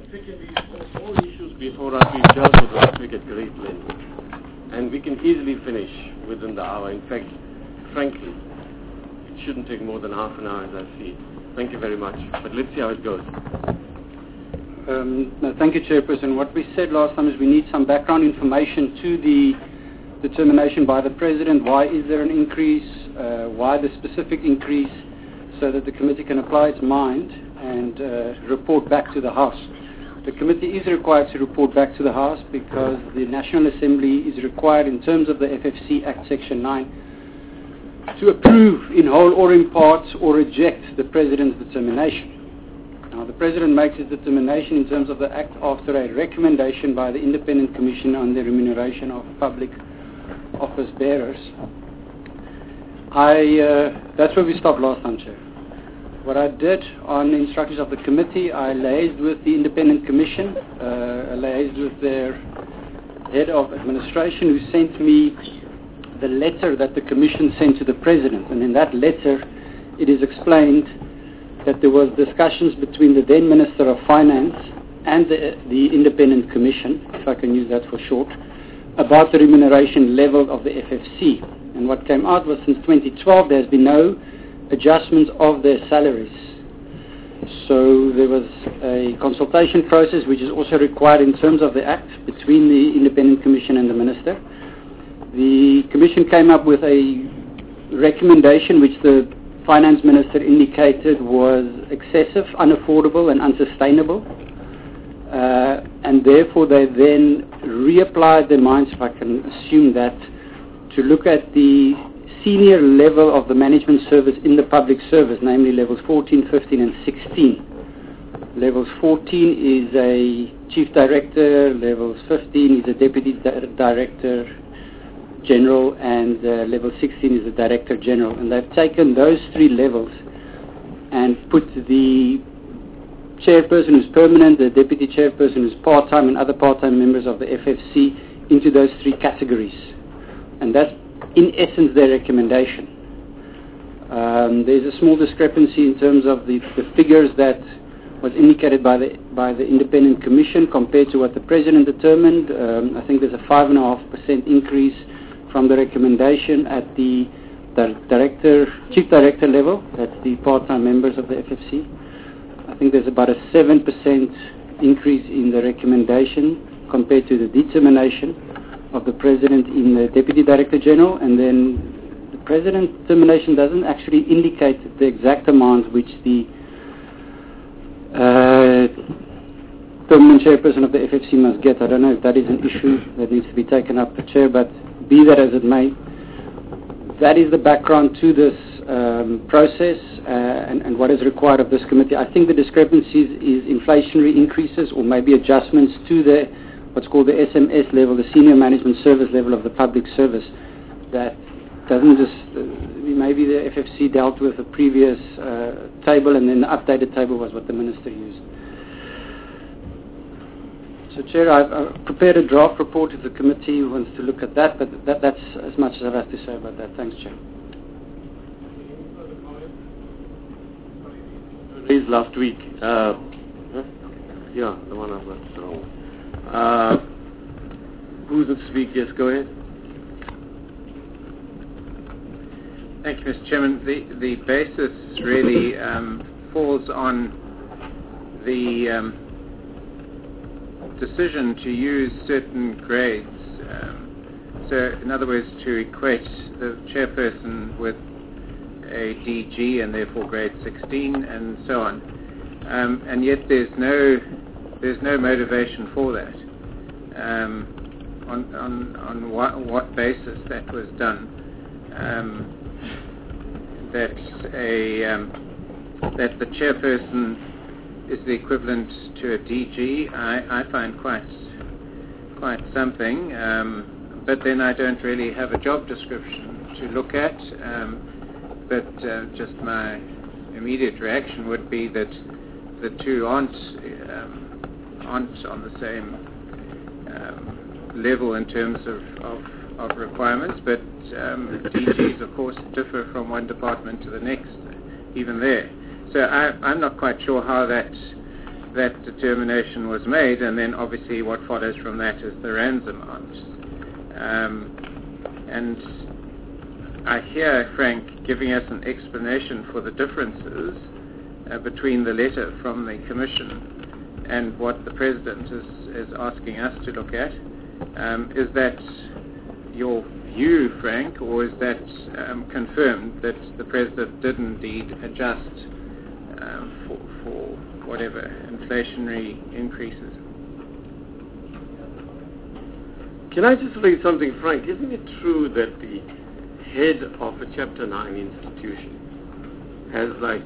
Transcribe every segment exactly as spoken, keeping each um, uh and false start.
Secondly, all, all issues before us we've dealt with last week at great length. And we can easily finish within the hour. In fact, frankly, it shouldn't take more than half an hour as I see. Thank you very much. But let's see how it goes. Um, no, thank you, Chairperson. What we said last time is we need some background information to the determination by the President. Why is there an increase? Uh, why the specific increase? So that the committee can apply its mind and uh, report back to the House. The committee is required to report back to the House because the National Assembly is required in terms of the F F C Act Section nine to approve in whole or in part or reject the President's determination. Now, the President makes his determination in terms of the Act after a recommendation by the Independent Commission on the Remuneration of Public Office Bearers. I, uh, that's where we stopped last time, Chair. What I did on instructions of the committee, I liaised with the Independent Commission, uh, I liaised with their head of administration who sent me the letter that the Commission sent to the President. And in that letter, it is explained that there was discussions between the then Minister of Finance and the, the Independent Commission, if I can use that for short, about the remuneration level of the F F C. And what came out was since twenty twelve there has been no adjustments of their salaries. So there was a consultation process which is also required in terms of the Act between the Independent Commission and the Minister. The Commission came up with a recommendation which the Finance Minister indicated was excessive, unaffordable and unsustainable. Uh, and therefore they then reapplied their minds, if I can assume that, to look at the senior level of the management service in the public service, namely levels fourteen, fifteen and sixteen. Levels fourteen is a Chief Director, levels fifteen is a Deputy Di- Director General, and uh, level sixteen is the Director General. And they've taken those three levels and put the chairperson who's permanent, the deputy chairperson who's part-time, and other part-time members of the F F C into those three categories. And that's in essence their recommendation. Um, there's a small discrepancy in terms of the, the figures that was indicated by the by the Independent Commission compared to what the President determined. Um, I think there's a five and a half percent increase from the recommendation at the, the director, chief director level. That's the part-time members of the F F C. I think there's about a seven percent increase in the recommendation compared to the determination of the President in the Deputy Director General, and then the President's determination doesn't actually indicate the exact amount which the uh, permanent chairperson of the F F C must get. I don't know if that is an issue that needs to be taken up to Chair, but be that as it may, that is the background to this um, process uh, and, and what is required of this committee. I think the discrepancies is inflationary increases or maybe adjustments to the what's called the S M S level, the Senior Management Service level of the public service. That doesn't just, uh, maybe the F F C dealt with a previous uh, table and then the updated table was what the Minister used. So, Chair, I've, I've prepared a draft report if the committee wants to look at that, but that, that's as much as I have to say about that. Thanks, Chair. Raised last week. Uh, huh? Yeah, the one I've got wrong. Uh, who's to speak? Yes, go ahead. Thank you, Mister Chairman. The, the basis really um, falls on the um, decision to use certain grades. Um, so, in other words, to equate the chairperson with a D G and therefore grade sixteen and so on. Um, and yet there's no there's no motivation for that. Um, on on on what, what basis that was done? Um, that a um, that the chairperson is the equivalent to a D G, I, I find quite quite something. Um, but then I don't really have a job description to look at. Um, but uh, just my immediate reaction would be that the two aren't um, aren't on the same um, level in terms of, of, of requirements. But um, D Gs, of course, differ from one department to the next, even there. So I, I'm not quite sure how that that determination was made, and then obviously what follows from that is the rands amount. Um, and I hear Frank giving us an explanation for the differences uh, between the letter from the Commission and what the President is, is asking us to look at. Um, is that your view, Frank, or is that um, confirmed that the President did indeed adjust um, for, for whatever inflationary increases? Can I just read something, Frank? Isn't it true that the head of a Chapter nine institution has, like,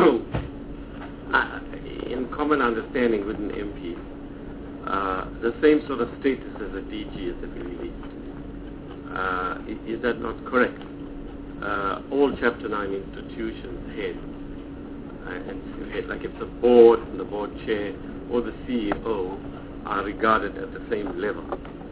uh, in common understanding with an M P, uh, the same sort of status as a D G at the very least? Uh, is that not correct? Uh, all Chapter nine institutions head, uh, and head, like if the board, and the board chair, or the C E O are regarded at the same level.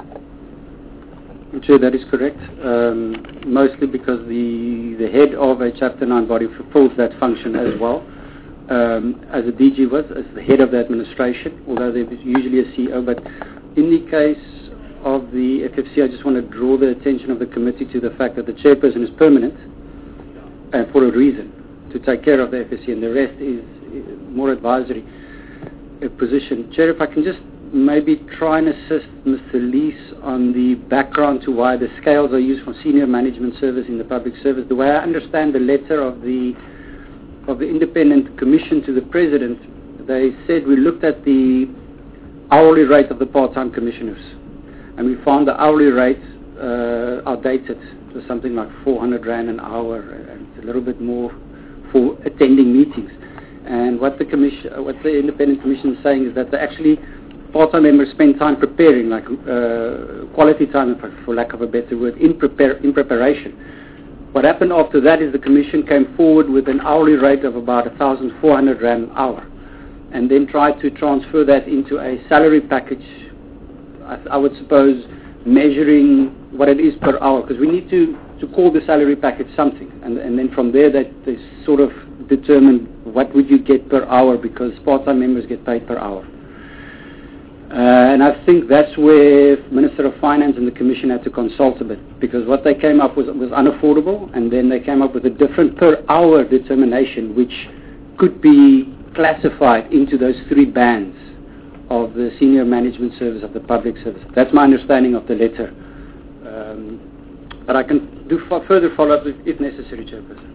Chair, that is correct. Um, mostly because the the head of a Chapter nine body fulfills that function as well, um, as a D G was, as the head of the administration, although there is usually a C E O. But in the case of the F F C, I just want to draw the attention of the committee to the fact that the chairperson is permanent, and for a reason, to take care of the F F C, and the rest is more advisory uh, position. Chair, if I can just maybe try and assist Mister Lees on the background to why the scales are used for senior management service in the public service. The way I understand the letter of the of the independent commission to the President, they said we looked at the hourly rate of the part-time commissioners, and we found the hourly rate uh, outdated. It was something like four hundred rand an hour, and a little bit more for attending meetings. And what the commission, what the independent commission is saying is that they actually part-time members spend time preparing, like uh, quality time, for lack of a better word, in, prepare, in preparation. What happened after that is the Commission came forward with an hourly rate of about one thousand four hundred rand an hour, and then tried to transfer that into a salary package, I, I would suppose, measuring what it is per hour, because we need to, to call the salary package something, and, and then from there that they sort of determine what would you get per hour, because part-time members get paid per hour. Uh, and I think that's where Minister of Finance and the Commission had to consult a bit, because what they came up with was unaffordable, and then they came up with a different per hour determination which could be classified into those three bands of the senior management service of the public service. That's my understanding of the letter. Um, but I can do f- further follow-up if, if necessary, Chairperson.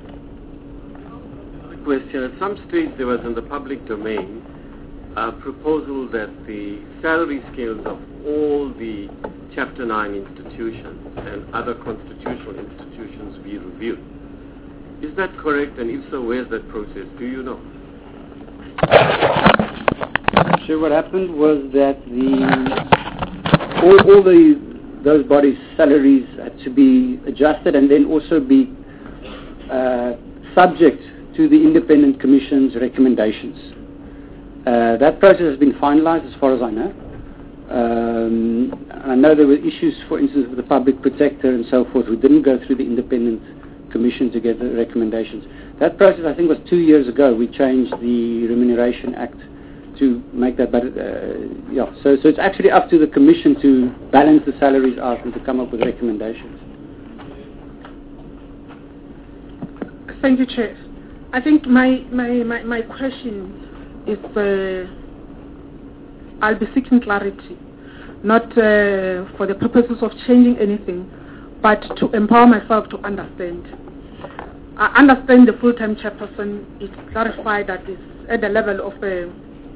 A question. At some stage there was in the public domain a proposal that the salary scales of all the Chapter nine institutions and other constitutional institutions be reviewed. Is that correct? And if so, where's that process? Do you know? Sure. What happened was that the all, all the those bodies' salaries had to be adjusted, and then also be uh, subject to the independent commission's recommendations. Uh, that process has been finalized as far as I know. Um, I know there were issues, for instance, with the public protector and so forth. We didn't go through the independent commission to get the recommendations. That process, I think, was two years ago. We changed the Remuneration Act to make that better. Uh, yeah, so, so it's actually up to the commission to balance the salaries out and to come up with recommendations. Thank you, Chair. I think my, my, my, my question is, uh, I'll be seeking clarity, not uh, for the purposes of changing anything, but to empower myself to understand. I understand the full-time chairperson is clarified that it's at the level of a,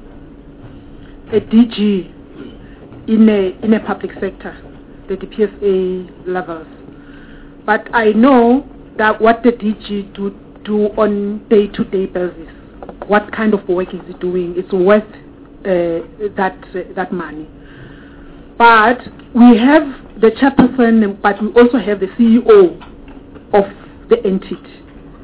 a D G in a, in a public sector, the D P S A levels. But I know that what the D G do, do on day-to-day basis, what kind of work is he doing, it's worth uh, that uh, that money. But we have the chairperson, but we also have the C E O of the entity.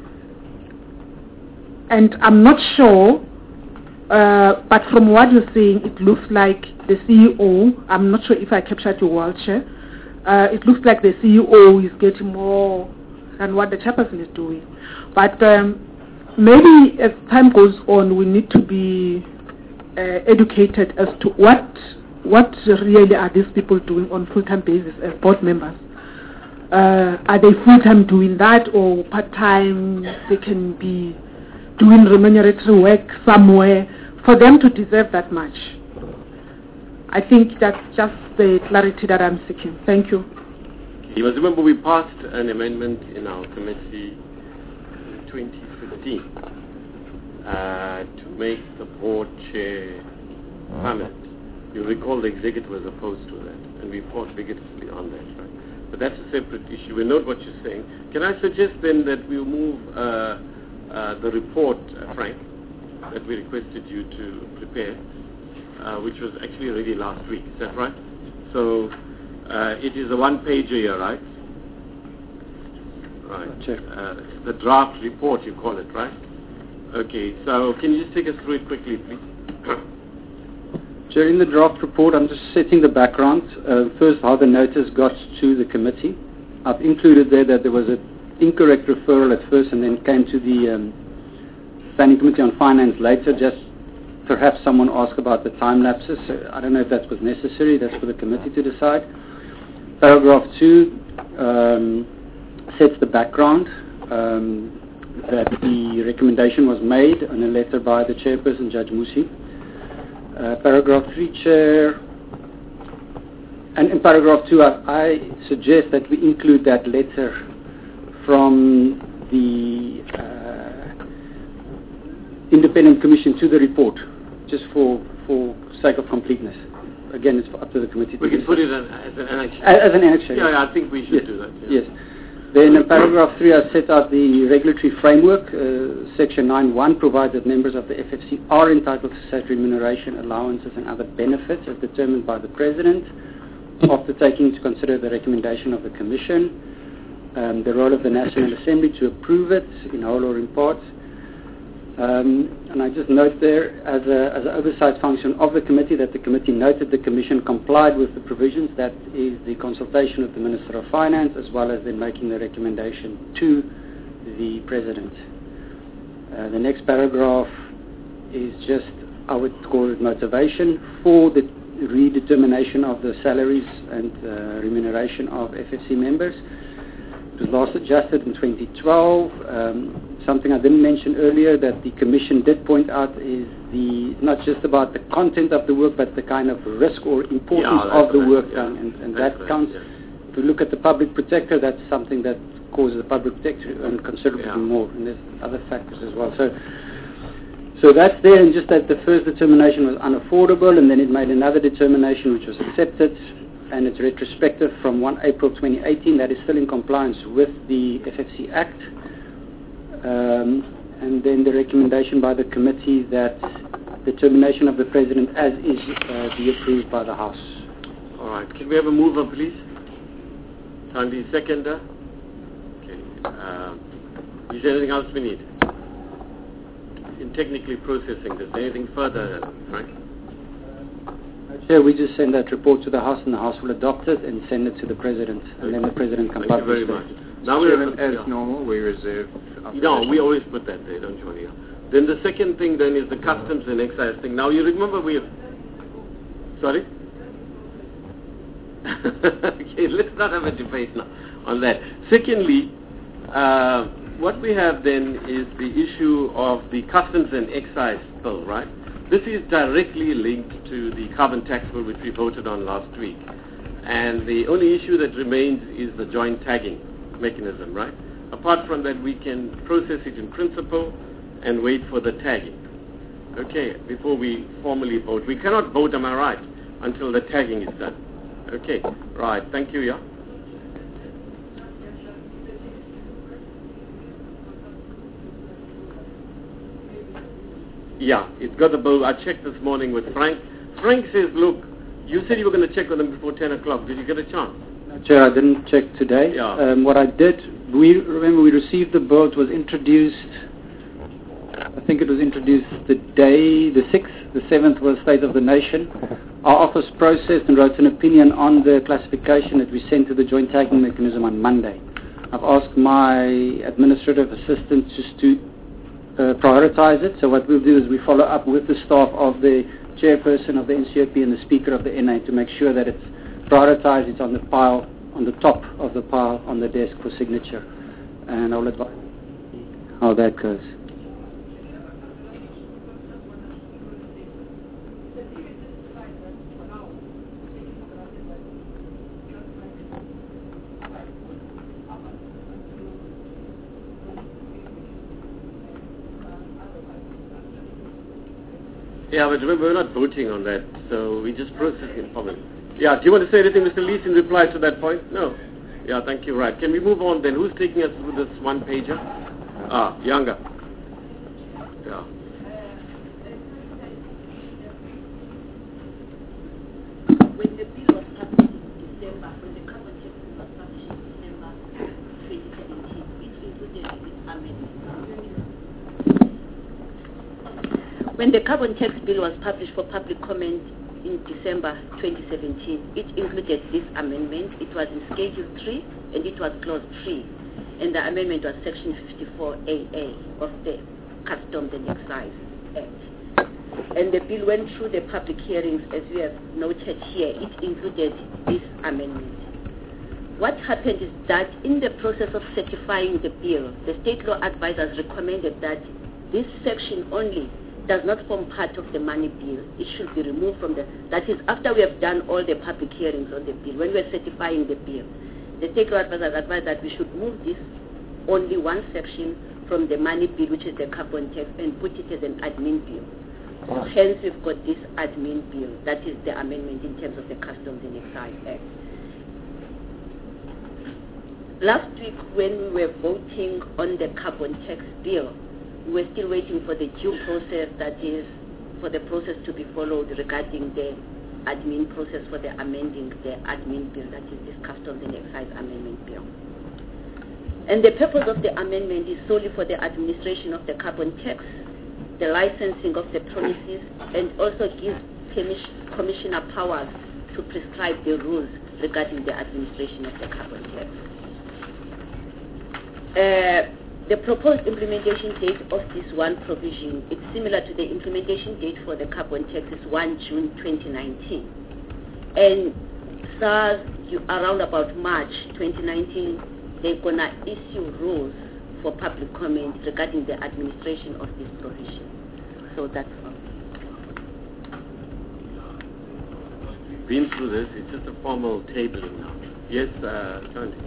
And I'm not sure, uh, but from what you're saying, it looks like the C E O, I'm not sure if I captured your word, Chair, uh, it looks like the C E O is getting more than what the chairperson is doing. But um, maybe as time goes on, we need to be uh, educated as to what what really are these people doing on full-time basis as board members. Uh, are they full-time doing that, or part-time? They can be doing remunerated work somewhere for them to deserve that much. I think that's just the clarity that I'm seeking. Thank you. You must remember we passed an amendment in our committee in twenty fifteen uh, to make the board chair permanent. You recall the executive was opposed to that, and we fought vigorously on that, right? But that's a separate issue. We note what you're saying. Can I suggest then that we move uh, uh, the report, uh, Frank, that we requested you to prepare, uh, which was actually already last week. Is that right? So uh, it is a one-pager here, right? Right. Check. Uh, the draft report, you call it, right? Okay. So can you just take us through it quickly, please? Chair, in the draft report, I'm just setting the background. Uh, first, how the notice got to the committee. I've included there that there was an incorrect referral at first and then came to the um, Standing Committee on Finance later. Just perhaps someone asked about the time lapses. So I don't know if that was necessary. That's for the committee to decide. Paragraph two um, sets the background um, that the recommendation was made in a letter by the chairperson, Judge Musi. Uh, paragraph three, Chair, and in paragraph two, I, I suggest that we include that letter from the uh, independent commission to the report, just for for sake of completeness. Again, it's up to the committee. We to can decide. put it as, as an annex. As, as an annex. Yeah, Yes. yeah, I think we should Yes. do that. Yeah. Yes. Then in paragraph three, I set out the regulatory framework. Uh, section nine point one provides that members of the F F C are entitled to such remuneration, allowances and other benefits as determined by the President after taking into consider the recommendation of the Commission, um, the role of the National Assembly to approve it in whole or in part. Um, and I just note there, as, a, as an oversight function of the committee, that the committee noted the Commission complied with the provisions, that is the consultation with the Minister of Finance, as well as then making the recommendation to the President. Uh, the next paragraph is just, I would call it motivation for the redetermination of the salaries and uh, remuneration of F F C members. It was last adjusted in twenty twelve. Um, something I didn't mention earlier that the Commission did point out is the not just about the content of the work, but the kind of risk or importance Yeah, of the right, work yeah. done, and, and That's that right, counts. yeah. If you look at the public protector, that's something that causes the public protector to earn considerably Yeah. more, and there's other factors as well. So, so that's there, and just that the first determination was unaffordable, and then it made another determination which was accepted, and it's retrospective from the first of April twenty eighteen. That is still in compliance with the F F C Act. Um, and then the recommendation by the committee that the termination of the President as is uh, be approved by the House. All right. Can we have a mover, please? Kindly seconder. Okay. Uh, is there anything else we need? In technically processing, is there anything further, Frank? Chair, we just send that report to the House, and the House will adopt it and send it to the President, and then the President can Thank you publish very much. it. Now we're Chairman, as yeah. normal, we reserve. No, we always put that there, don't you, Alia? Then the second thing then is the customs and excise thing. Now you remember we have... Sorry? Okay, let's not have a debate now on that. Secondly, uh, what we have then is the issue of the customs and excise bill, right? This is directly linked to the carbon tax bill which we voted on last week. And the only issue that remains is the joint tagging mechanism, right? Apart from that, we can process it in principle and wait for the tagging. Okay, before we formally vote. We cannot vote, am I right, until the tagging is done. Okay, right. Thank you, yeah. Yeah, it's got the bill. I checked this morning with Frank. Frank says, look, you said you were going to check with them before ten o'clock. Did you get a chance? No, Chair, I didn't check today. Yeah. Um, what I did, we remember we received the bill. It was introduced, I think it was introduced the day, the sixth, the seventh was State of the Nation. Our office processed and wrote an opinion on the classification that we sent to the joint tagging mechanism on Monday. I've asked my administrative assistant just to uh, prioritize it. So what we'll do is we follow up with the staff of the chairperson of the N C O P and the speaker of the N A to make sure that it's prioritized, it's on the pile, on the top of the pile on the desk for signature. And I'll advise how that goes. Yeah, but remember, we're not voting on that, so we just processing it formally. Yeah, do you want to say anything, Mister Lees, in reply to that point? No. Yeah, thank you. Right. Can we move on then? Who's taking us through this one-pager? Ah, Younger. Yeah. When the bill was published in December, when the carbon tax was published in December twenty seventeen, it included this amendment. When the carbon tax bill was published for public comment in December twenty seventeen, it included this amendment. It was in Schedule three and it was Clause three. And the amendment was Section fifty-four A A of the Customs and Excise Act. And the bill went through the public hearings, as we have noted here. It included this amendment. What happened is that in the process of certifying the bill, the state law advisors recommended that this section only does not form part of the money bill. It should be removed from the, that is, after we have done all the public hearings on the bill, when we are certifying the bill, the state law advisors advised that we should move this only one section from the money bill, which is the carbon tax, and put it as an admin bill. So hence we've got this admin bill, that is the amendment in terms of the Customs and Excise Act. Last week when we were voting on the carbon tax bill, we were still waiting for the due process, that is, for the process to be followed regarding the admin process for the amending the admin bill, that is this Customs and Excise Amendment Bill. And the purpose of the amendment is solely for the administration of the carbon tax, the licensing of the premises, and also gives commissioner powers to prescribe the rules regarding the administration of the carbon tax. Uh, The proposed implementation date of this one provision is similar to the implementation date for the carbon tax is one June twenty nineteen. And SARS, around about March twenty nineteen, they're going to issue rules for public comment regarding the administration of this provision. So that's all. Been through this, it's just a formal tabling now. Yes, uh, Sandy.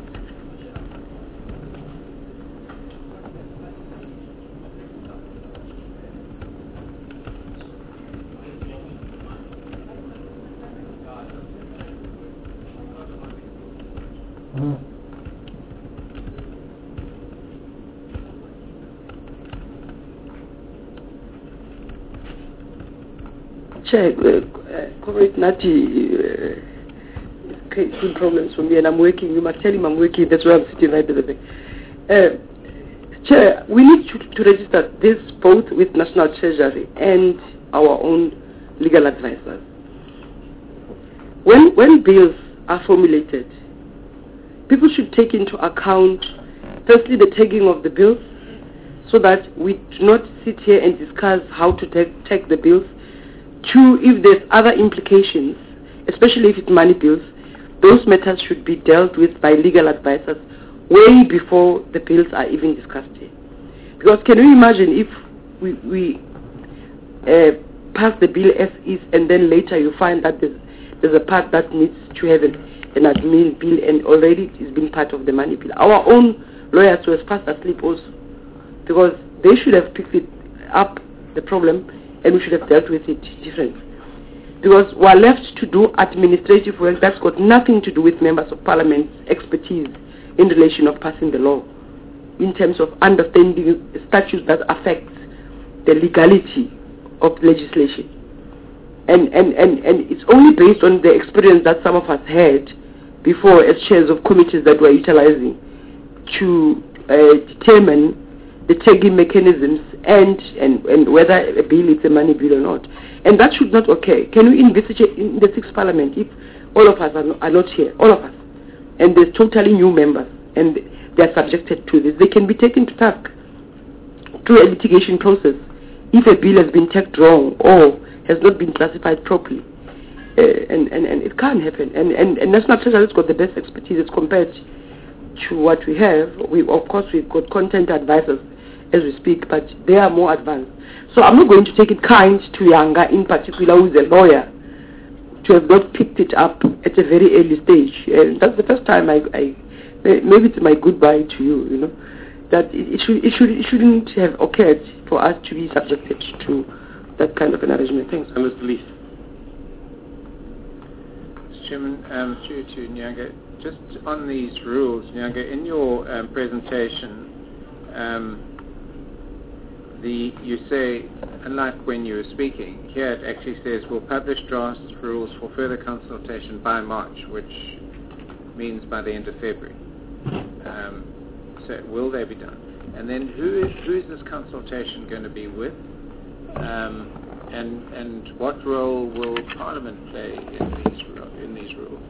Chair, uh, Comrade Nati, uh, creating problems for me, and I'm working. You must tell him I'm working. That's why I'm sitting right at the back. Uh, Chair, we need to, to register this both with National Treasury and our own legal advisors. When when bills are formulated, people should take into account, firstly, the tagging of the bills, so that we do not sit here and discuss how to tag, tag the bills. Two, if there's other implications, especially if it's money bills, those matters should be dealt with by legal advisors way before the bills are even discussed here. Because can you imagine if we, we uh, pass the bill as is and then later you find that there's, there's a part that needs to have an, an admin bill and already it's been part of the money bill. Our own lawyers were fast asleep also, because they should have picked it up, the problem, and we should have dealt with it differently. Because we're left to do administrative work that's got nothing to do with members of parliament's expertise in relation of passing the law, in terms of understanding statutes that affect the legality of legislation. And, and, and, and it's only based on the experience that some of us had before as chairs of committees that we're utilizing to uh, determine the tagging mechanisms and, and, and whether a bill is a money bill or not. And that should not occur. Can we envisage in the sixth parliament, if all of us are not, are not here, all of us, and there's totally new members, and they're subjected to this, they can be taken to task through a litigation process if a bill has been tagged wrong or has not been classified properly. Uh, and, and, and it can't happen. And, and, and National Treasury has got the best expertise as compared to what we have. We, of course, we've got content advisors as we speak, but they are more advanced. So I'm not going to take it kind to Yanga in particular, who is a lawyer, to have not picked it up at a very early stage. And that's the first time I, I maybe it's my goodbye to you, you know, that it, it, should, it, should, it shouldn't have occurred for us to be subjected to that kind of an arrangement. Thanks. I must please. Mister Chairman, um, through to Nyanga, just on these rules, Nyanga, in your um, presentation, um, the you say, unlike when you were speaking, here it actually says we'll publish draft rules for further consultation by March, which means by the end of February. Um, so will they be done? And then who is, who is this consultation going to be with? Um, and and what role will Parliament play in these in these rules?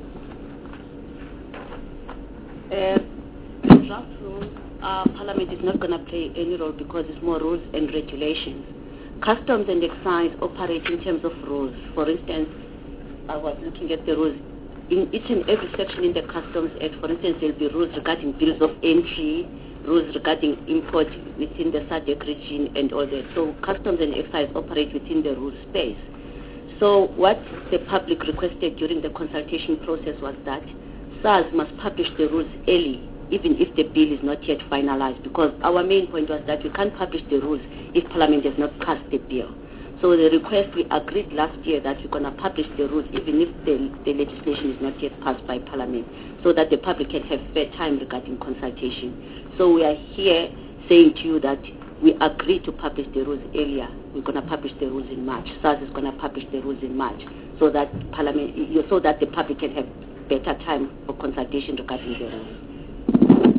Uh, the draft rules, uh, Parliament is not going to play any role because it's more rules and regulations. Customs and excise operate in terms of rules. For instance, I was looking at the rules. In each and every section in the Customs Act, for instance, there will be rules regarding bills of entry, rules regarding import within the S A D C region and all that. So customs and excise operate within the rule space. So what the public requested during the consultation process was that SARS must publish the rules early, even if the bill is not yet finalized, because our main point was that we can't publish the rules if Parliament has not passed the bill. So the request, we agreed last year that we're going to publish the rules even if the, the legislation is not yet passed by Parliament, so that the public can have fair time regarding consultation. So we are here saying to you that we agreed to publish the rules earlier. We're going to publish the rules in March. SARS is going to publish the rules in March, so that Parliament, so that the public can have better time for consultation regarding the rules.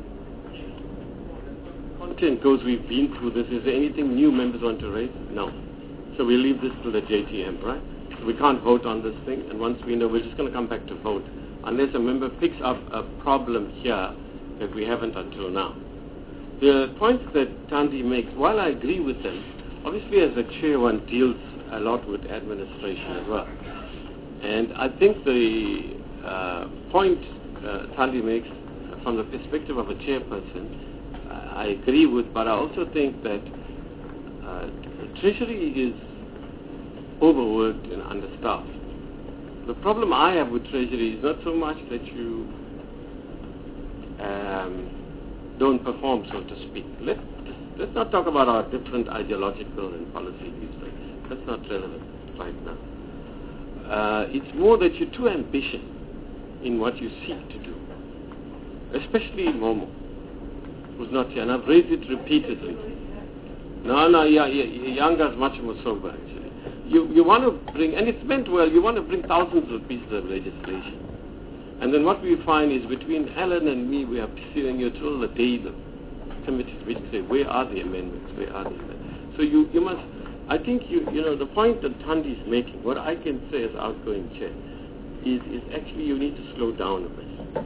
Content goes, we've been through this. Is there anything new members want to raise? No. So we'll leave this to the J T M, right? We can't vote on this thing, and once we know, we're just going to come back to vote, unless a member picks up a problem here that we haven't until now. The points that Thandi makes, while I agree with them, obviously as a chair one deals a lot with administration as well. And I think the uh, point uh, Thandi makes from the perspective of a chairperson, uh, I agree with, but I also think that uh, Treasury is overworked and understaffed. The problem I have with Treasury is not so much that you um, don't perform, so to speak. Let, let's not talk about our different ideological and policy views. That's not relevant right now. Uh, it's more that you're too ambitious in what you seek to do, especially Momo, who's not here. And I've raised it repeatedly. No, no, yeah, yeah, Yanga's much more sober, actually. You, you want to bring, and it's meant well, you want to bring thousands of pieces of legislation. And then what we find is between Alan and me, we are pursuing you till the days of committees which say, where are the amendments, where are the amendments? So you, you must, I think, you, you know, the point that Thandi is making, what I can say as outgoing chair, is, is actually you need to slow down a bit.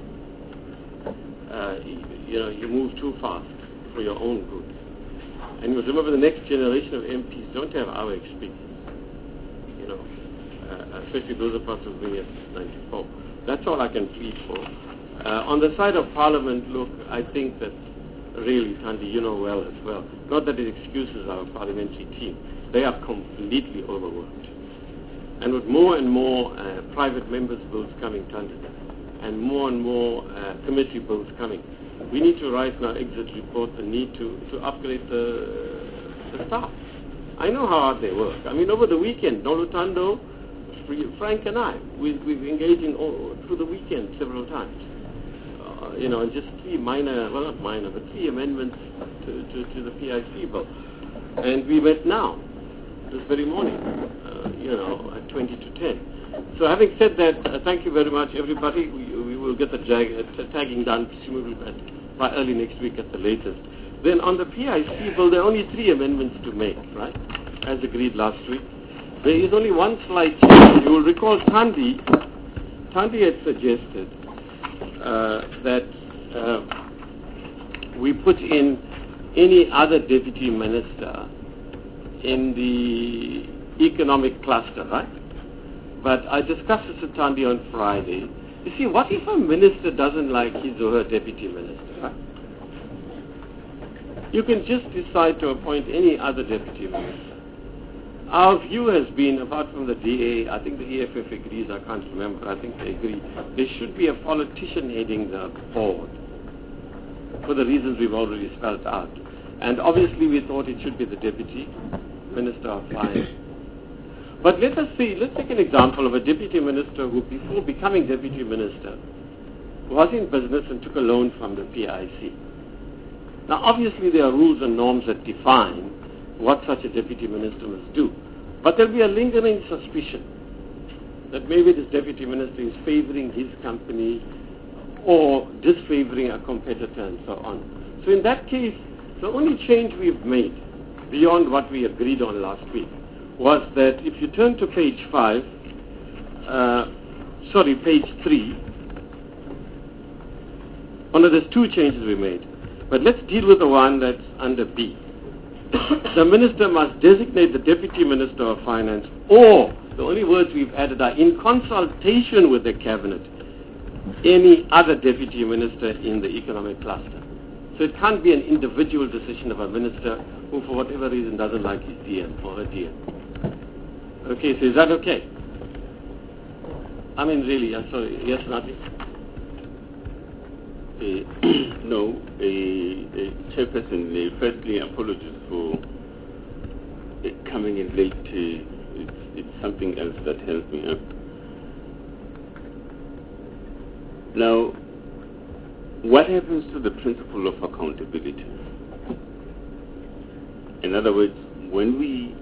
Uh, you, you know, you move too fast for your own good. And you remember the next generation of M Ps don't have our experience, you know, uh, especially those of us who've been here since ninety-four. That's all I can plead for. Uh, on the side of Parliament, look, I think that really, Thandi, you know well as well, not that it excuses our parliamentary team. They are completely overworked. And with more and more uh, private members' bills coming, Thandi, and more and more uh, committee bills coming, we need to write in our exit report the need to, to upgrade the, the staff. I know how hard they work. I mean, over the weekend, Nolutando, Frank and I, we, we've engaged in all, through the weekend several times. Uh, you know, and just three minor, well not minor, but three amendments to, to, to the P I C bill. And we met now, this very morning, uh, you know, at twenty to ten. So having said that, uh, thank you very much, everybody. We, we will get the jag, uh, tagging done presumably by, by early next week at the latest. Then on the P I C bill, there are only three amendments to make, right, as agreed last week. There is only one slight change. You will recall Thandi, Thandi had suggested uh, that uh, we put in any other deputy minister in the economic cluster, right? But I discussed this with Thandi on Friday. You see, what if a minister doesn't like his or her deputy minister, right? You can just decide to appoint any other deputy minister. Our view has been, apart from the D A, I think the E F F agrees, I can't remember, I think they agree, there should be a politician heading the board for the reasons we've already spelled out. And obviously we thought it should be the Deputy Minister of Finance. But let us see, let's take an example of a Deputy Minister who, before becoming Deputy Minister, was in business and took a loan from the P I C. Now obviously there are rules and norms that define what such a Deputy Minister must do. But there'll be a lingering suspicion that maybe this Deputy Minister is favoring his company or disfavoring a competitor and so on. So in that case, the only change we've made beyond what we agreed on last week was that if you turn to page five, uh, sorry, page three, oh no, there's two changes we made. But let's deal with the one that's under B. The minister must designate the Deputy Minister of Finance, or, the only words we've added are, in consultation with the Cabinet, any other Deputy Minister in the economic cluster. So it can't be an individual decision of a minister who, for whatever reason, doesn't like his D M or her D M. Okay, so is that okay? I mean, really, I'm sorry. Yes, Nati? Uh, no, uh, uh, Chairperson, uh, firstly, apologies for uh, coming in late. Uh, it's, it's something else that held me up. Now, what happens to the principle of accountability? In other words, when we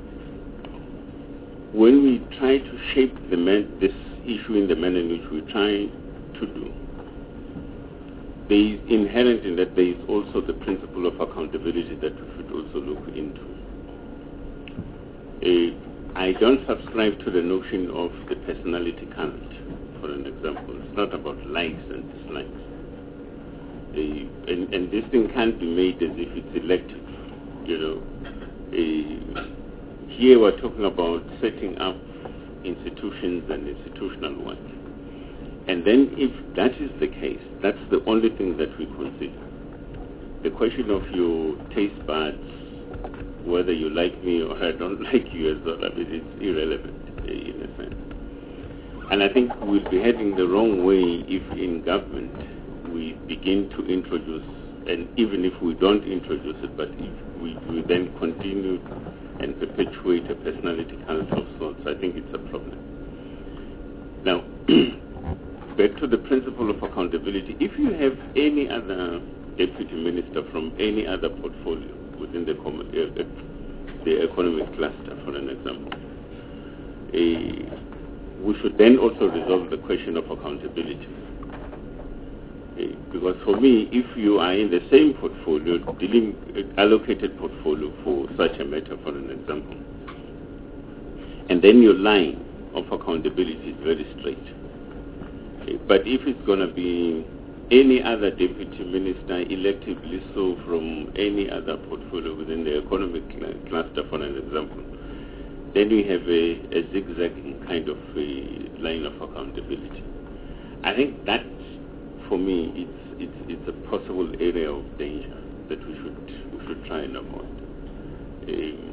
when we try to shape the man, this issue in the manner in which we try to do, there is inherent in that there is also the principle of accountability that we should also look into. Uh, I don't subscribe to the notion of the personality cult, for an example. It's not about likes and dislikes. Uh, and, and this thing can't be made as if it's elective. You know, uh, here we're talking about setting up institutions and institutional work. And then if that is the case, that's the only thing that we consider. The question of your taste buds, whether you like me or I don't like you as well, I mean, it's irrelevant in a sense. And I think we'll be heading the wrong way if in government we begin to introduce, and even if we don't introduce it, but if we, we then continue and perpetuate a personality cult of sorts, I think it's a problem. Now, back to the principle of accountability. If you have any other deputy minister from any other portfolio within the, com- uh, the economic cluster, for an example, uh, we should then also resolve the question of accountability. Uh, because for me, if you are in the same portfolio, dealing uh, allocated portfolio for such a matter, for an example, and then your line of accountability is very straight. But if it's going to be any other deputy minister electively so from any other portfolio within the economic cl- cluster, for an example, then we have a, a zigzagging kind of a line of accountability. I think that, for me, it's it's it's a possible area of danger that we should we should try and avoid. Um,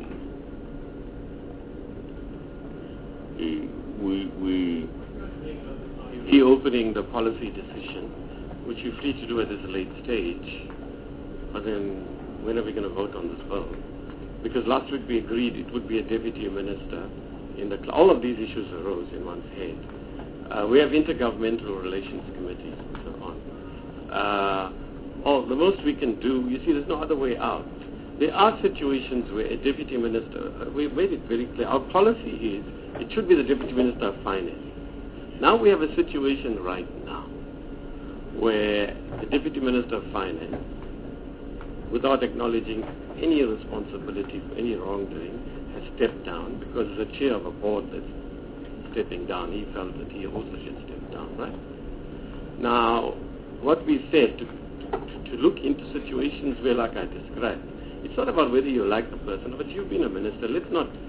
uh, we we. Reopening the policy decision, which you're free to do at this late stage, but then when are we going to vote on this bill? Because last week we agreed it would be a deputy minister in the cl- all of these issues arose in one's head. Uh, we have intergovernmental relations committees and so on. Uh, all, the most we can do, you see, there's no other way out. There are situations where a deputy minister, uh, we've made it very clear, our policy is it should be the deputy minister of finance. Now we have a situation right now where the Deputy Minister of Finance, without acknowledging any responsibility for any wrongdoing, has stepped down because the chair of a board that's stepping down, he felt that he also should step down, right? Now, what we said, to, to, to look into situations where, like I described, it's not about whether you like the person, but you've been a minister, let's not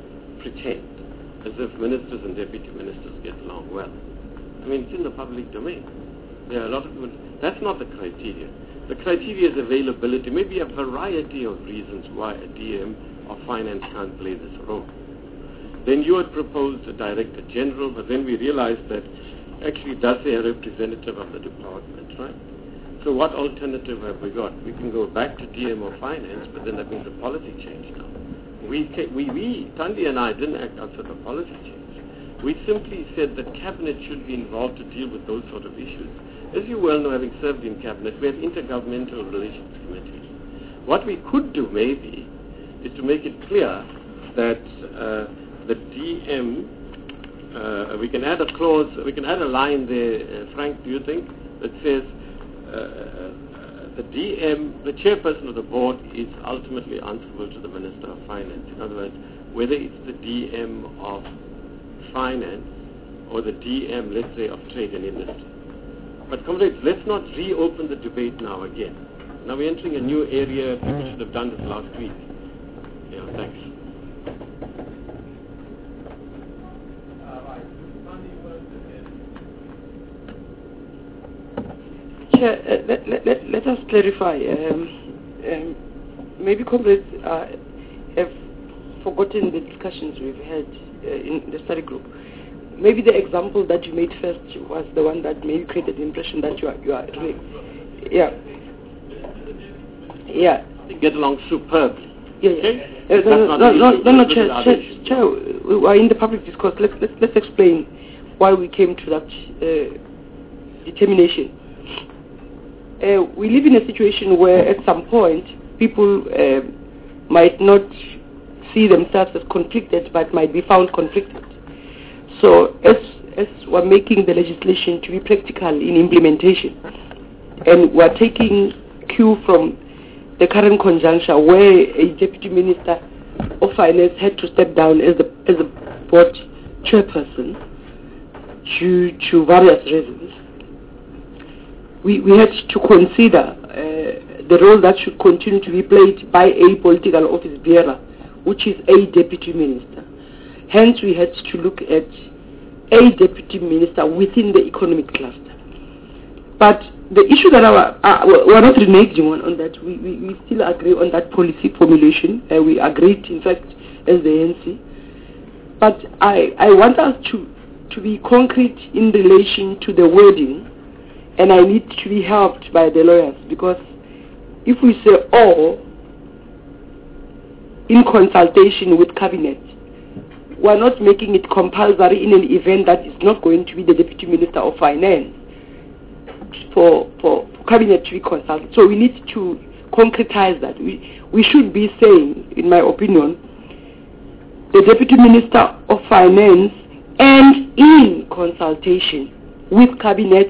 pretend as if ministers and deputy ministers get along well. I mean, it's in the public domain. There are a lot of... That's not the criteria. The criteria is availability, maybe a variety of reasons why a D M or finance can't play this role. Then you had proposed a director general, but then we realized that actually does say a representative of the department, right? So what alternative have we got? We can go back to D M or finance, but then that means a policy change now. We, we, we Thandi and I didn't act outside of policy change. We simply said that cabinet should be involved to deal with those sort of issues. As you well know, having served in cabinet, we have intergovernmental relations committees. What we could do maybe is to make it clear that uh, the D M, uh, we can add a clause, we can add a line there, uh, Frank, do you think, that says uh, uh, the D M, the chairperson of the board is ultimately answerable to the Minister of Finance. In other words, whether it's the D M of Finance or the D M, let's say, of Trade and Industry. But comrades, let's not reopen the debate now again. Now we're entering a new area. People should have done this last week. Yeah, thanks. Chair, uh, let, let, let, let us clarify. Um, um, maybe comrades uh, have forgotten the discussions we've had uh, in the study group. Maybe the example that you made first was the one that maybe created the impression that you are, you are really, yeah, yeah. They get along superbly. Yeah, yeah. Okay? Uh, no, no, no, no, no, Chair, Chair, Chair, we are in the public discourse. Let's, let's, let's explain why we came to that uh, determination. Uh, we live in a situation where at some point people uh, might not see themselves as conflicted but might be found conflicted. So as, as we're making the legislation to be practical in implementation, and we're taking cue from the current conjuncture where a deputy minister of finance had to step down as the, as a board chairperson due to various reasons, we, we had to consider uh, the role that should continue to be played by a political office bearer, which is a deputy minister. Hence, we had to look at a deputy minister within the economic cluster. But the issue that our, uh, we're not reneging on, on that, we, we, we still agree on that policy formulation. Uh, we agreed, in fact, as the A N C. But I, I want us to, to be concrete in relation to the wording, and I need to be helped by the lawyers, because if we say all in consultation with cabinet, we're not making it compulsory in an event that is not going to be the Deputy Minister of Finance for, for, for cabinet to be consulted. So we need to concretize that. We, we should be saying, in my opinion, the Deputy Minister of Finance and in consultation with cabinet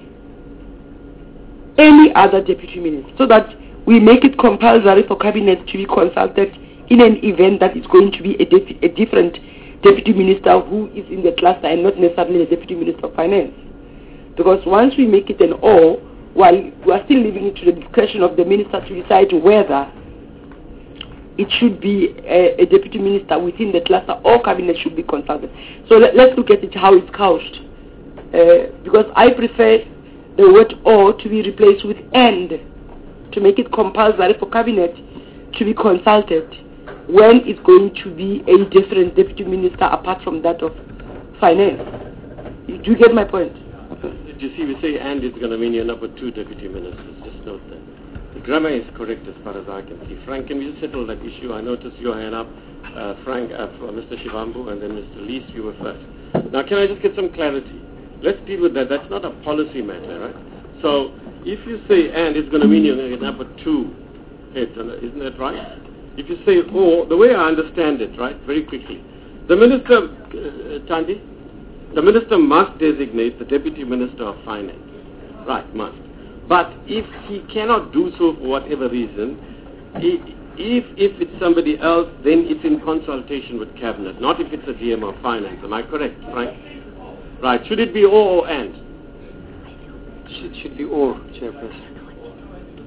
any other Deputy Minister, so that we make it compulsory for cabinet to be consulted in an event that is going to be a, def- a different Deputy Minister who is in the cluster and not necessarily the Deputy Minister of Finance. Because once we make it an or, while we are still leaving it to the discretion of the Minister to decide whether it should be a, a Deputy Minister within the cluster or cabinet should be consulted. So let, let's look at it how it's couched. Uh, because I prefer the word or to be replaced with and, to make it compulsory for cabinet to be consulted when it's going to be a different deputy minister apart from that of finance. Do you get my point? You see, we say and it's going to mean you end up with two deputy ministers. Just note that. The grammar is correct as far as I can see. Frank, can we just settle that issue? I noticed your hand up. Uh, Frank, uh, Mister Shivambu, and then Mister Lees, you were first. Now, can I just get some clarity? Let's deal with that. That's not a policy matter, right? So, if you say and, it's going to mean you're going to end up with two heads, isn't that right? If you say or, the way I understand it, right, very quickly, the minister, uh, Thandi, the minister must designate the deputy minister of finance. Right, must. But if he cannot do so for whatever reason, he, if, if it's somebody else, then it's in consultation with cabinet, not if it's a D M of finance. Am I correct, Frank? Right. Should it be or or and? It should be or, Chairperson.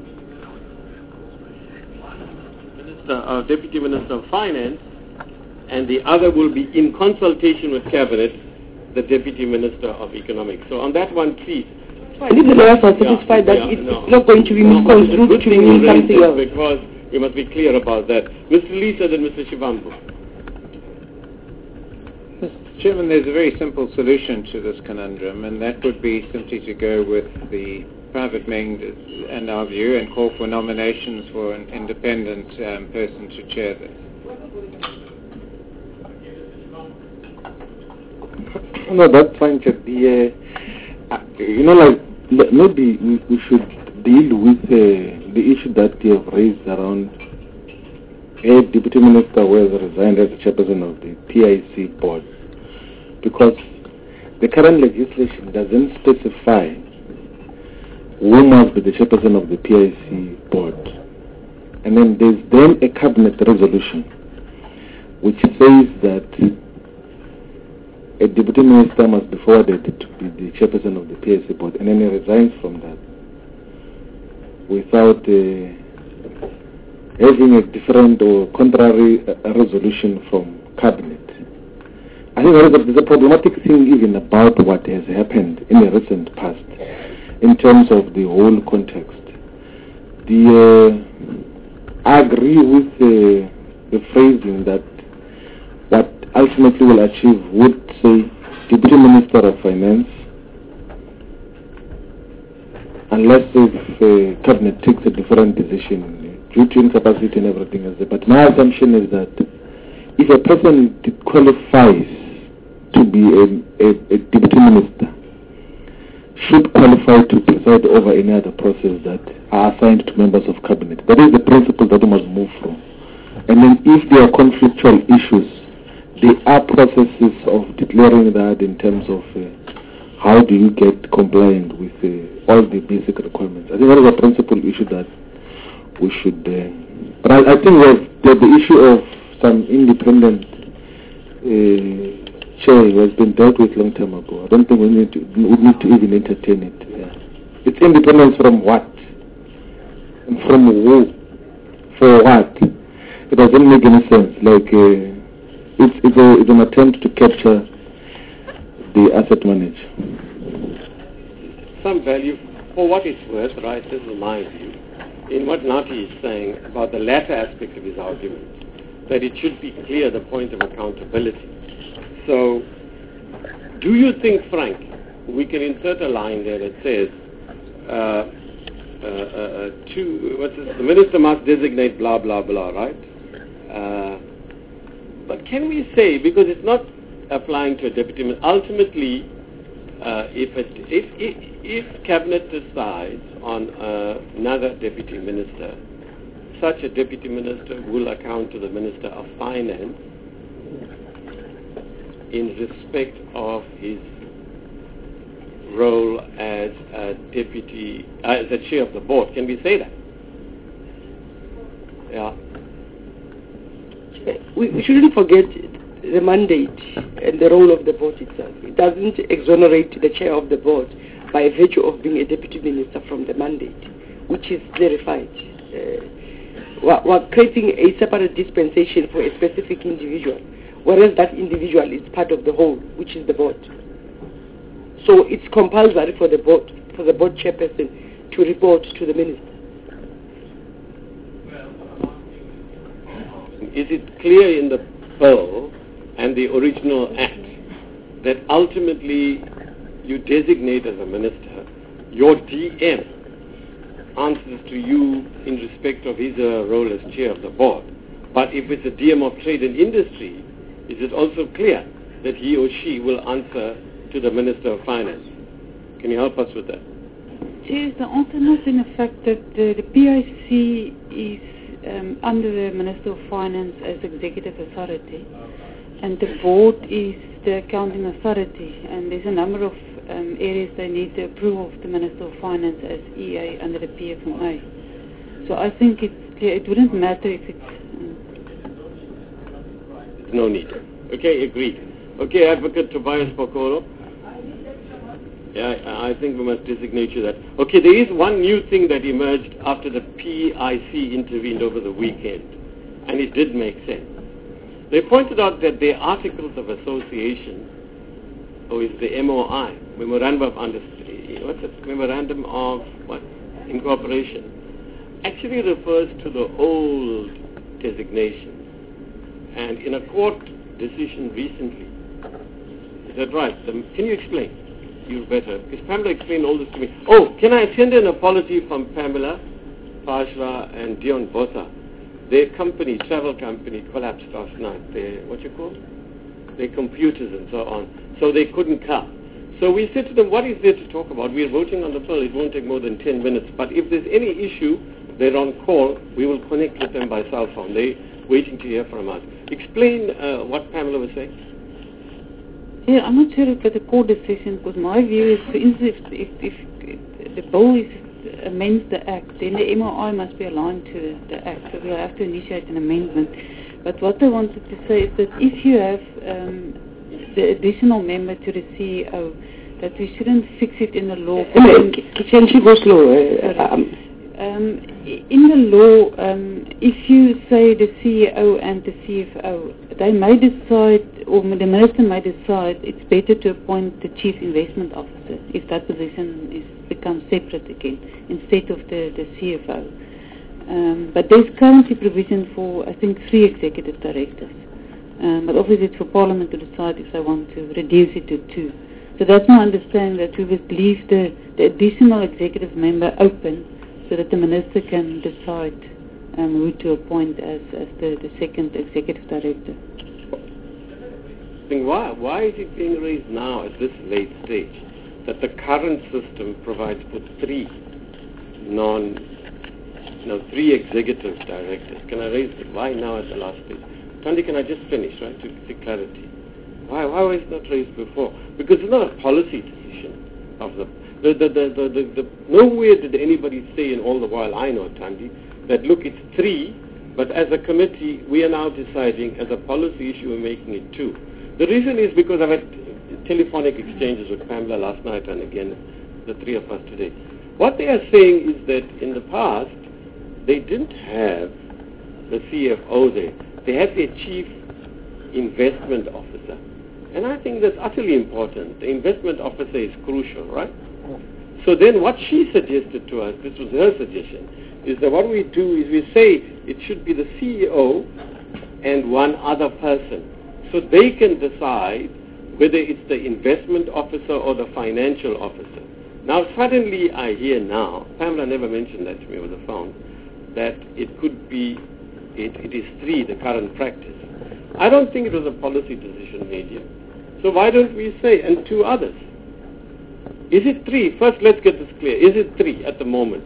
Minister, uh, Deputy Minister of Finance and the other will be in consultation with Cabinet, the Deputy Minister of Economics. So on that one, please. And if the lawyers are satisfied yeah, that yeah, it's no. not going to be no, misconstrued to mean something else. Because we must be clear about that. Mister Lisa, then Mister Shivambu. Mister Chairman, there's a very simple solution to this conundrum, and that would be simply to go with the private members and our view and call for nominations for an independent um, person to chair this. No, that's fine, Chair. The, uh, you know, like, maybe we, we should deal with uh, the issue that you have raised around a Deputy Minister who has resigned as the chairperson of the P I C board, because the current legislation doesn't specify who must be the chairperson of the P I C board. And then there's then a cabinet resolution which says that a deputy minister must be forwarded to be the chairperson of the P I C board, and then he resigns from that without uh, having a different or contrary uh, resolution from cabinet. I think there is a, there's a problematic thing even about what has happened in the recent past in terms of the whole context. The uh, I agree with uh, the phrasing that what ultimately will achieve would say Deputy Minister of Finance, unless if uh, Cabinet takes a different decision due to incapacity and everything else. But my assumption is that if a person qualifies to be a, a, a Deputy Minister, should qualify to preside over any other process that are assigned to members of Cabinet. That is the principle that we must move from. And then if there are conflictual issues, there are processes of declaring that in terms of uh, how do you get compliant with uh, all the basic requirements. I think that is a principal issue that we should... Uh, but I, I think that the issue of some independent uh, chair has been dealt with long time ago. I don't think we need to, we need to even entertain it. Yeah. It's independence from what? And from who? For what? It doesn't make any sense. Like... Uh, It's, it's, a, it's an attempt to capture the asset manager. Some value, for what it's worth, right, this is my view, in what Nati is saying about the latter aspect of his argument, that it should be clear the point of accountability. So, do you think, Frank, we can insert a line there that says, uh, uh, uh, to, what's this, the minister must designate blah, blah, blah, right? Uh, But can we say, because it's not applying to a deputy minister, ultimately, uh, if, it, if, if if Cabinet decides on uh, another deputy minister, such a deputy minister will account to the Minister of Finance in respect of his role as a deputy, uh, as a chair of the board. Can we say that? Yeah. We, we shouldn't forget the mandate and the role of the board itself. It doesn't exonerate the chair of the board by virtue of being a deputy minister from the mandate, which is clarified. Uh, we're, we're creating a separate dispensation for a specific individual, whereas that individual is part of the whole, which is the board. So it's compulsory for the board, for the board chairperson to report to the minister. Is it clear in the bill and the original act that ultimately you designate as a minister, your D M answers to you in respect of his uh, role as chair of the board? But if it's a D M of trade and industry, is it also clear that he or she will answer to the Minister of Finance? Can you help us with that? Yes, the answer is in effect that the, the P I C is Um, under the Minister of Finance as executive authority, and the board is the accounting authority, and there's a number of um, areas they need the approval of the Minister of Finance as E A under the P F M A. So I think it's clear. It wouldn't matter if it's... Um, no need. Okay, agreed. Okay, Advocate Tobias Pokoro. Yeah, I think we must designate you that. Okay, there is one new thing that emerged after the P I C intervened over the weekend, and it did make sense. They pointed out that their articles of association, or is the M O I, Memorandum of Understanding, what's it? Memorandum of what? Incorporation, actually refers to the old designations. And in a court decision recently, is that right? The, can you explain? You better, because Pamela explained all this to me. Oh, can I send an apology from Pamela, Pajra, and Dion Botha? Their company, travel company, collapsed last night. Their, what you call? Their computers and so on. So they couldn't come. So we said to them, what is there to talk about? We are voting on the bill. It won't take more than ten minutes. But if there's any issue, they're on call. We will connect with them by cell phone. They're waiting to hear from us. Explain uh, what Pamela was saying. Yeah, I'm not sure if it's a court decision, because my view is, for instance, if, if, if the bill is, amends the Act, then the M O I must be aligned to the Act, so we'll have to initiate an amendment. But what I wanted to say is that if you have um, the additional member to the C E O, that we shouldn't fix it in the law. Can she go slow? Uh, um, Um, in the law, um, if you say the C E O and the C F O, they may decide, or the minister may decide, it's better to appoint the chief investment officer if that position is becomes separate again, instead of the, the C F O. Um, but there's currently provision for, I think, three executive directors. Um, but obviously it's for Parliament to decide if they want to reduce it to two. So that's my understanding, that we would leave the, the additional executive member open, so that the minister can decide um, who to appoint as, as the, the second executive director. Why, why is it being raised now at this late stage that the current system provides for three non, you know, three executive directors? Can I raise it? Why now at the last stage? Tandi, can I just finish, right, to see clarity? Why, why was it not raised before? Because it's not a policy decision of the The, the, the, the, the, the, nowhere did anybody say in all the while I know, Tandi, that look, it's three, but as a committee, we are now deciding, as a policy issue, we're making it two. The reason is because I've had telephonic exchanges with Pamela last night and again, the three of us today. What they are saying is that in the past, they didn't have the C F O there. They had their chief investment officer. And I think that's utterly important. The investment officer is crucial, right? So then what she suggested to us, this was her suggestion, is that what we do is we say it should be the C E O and one other person. So they can decide whether it's the investment officer or the financial officer. Now suddenly I hear now, Pamela never mentioned that to me over the phone, that it could be, it, it is three, the current practice. I don't think it was a policy decision made here. So why don't we say, and two others? Is it three? First, let's get this clear. Is it three at the moment?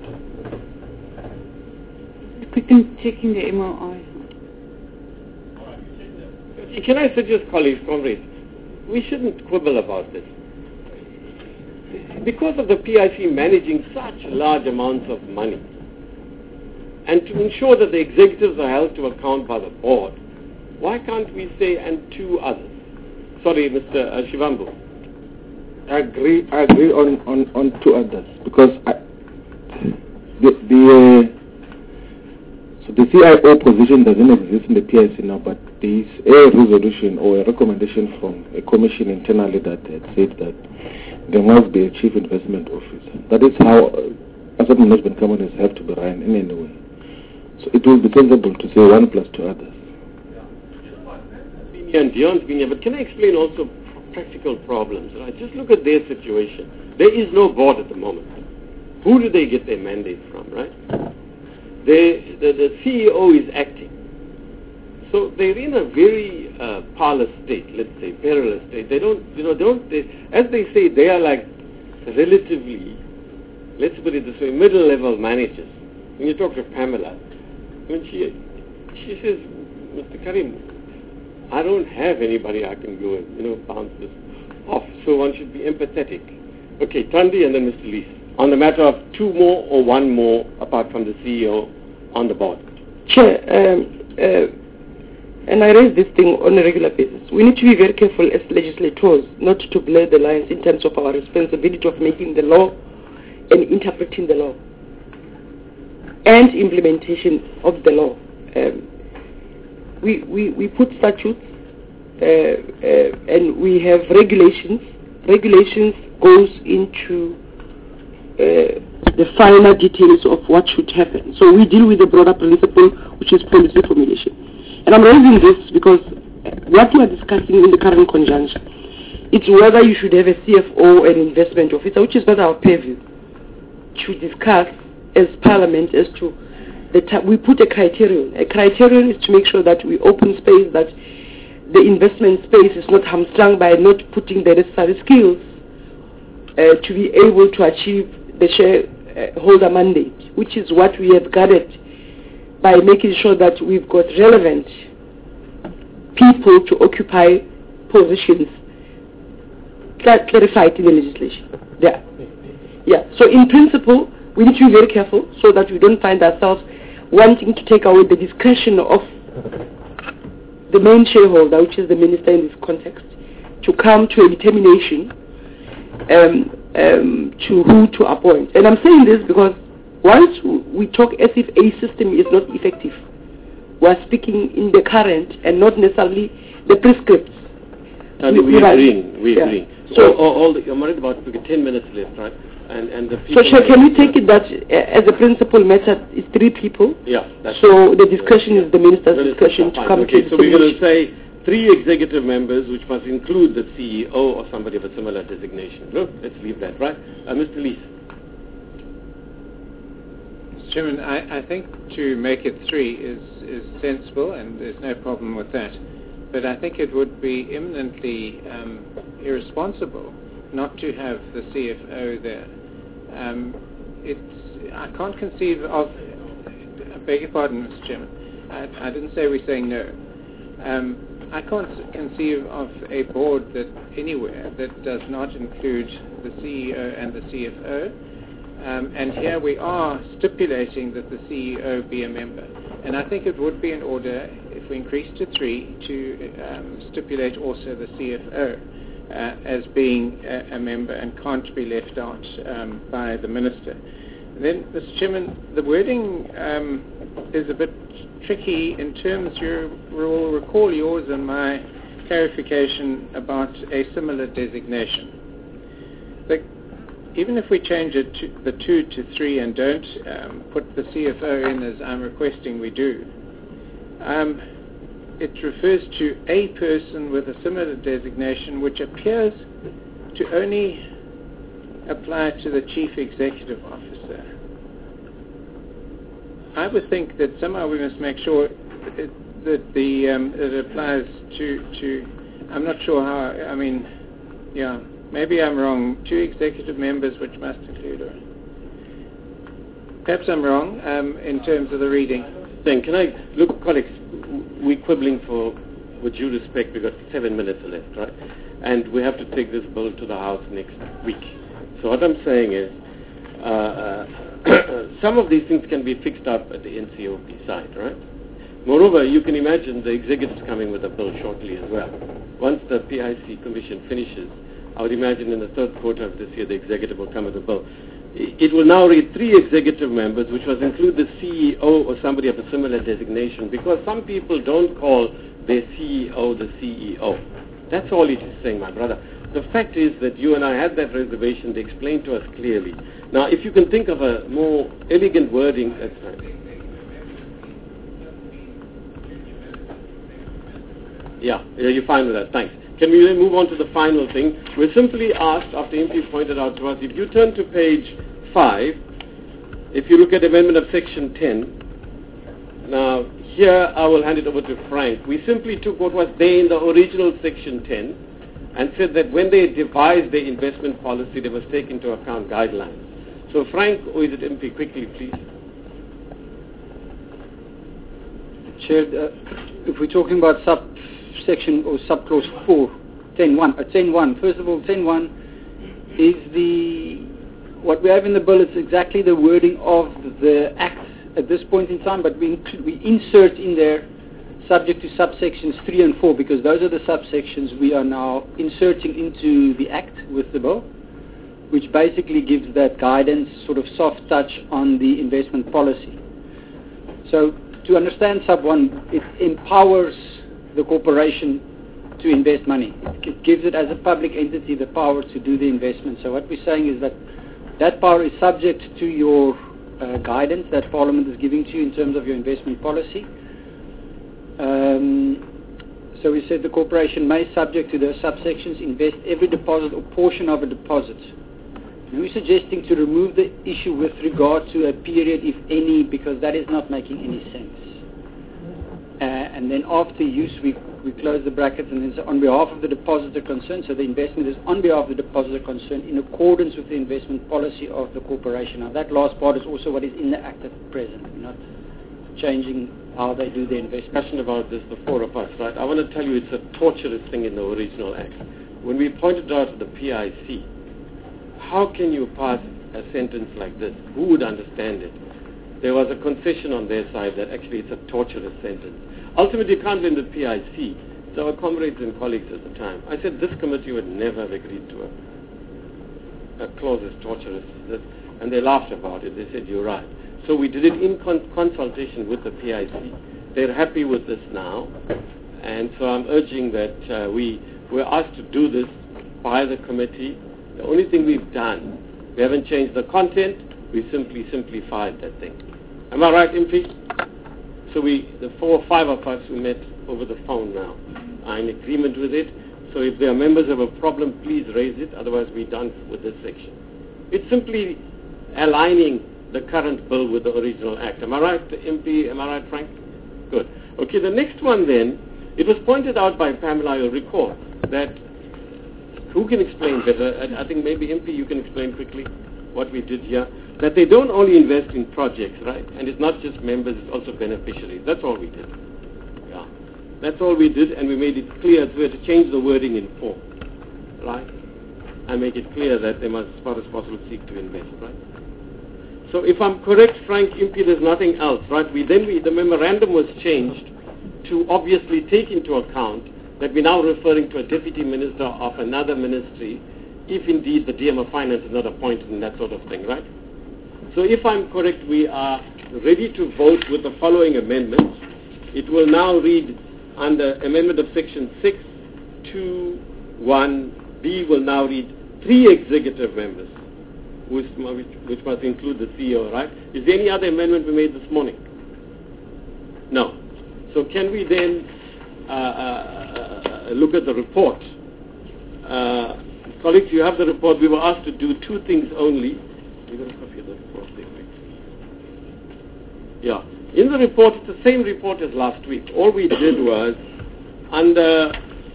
Quickly checking the M O I. Can I suggest, colleagues, comrades, we shouldn't quibble about this. Because of the P I C managing such large amounts of money, and to ensure that the executives are held to account by the board, why can't we say, and two others? Sorry, Mister Uh, Shivambu. I agree. I agree on, on, on two others, because I, the the uh, so the C I O position doesn't exist in the P I C now, but there is a resolution or a recommendation from a commission internally that had said that there must be a chief investment officer. That is how uh, asset management companies have to be run in any way. So it will be sensible to say one plus two others. And Dion's been here, but can I explain also practical problems? Right? Just look at their situation. There is no board at the moment. Who do they get their mandate from, right? They, the, the C E O is acting. So they're in a very uh, parlous state, let's say, perilous state. They don't, you know, don't, they, as they say, they are like relatively, let's put it this way, middle-level managers. When you talk to Pamela, when she, she says, Mister Karim, I don't have anybody I can go and, you know, bounce this off, so one should be empathetic. Okay, Tandi and then Mister Lees. On the matter of two more or one more, apart from the C E O, on the board. Chair, um, uh, and I raise this thing on a regular basis. We need to be very careful as legislators not to blur the lines in terms of our responsibility of making the law and interpreting the law and implementation of the law. Um, we, we, we put statutes uh, uh, and we have regulations. Regulations goes into uh, the finer details of what should happen. So we deal with the broader principle, which is policy formulation. And I'm raising this because what we are discussing in the current conjuncture, it's whether you should have a C F O and investment officer, which is not our purview, to discuss as Parliament as to the ta- we put a criterion. A criterion is to make sure that we open space, that the investment space is not hamstrung by not putting the necessary skills uh, to be able to achieve the shareholder mandate, which is what we have gathered by making sure that we've got relevant people to occupy positions cl- clarified in the legislation. Yeah. Yeah. So in principle, we need to be very careful so that we don't find ourselves wanting to take away the discretion of the main shareholder, which is the minister in this context, to come to a determination um, um, to who to appoint. And I'm saying this because once we talk as if a system is not effective, we're speaking in the current and not necessarily the prescripts. And we, we agreeing, we yeah. agreeing. So, all, all, all the, I'm worried about ten minutes left, right? And, and the so shall, can we take it that uh, as a principal matter, it's three people? Yeah. That's so the discussion yeah. is the minister's Minister, discretion to fine. come okay, to so we're going to say three executive members, which must include the C E O or somebody of a similar designation. Look, let's leave that, right? Uh, Mister Lees. Mister Chairman, I, I think to make it three is, is sensible, and there's no problem with that. But I think it would be eminently um, irresponsible not to have the C F O there. Um, it's, I can't conceive of, I beg your pardon, Mister Chairman, I, I didn't say we're saying no. Um, I can't conceive of a board that anywhere that does not include the C E O and the C F O. Um, and here we are stipulating that the C E O be a member. And I think it would be in order, if we increase to three, to um, stipulate also the C F O uh, as being a, a member and can't be left out um, by the minister. And then, Mister Chairman, the wording um, is a bit tricky in terms, you will recall yours and my clarification about a similar designation. But even if we change it to the two to three and don't um, put the C F O in as I'm requesting we do, um, it refers to a person with a similar designation, which appears to only apply to the chief executive officer. I would think that somehow we must make sure it, that the um, it applies to to. I'm not sure how. I mean, yeah. Maybe I'm wrong. Two executive members, which must include her. Perhaps I'm wrong um, in terms of the reading. Then can I look, colleagues? We're quibbling for, with due respect, we've got seven minutes left, right? And we have to take this bill to the House next week. So what I'm saying is, uh, uh, some of these things can be fixed up at the N C O P side, right? Moreover, you can imagine the executives coming with a bill shortly as well. Once the P I C Commission finishes, I would imagine in the third quarter of this year, the executive will come with a bill. It will now read three executive members, which must include the C E O or somebody of a similar designation, because some people don't call their C E O the C E O. That's all it is saying, my brother. The fact is that you and I had that reservation. They explained to us clearly. Now, if you can think of a more elegant wording, that's fine. Yeah, yeah, you're fine with that. Thanks. Can we then move on to the final thing? We're simply asked, after M P pointed out to us, if you turn to page five, if you look at amendment of section ten, now here I will hand it over to Frank. We simply took what was there in the original section ten and said that when they devised their investment policy, they must take into account guidelines. So Frank, or is it M P, quickly please. Chair, uh, if we're talking about subsection or subclause four, ten one, uh, ten one, first of all, ten one is the, what we have in the bill is exactly the wording of the Act at this point in time, but we, include, we insert in there subject to subsections three and four, because those are the subsections we are now inserting into the Act with the bill, which basically gives that guidance, sort of soft touch on the investment policy. So to understand sub one, it empowers the corporation to invest money. It gives it as a public entity the power to do the investment. So what we're saying is that that power is subject to your uh, guidance that Parliament is giving to you in terms of your investment policy. Um, so we said the corporation may, subject to those subsections, invest every deposit or portion of a deposit. And we're suggesting to remove the issue with regard to a period, if any, because that is not making any sense. Uh, and then after use, we we close the brackets and then say on behalf of the depositor concerned, so the investment is on behalf of the depositor concerned in accordance with the investment policy of the corporation. Now that last part is also what is in the Act at present. We're not changing how they do the investment. Discussion about this, the four of us, right? I want to tell you it's a torturous thing in the original Act. When we pointed out to the P I C, how can you pass a sentence like this? Who would understand it? There was a concession on their side that actually it's a torturous sentence. Ultimately, you can't blame the P I C. It's our comrades and colleagues at the time. I said this committee would never have agreed to a, a clause as torturous as this. And they laughed about it. They said, you're right. So we did it in con- consultation with the P I C. They're happy with this now. And so I'm urging that uh, we were asked to do this by the committee. The only thing we've done, we haven't changed the content. We simply simplified that thing. Am I right, M P? So we, the four or five of us who met over the phone now, are in agreement with it. So if there are members of a problem, please raise it. Otherwise, we're done with this section. It's simply aligning the current bill with the original Act. Am I right, M P? Am I right, Frank? Good. Okay, the next one then, it was pointed out by Pamela, you'll recall, that who can explain better? I, I think maybe M P, you can explain quickly what we did here. That they don't only invest in projects, right? And it's not just members, it's also beneficiaries. That's all we did. Yeah. That's all we did, and we made it clear. So we had to change the wording in four, right? And make it clear that they must, as far as possible, seek to invest, right? So if I'm correct, Frank, M P, there's nothing else, right? We then, we, the memorandum was changed to obviously take into account that we're now referring to a deputy minister of another ministry, if indeed the D M of Finance is not appointed and that sort of thing, right? So if I'm correct, we are ready to vote with the following amendments. It will now read under amendment of section six two one B will now read three executive members, which, which must include the C E O, right? Is there any other amendment we made this morning? No. So can we then uh, uh, uh, look at the report? Uh, colleagues, you have the report. We were asked to do two things only. You're going to copy the report there, right? Yeah. In the report, it's the same report as last week. All we did was, under,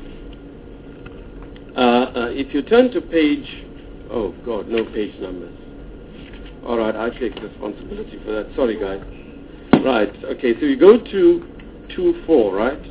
uh, uh, if you turn to page, oh God, no page numbers. All right, I take responsibility for that. Sorry, guys. Right, okay, so you go to two four, right?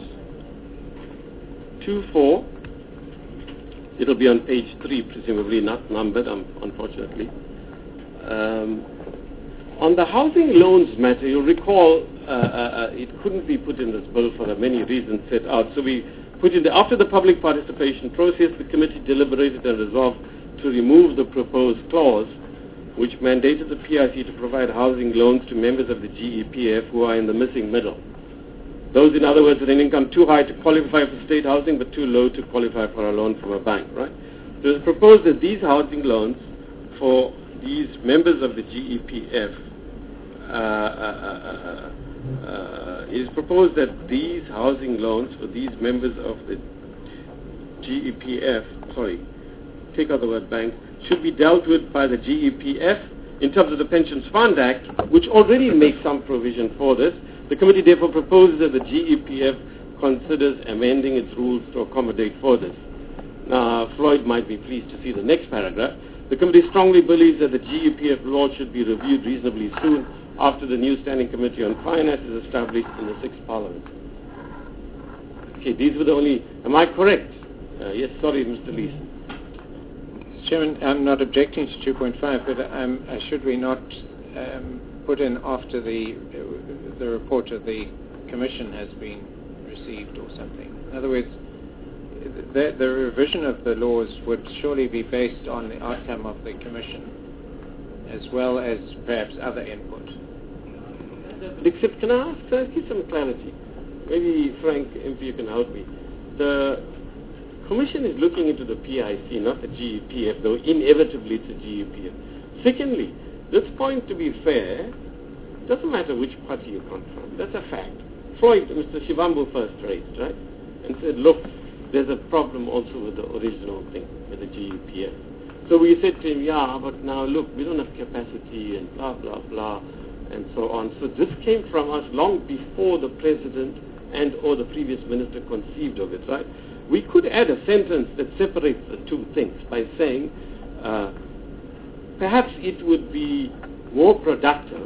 two four. It'll be on page three, presumably, not numbered, um, unfortunately. Um, on the housing loans matter, you'll recall uh, uh, it couldn't be put in this bill for the many reasons set out. So we put in the, after the public participation process, the committee deliberated and resolved to remove the proposed clause which mandated the P I C to provide housing loans to members of the G E P F who are in the missing middle. Those, in other words, with an income too high to qualify for state housing but too low to qualify for a loan from a bank, right? So it was proposed that these housing loans for these members of the G E P F, uh, uh, uh, uh, it is proposed that these housing loans for these members of the G E P F, sorry, take out the word bank, should be dealt with by the G E P F in terms of the Pensions Fund Act, which already makes some provision for this. The committee therefore proposes that the G E P F considers amending its rules to accommodate for this. Now, Floyd might be pleased to see the next paragraph. The committee strongly believes that the G E P F law should be reviewed reasonably soon after the new Standing Committee on Finance is established in the sixth Parliament. Okay, these were the only... Am I correct? Uh, yes, sorry, Mister Lees. Mister Chairman, I'm not objecting to two point five, but um, uh, should we not um, put in after the uh, the report of the Commission has been received or something? In other words, the, the revision of the laws would surely be based on the outcome of the Commission, as well as perhaps other input. Except, can I ask, can I get some clarity? Maybe, Frank, M P, you can help me. The Commission is looking into the P I C, not the G E P F, though inevitably it's a G E P F. Secondly, this point, to be fair, doesn't matter which party you come from. That's a fact. Floyd, Mister Shivambu first raised, right? And said, look, there's a problem also with the original thing, with the G E P F. So we said to him, yeah, but now look, we don't have capacity and blah, blah, blah, and so on. So this came from us long before the President and or the previous Minister conceived of it, right? We could add a sentence that separates the two things by saying, uh, perhaps it would be more productive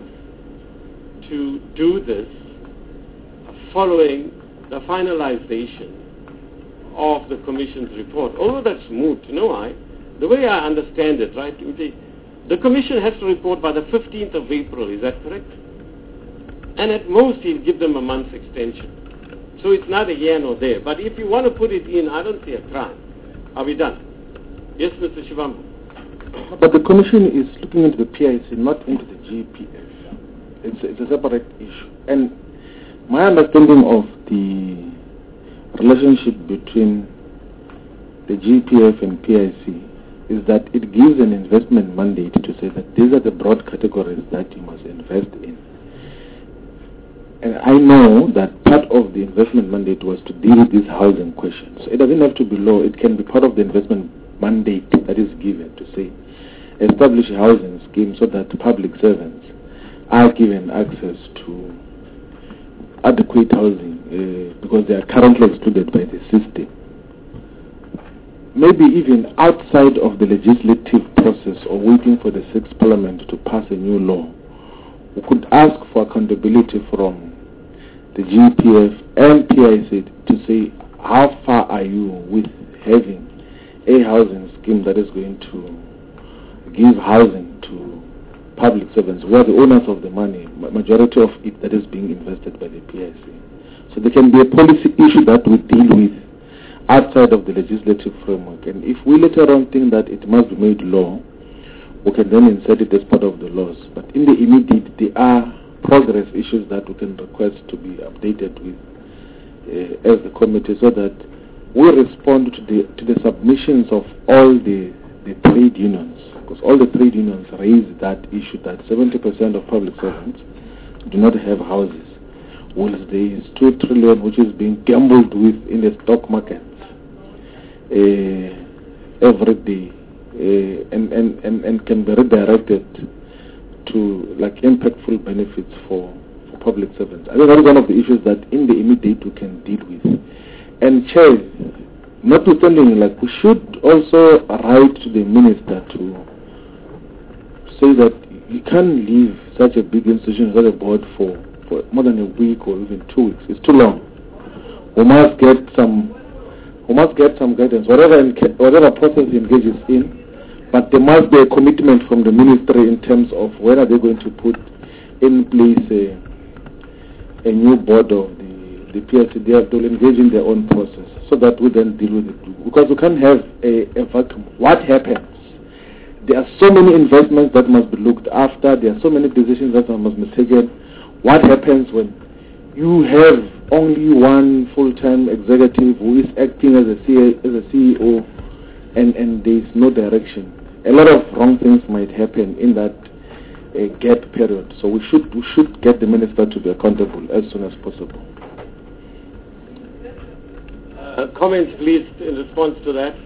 to do this following the finalization of the Commission's report. Although that's moot, you know why? The way I understand it, right, the Commission has to report by the fifteenth of April, is that correct? And at most he'll give them a month's extension. So it's not a here nor there. But if you want to put it in, I don't see a crime. Are we done? Yes, Mister Shivambu. But the Commission is looking into the P I C, not into the G E P F. It's, it's a separate issue. And my understanding of the relationship between the G E P F and P I C is that it gives an investment mandate to say that these are the broad categories that you must invest in. And I know that part of the investment mandate was to deal with these housing questions. So it doesn't have to be law. It can be part of the investment mandate that is given to say, establish a housing scheme so that public servants are given access to adequate housing uh, because they are currently excluded by the system. Maybe even outside of the legislative process or waiting for the sixth parliament to pass a new law, we could ask for accountability from the G E P F and P I C to say, how far are you with having a housing scheme that is going to give housing to public servants who are the owners of the money, majority of it that is being invested by the P I C. So there can be a policy issue that we deal with outside of the legislative framework. And if we later on think that it must be made law, we can then insert it as part of the laws. But in the immediate, there are progress issues that we can request to be updated with uh, as the committee so that we respond to the to the submissions of all the, the trade unions. Because all the trade unions raise that issue that seventy percent of public servants do not have houses, whilst there is two trillion which is being gambled with in the stock markets uh, every day uh, and, and, and, and can be redirected to like impactful benefits for, for public servants. I think that is one of the issues that in the immediate we can deal with. And Chair, notwithstanding, like we should also write to the minister to say that you can't leave such a big institution, such a board for, for more than a week or even two weeks. It's too long. We must get some, we must get some guidance, whatever whatever process he engages in. But there must be a commitment from the ministry in terms of when are they going to put in place a, a new board of the, the P I C. They have to engage in their own process so that we then deal with it. Because we can't have a, a vacuum. What happens? There are so many investments that must be looked after. There are so many decisions that must be taken. What happens when you have only one full-time executive who is acting as a, C A, as a C E O and, and there is no direction? A lot of wrong things might happen in that uh, gap period. So we should we should get the minister to be accountable as soon as possible. Uh, comments, please, in response to that.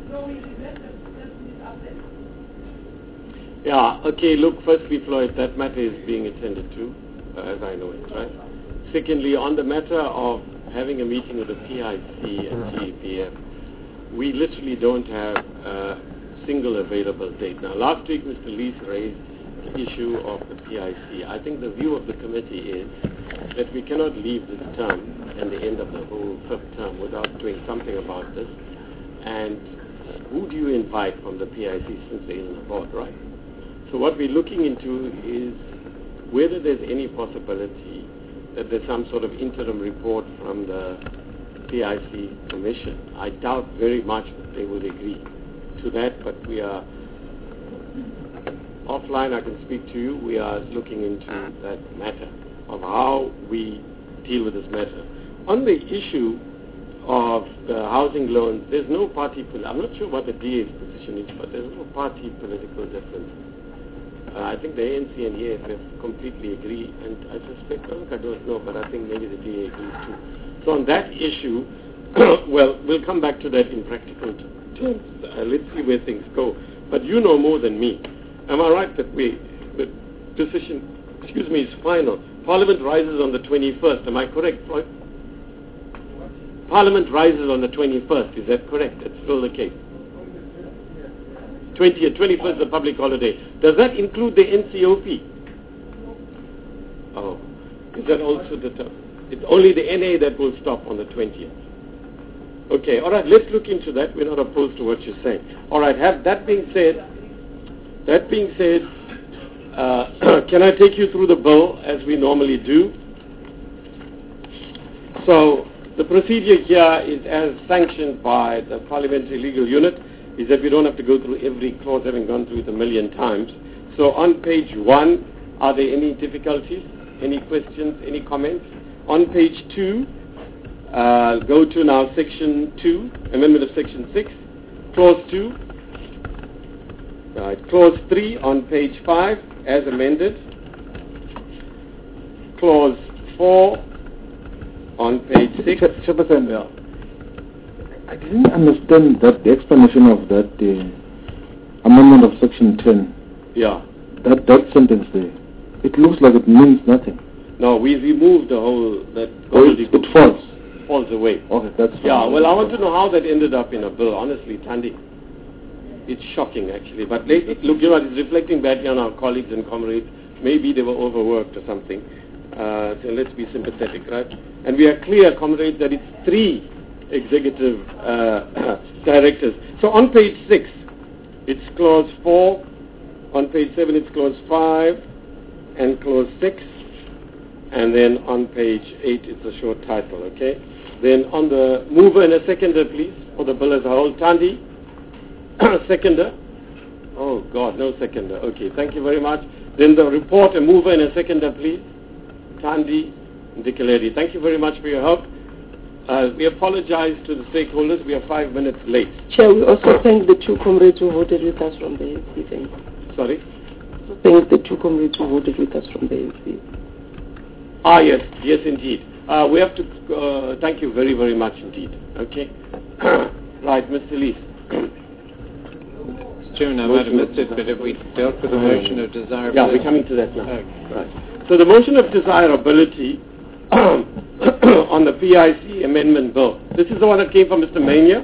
Yeah, okay, look, firstly, Floyd, that matter is being attended to, uh, as I know it, right? Secondly, on the matter of having a meeting with the P I C and G E P F, we literally don't have a single available date. Now, last week, Mister Lees raised the issue of the P I C. I think the view of the committee is that we cannot leave this term and the end of the whole fifth term without doing something about this. And who do you invite from the P I C since there isn't a board, right? So what we're looking into is whether there's any possibility that there's some sort of interim report from the P I C Commission. I doubt very much that they would agree to that, but we are offline. I can speak to you. We are looking into that matter. of how we deal with this matter. On the issue of the housing loans, there's no party, pol- I'm not sure what the D A's position is, but there's no party political difference. Uh, I think the A N C and E A F F completely agree, and I suspect, I don't know, but I think maybe the D A agrees too. So on that issue, well, we'll come back to that in practical t- terms. Uh, let's see where things go. But you know more than me. Am I right that we, the decision, excuse me, is final? Parliament rises on the twenty-first. Am I correct, Floyd? Parliament rises on the twenty-first. Is that correct? That's still the case. twentieth, twenty-first is a public holiday. Does that include the N C O P? Oh, is that also the term? It's only the N A that will stop on the twentieth. Okay, all right, let's look into that. We're not opposed to what you're saying. All right, have that being said, that being said, uh, can I take you through the bill as we normally do? So, the procedure here is as sanctioned by the Parliamentary Legal Unit, is that we don't have to go through every clause, having gone through it a million times. So on page one, are there any difficulties, any questions, any comments? On page two, uh, go to now section two, amendment of section six, clause two. Right, clause three on page five, as amended. Clause four on page six. Chairperson, uh, I didn't understand that the explanation of that uh, amendment of section ten. Yeah. That that sentence there. It looks like it means nothing. No, we removed the whole that. Oh, it, it falls. Falls away. Okay, that's fine. Yeah. Well, I want to know how that ended up in a bill. Honestly, Tandy, it's shocking actually. But let, look, you know, it's reflecting badly on our colleagues and comrades. Maybe they were overworked or something. Uh, so let's be sympathetic, right? And we are clear, comrades, that it's three executive uh, directors. So on page six, it's clause four. On page seven, it's clause five and clause six. And then on page eight, it's a short title, okay? Then on the mover and a seconder, please, for the bill as a whole. Tandy, seconder. Oh, God, no seconder. Okay, thank you very much. Then the report, a mover and a seconder, please. Tandy Ndikeledi. Thank you very much for your help. Uh, we apologize to the stakeholders. We are five minutes late. Chair, we also thank the two comrades who voted with us from the N C. Thank you. Sorry? Also thank the two comrades who voted with us from the N C. Ah, yes, yes, indeed. Uh, we have to uh, thank you very, very much indeed. Okay? Right, Mister Lee. Mister Chairman, I might have missed it, but have we dealt with the motion of desirability? Yeah, we're coming to that now. Okay. Right. So the motion of desirability on the P I C amendment bill. This is the one that came from Mister Mania.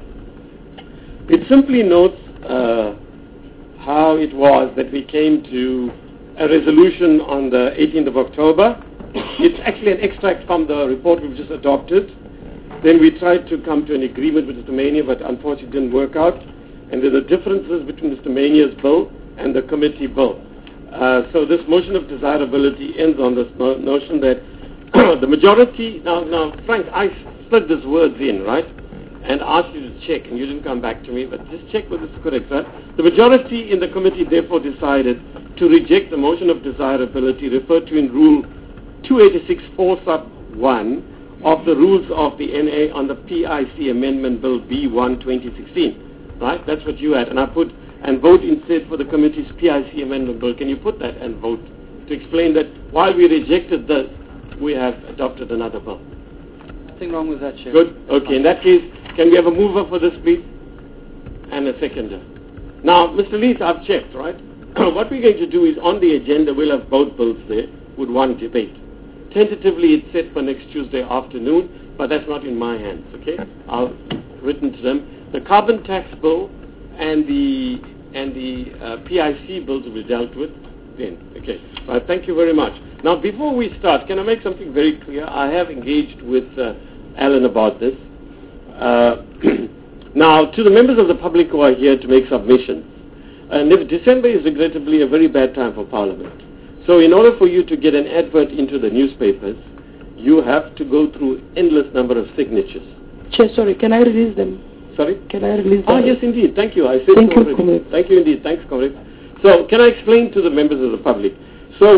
It simply notes uh, how it was that we came to a resolution on the eighteenth of October. It's actually an extract from the report we've just adopted. Then we tried to come to an agreement with Mister Mania, but unfortunately it didn't work out. And there are differences between Mister Mania's bill and the committee bill. Uh, so this motion of desirability ends on this no- notion that the majority, now, now, Frank, I slid these words in, right, and asked you to check, and you didn't come back to me, but just check whether it's correct, right? The majority in the committee therefore decided to reject the motion of desirability referred to in Rule two eighty-six four sub one of the rules of the N A on the P I C Amendment Bill B one twenty sixteen, right? That's what you had, and I put, and vote instead for the committee's P I C Amendment Bill. Can you put that and vote to explain that while we rejected this, we have adopted another bill? Nothing wrong with that, Chair. Good. Okay. In that case, can we have a mover for this, please? And a seconder. Now, Mister Lees, I've checked, right? What we're going to do is on the agenda, we'll have both bills there with one debate. Tentatively, it's set for next Tuesday afternoon, but that's not in my hands, okay? I've written to them. The carbon tax bill and the and the uh, P I C bills will be dealt with then. Okay. Right, thank you very much. Now, before we start, can I make something very clear? I have engaged with uh, Alan about this. Uh, now, to the members of the public who are here to make submissions, and if December is regrettably a very bad time for Parliament. So in order for you to get an advert into the newspapers, you have to go through endless number of signatures. Chair, sorry, can I release them? Sorry? Can I release them? Ah, yes, indeed. Thank you. I said Thank so you, comrade. Thank you, indeed. Thanks, comrade. So, can I explain to the members of the public? So,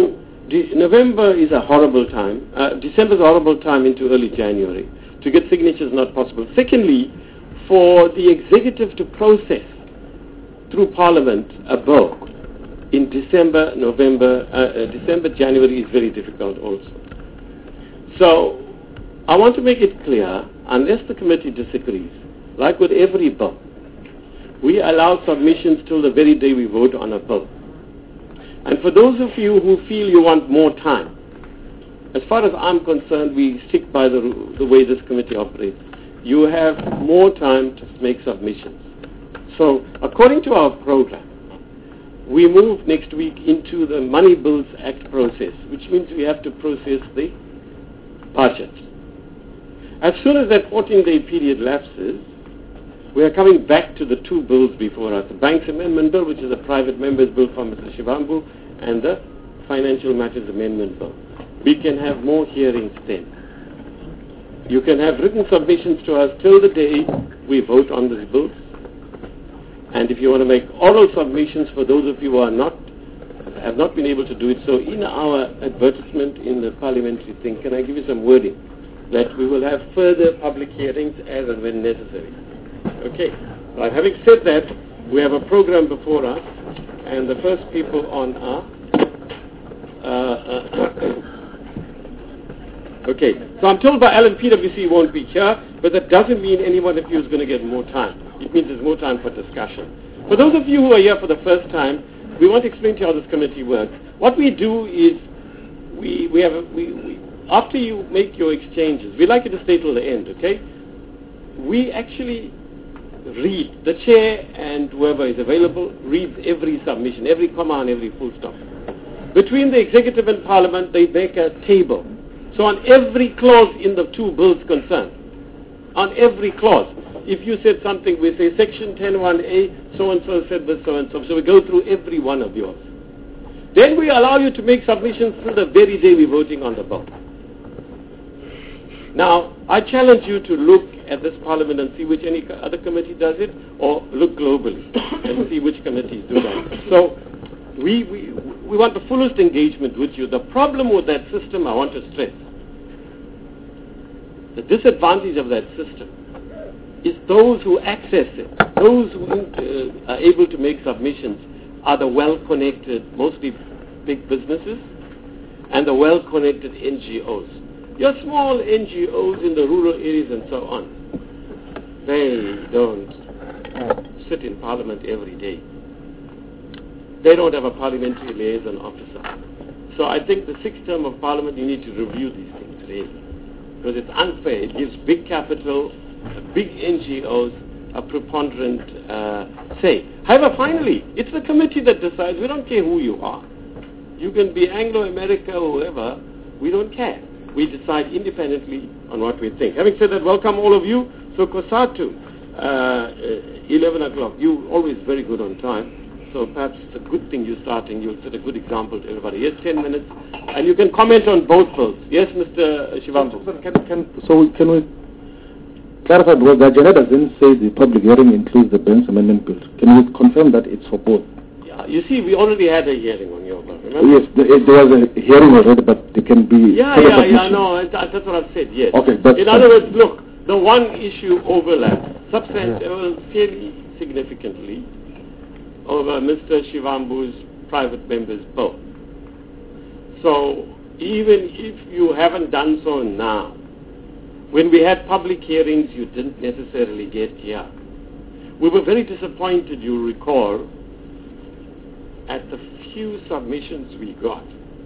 De- November is a horrible time. Uh, December is a horrible time into early January. To get signatures not possible. Secondly, for the executive to process through Parliament a bill in December, November, uh, uh, December, January is very difficult also. So I want to make it clear, unless the committee disagrees, like with every bill, we allow submissions till the very day we vote on a bill. And for those of you who feel you want more time, as far as I'm concerned, we stick by the, the way this committee operates. You have more time to make submissions. So, according to our program, we move next week into the Money Bills Act process, which means we have to process the budget. As soon as that fourteen-day period lapses, we are coming back to the two bills before us, the Banks Amendment Bill, which is a private member's bill from Mister Shivambu, and the Financial Matters Amendment Bill. We can have more hearings then. You can have written submissions to us till the day we vote on these bills. And if you want to make oral submissions for those of you who are not, have not been able to do it, so in our advertisement in the parliamentary thing, can I give you some wording? That we will have further public hearings as and when necessary. Okay. Right. Having said that, we have a program before us, and the first people on are uh, uh, okay, so I'm told by Alan P W C won't be here, but that doesn't mean any one of you is going to get more time. It means there's more time for discussion. For those of you who are here for the first time, we want to explain to you how this committee works. What we do is, we, we have a, we, we, after you make your exchanges, we like you to stay till the end, okay? We actually read, the chair and whoever is available reads every submission, every comma and every full stop. Between the executive and parliament, they make a table. So on every clause in the two bills concerned, on every clause, if you said something, we say section ten one A, so-and-so said this, so-and-so. So we go through every one of yours. Then we allow you to make submissions till the very day we're voting on the bill. Now, I challenge you to look at this parliament and see which any other committee does it, or look globally and see which committees do that. So we, we, we want the fullest engagement with you. The problem with that system, I want to stress, the disadvantage of that system is those who access it, those who uh, are able to make submissions are the well-connected, mostly big businesses, and the well-connected N G Os. Your small N G Os in the rural areas and so on, they don't sit in Parliament every day. They don't have a parliamentary liaison officer. So I think the sixth term of Parliament, you need to review these things today. Because it's unfair. It gives big capital, big N G Os, a preponderant uh, say. However, finally, it's the committee that decides. We don't care who you are. You can be Anglo-America or whoever. We don't care. We decide independently on what we think. Having said that, welcome all of you. So Kosatu, uh, eleven o'clock. You're always very good on time. So perhaps it's a good thing you're starting. You'll set a good example to everybody. Yes, ten minutes. And you can comment on both bills. Yes, Mister Shivambu. So can, can, so can we clarify, because the agenda doesn't say the public hearing includes the Banks Amendment Bill. Can we confirm that it's for both? Yeah, you see, we already had a hearing on your bill, remember? Yes, there, there was a hearing already, but there can be... Yeah, yeah, yeah, no, that's what I've said, yes. Okay, that's In fine. other words, look, the one issue overlaps substantially, fairly significantly over Mister Shivambu's private member's bill. So even if you haven't done so now, when we had public hearings, you didn't necessarily get here. We were very disappointed, you recall, at the few submissions we got.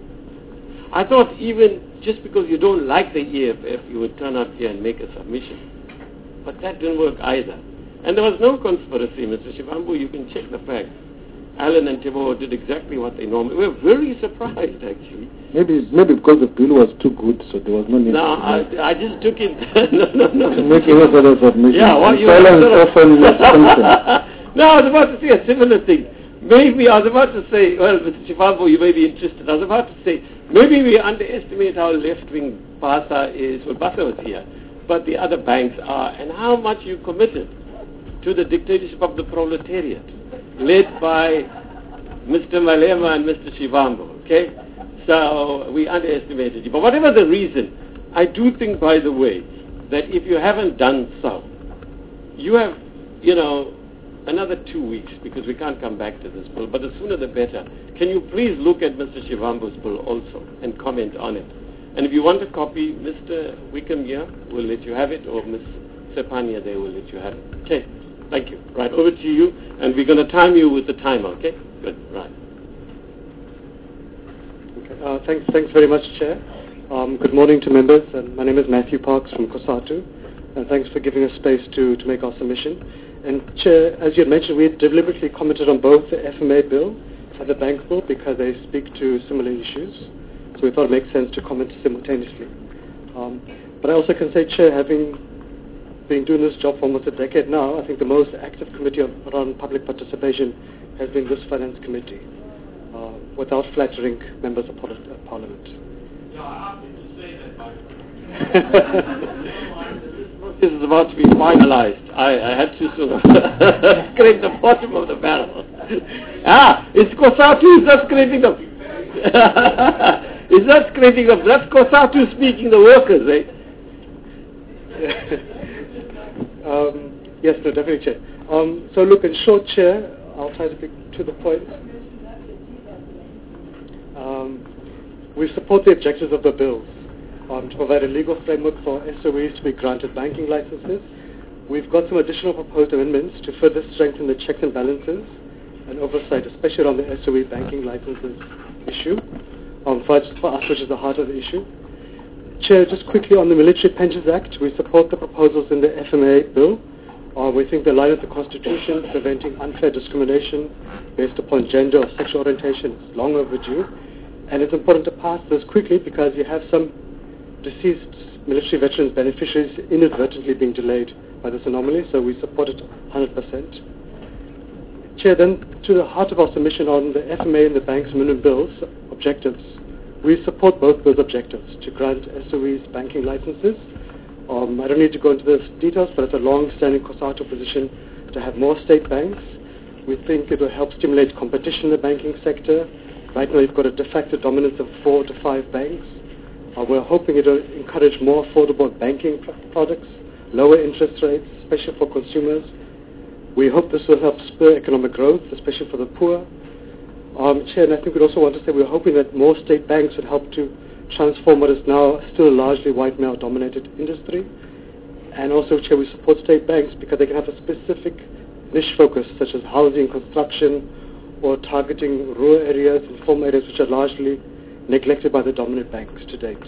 I thought even just because you don't like the E F F, you would turn up here and make a submission. But that didn't work either. And there was no conspiracy, Mister Shivambu. You can check the facts. Alan and Timo did exactly what they normally... We were very surprised, actually. Maybe maybe because the bill was too good, so there was no need no, to... I, I just took it... no, no, no. To make any sort of submission. Yeah, well, you silence sort of... often is something. No, I was about to say a similar thing. Maybe I was about to say, well, Mister Shivambu, you may be interested. I was about to say, maybe we underestimate how left-wing Basa is. Well, Basa was here, but the other banks are, and how much you committed to the dictatorship of the proletariat, led by Mister Malema and Mister Shivambu, okay? So we underestimated you. But whatever the reason, I do think, by the way, that if you haven't done so, you have, you know, another two weeks, because we can't come back to this bill, but the sooner the better. Can you please look at Mister Shivambu's bill also and comment on it? And if you want a copy, Mister Wickham here will let you have it, or Miz Sepania there will let you have it. Okay, thank you. Right, over to you, and we're going to time you with the timer, okay? Good, right. Okay, uh, thanks, thanks very much, Chair. Um, good morning to members, and my name is Matthew Parks from COSATU, and thanks for giving us space to, to make our submission. And Chair, as you had mentioned, we had deliberately commented on both the F M A bill and the bank bill because they speak to similar issues. So we thought it makes sense to comment simultaneously. Um, but I also can say, Chair, having been doing this job for almost a decade now, I think the most active committee of, around public participation has been this Finance Committee, uh, without flattering members of Parliament. Uh, Parliament. Yeah, I have to say that, this is about to be finalized. I, I had to sort of scrape the bottom of the barrel. ah, it's COSATU, is not scraping the... it's not scraping the... That's COSATU speaking the workers, eh? um, yes, no, definitely, Chair. Um, so look, in short, Chair, I'll try to be to the point. Um, we support the objectives of the bills. Um, to provide a legal framework for S O Es to be granted banking licenses. We've got some additional proposed amendments to further strengthen the checks and balances and oversight, especially on the S O E banking licenses issue, um, for, for us, which is the heart of the issue. Chair, just quickly on the Military Pensions Act, we support the proposals in the F M A bill. Uh, we think they align with the Constitution, preventing unfair discrimination based upon gender or sexual orientation. It's long overdue. And it's important to pass this quickly because you have some deceased military veterans beneficiaries inadvertently being delayed by this anomaly, so we support it one hundred percent. Chair, then to the heart of our submission on the F M A and the bank's minimum bills objectives, we support both those objectives to grant S O Es banking licenses. Um, I don't need to go into the details, but it's a long-standing COSATU position to have more state banks. We think it will help stimulate competition in the banking sector. Right now you've got a de facto dominance of four to five banks. Uh, we're hoping it will encourage more affordable banking pr- products, lower interest rates, especially for consumers. We hope this will help spur economic growth, especially for the poor. Um, Chair, and I think we also want to say we're hoping that more state banks would help to transform what is now still a largely white male-dominated industry. And also, Chair, we support state banks because they can have a specific niche focus, such as housing, construction, or targeting rural areas, informal areas which are largely neglected by the dominant banks to date.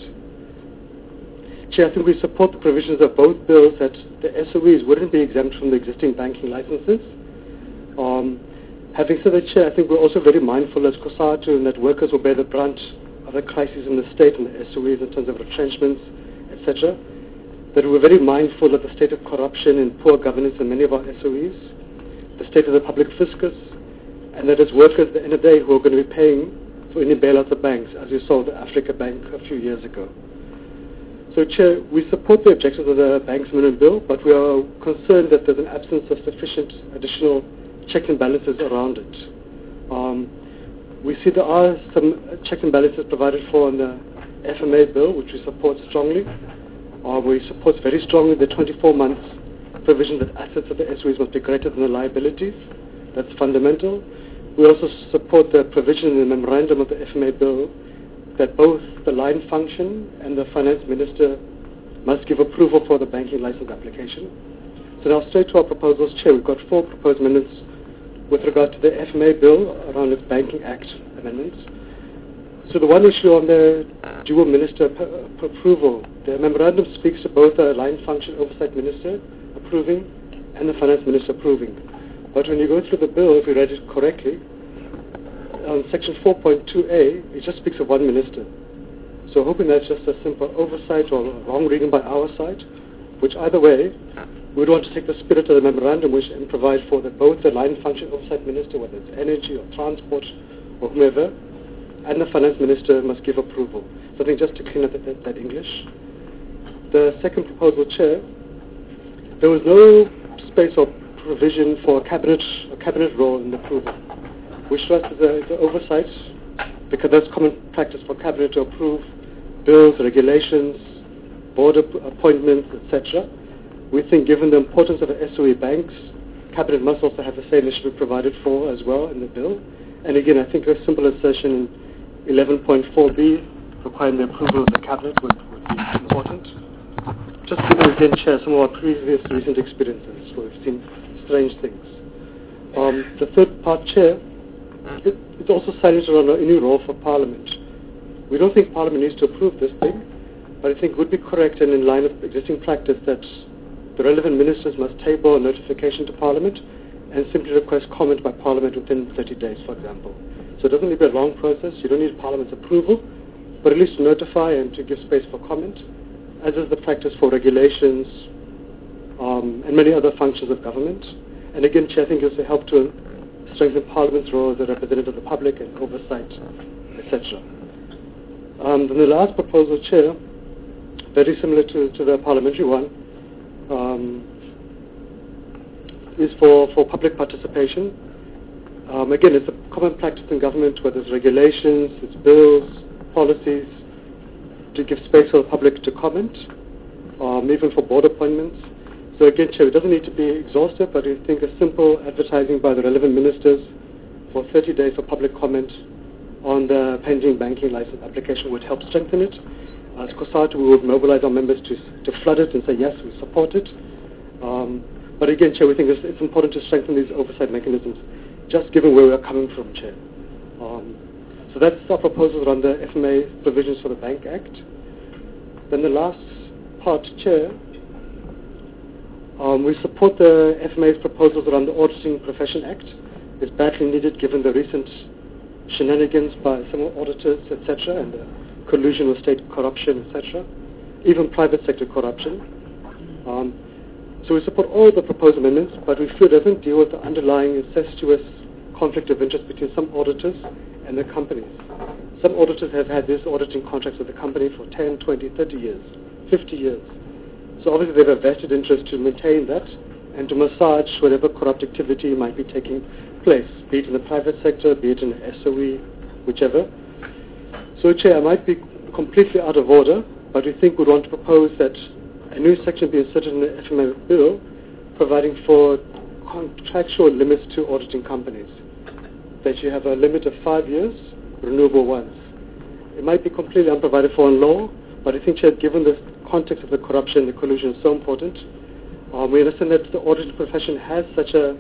Chair, I think we support the provisions of both bills that the S O Es wouldn't be exempt from the existing banking licenses. Um, having said that, Chair, I think we're also very mindful as COSATU and that workers will bear the brunt of the crises in the state and the S O Es in terms of retrenchments, et cetera. That we're very mindful of the state of corruption and poor governance in many of our S O Es, the state of the public fiscus, and that as workers at the end of the day who are going to be paying for any bailouts of banks, as we saw the Africa Bank a few years ago. So, Chair, we support the objectives of the bank's minimum bill, but we are concerned that there's an absence of sufficient additional checks and balances around it. Um, we see there are some checks and balances provided for in the F M A bill, which we support strongly. Uh, we support very strongly the twenty-four months provision that assets of the S O Es must be greater than the liabilities. That's fundamental. We also support the provision in the memorandum of the F M A bill that both the line function and the finance minister must give approval for the banking license application. So now straight to our proposals, Chair. We've got four proposed amendments with regard to the F M A bill around its Banking Act amendments. So the one issue on the dual minister p- approval, the memorandum speaks to both the line function oversight minister approving and the finance minister approving. But when you go through the bill, if you read it correctly, on section four point two A, it just speaks of one minister. So hoping that's just a simple oversight or wrong reading by our side, which either way, we'd want to take the spirit of the memorandum which and provide for that both the line function oversight minister, whether it's energy or transport or whomever, and the finance minister must give approval. So I think just to clean up that, that, that English. The second proposal, Chair, there was no space or provision for a cabinet, a cabinet role in the approval, which to us is an oversight because that's common practice for Cabinet to approve bills, regulations, board ap- appointments, et cetera. We think given the importance of the S O E banks, Cabinet must also have the same issue provided for as well in the bill. And again, I think a simple assertion in eleven point four B requiring the approval of the Cabinet would, would be important. Just given again, Chair, some of our previous recent experiences where we've seen strange things. Um, the third part, Chair, it, it's also silent around a new role for Parliament. We don't think Parliament needs to approve this thing, but I think it would be correct and in line with existing practice that the relevant ministers must table a notification to Parliament and simply request comment by Parliament within thirty days, for example. So it doesn't need to be a long process. You don't need Parliament's approval, but at least to notify and to give space for comment, as is the practice for regulations um, and many other functions of government. And again, Chair, I think it's a help to strengthen Parliament's role as a representative of the public and oversight, et cetera. Um, then the last proposal, Chair, very similar to, to the parliamentary one, um, is for, for public participation. Um, again, it's a common practice in government where there's regulations, it's bills, policies, to give space for the public to comment, um, even for board appointments. So again, Chair, it doesn't need to be exhaustive, but I think a simple advertising by the relevant ministers for thirty days for public comment on the pending banking license application would help strengthen it. As COSATU, we would mobilize our members to, to flood it and say, yes, we support it. Um, but again, Chair, we think it's, it's important to strengthen these oversight mechanisms, just given where we are coming from, Chair. Um, so that's our proposals around the F M A provisions for the Bank Act. Then the last part, Chair, um, we support the F M A's proposals around the Auditing Profession Act. It's badly needed given the recent shenanigans by some auditors, et cetera, and the collusion with state corruption, et cetera, even private sector corruption. Um, so we support all the proposed amendments, but we feel it doesn't deal with the underlying incestuous conflict of interest between some auditors and the companies. Some auditors have had these auditing contracts with the company for ten, twenty, thirty years, fifty years. So obviously they have a vested interest to maintain that and to massage whatever corrupt activity might be taking place, be it in the private sector, be it in the S O E, whichever. So, Chair, I might be completely out of order, but we think we'd want to propose that a new section be inserted in the F M A bill providing for contractual limits to auditing companies, that you have a limit of five years, renewable once. It might be completely unprovided for in law, but I think, Chair, given the context of the corruption, the collusion is so important, um, we understand that the auditing profession has such a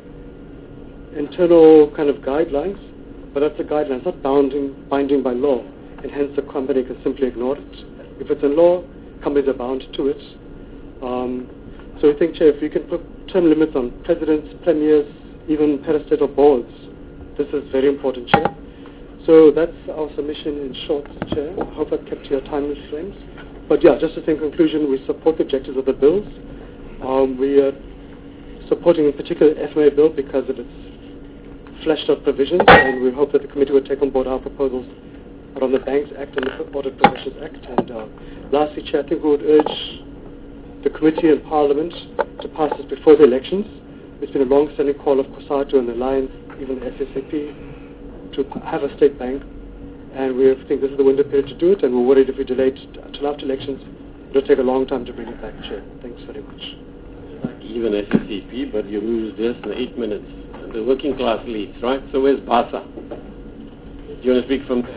internal kind of guidelines, but that's a guideline, it's not bounding, binding by law, and hence the company can simply ignore it. If it's in law, companies are bound to it. Um, so we think, Chair, if we can put term limits on presidents, premiers, even parastatal boards, this is very important, Chair. So that's our submission in short, Chair. I hope I've kept your time restraints. But yeah, just to say in conclusion, we support the objectives of the bills. Um, we are supporting in particular the F M A bill because of its fleshed out provisions, and we hope that the committee will take on board our proposals around the Banks Act and the Audit Professions Act. And uh, lastly, Chair, I think we would urge the committee and Parliament to pass this before the elections. It's been a long-standing call of COSATU and the Alliance, even the S S A P, to have a state bank, and we think this is the window period to do it, and we're worried if we delay it until after elections, it'll take a long time to bring it back, Chair. Thanks very much. Like even S S A P, but you lose this in eight minutes. The working class leads, right? So where's Basa? Do you want to speak from there?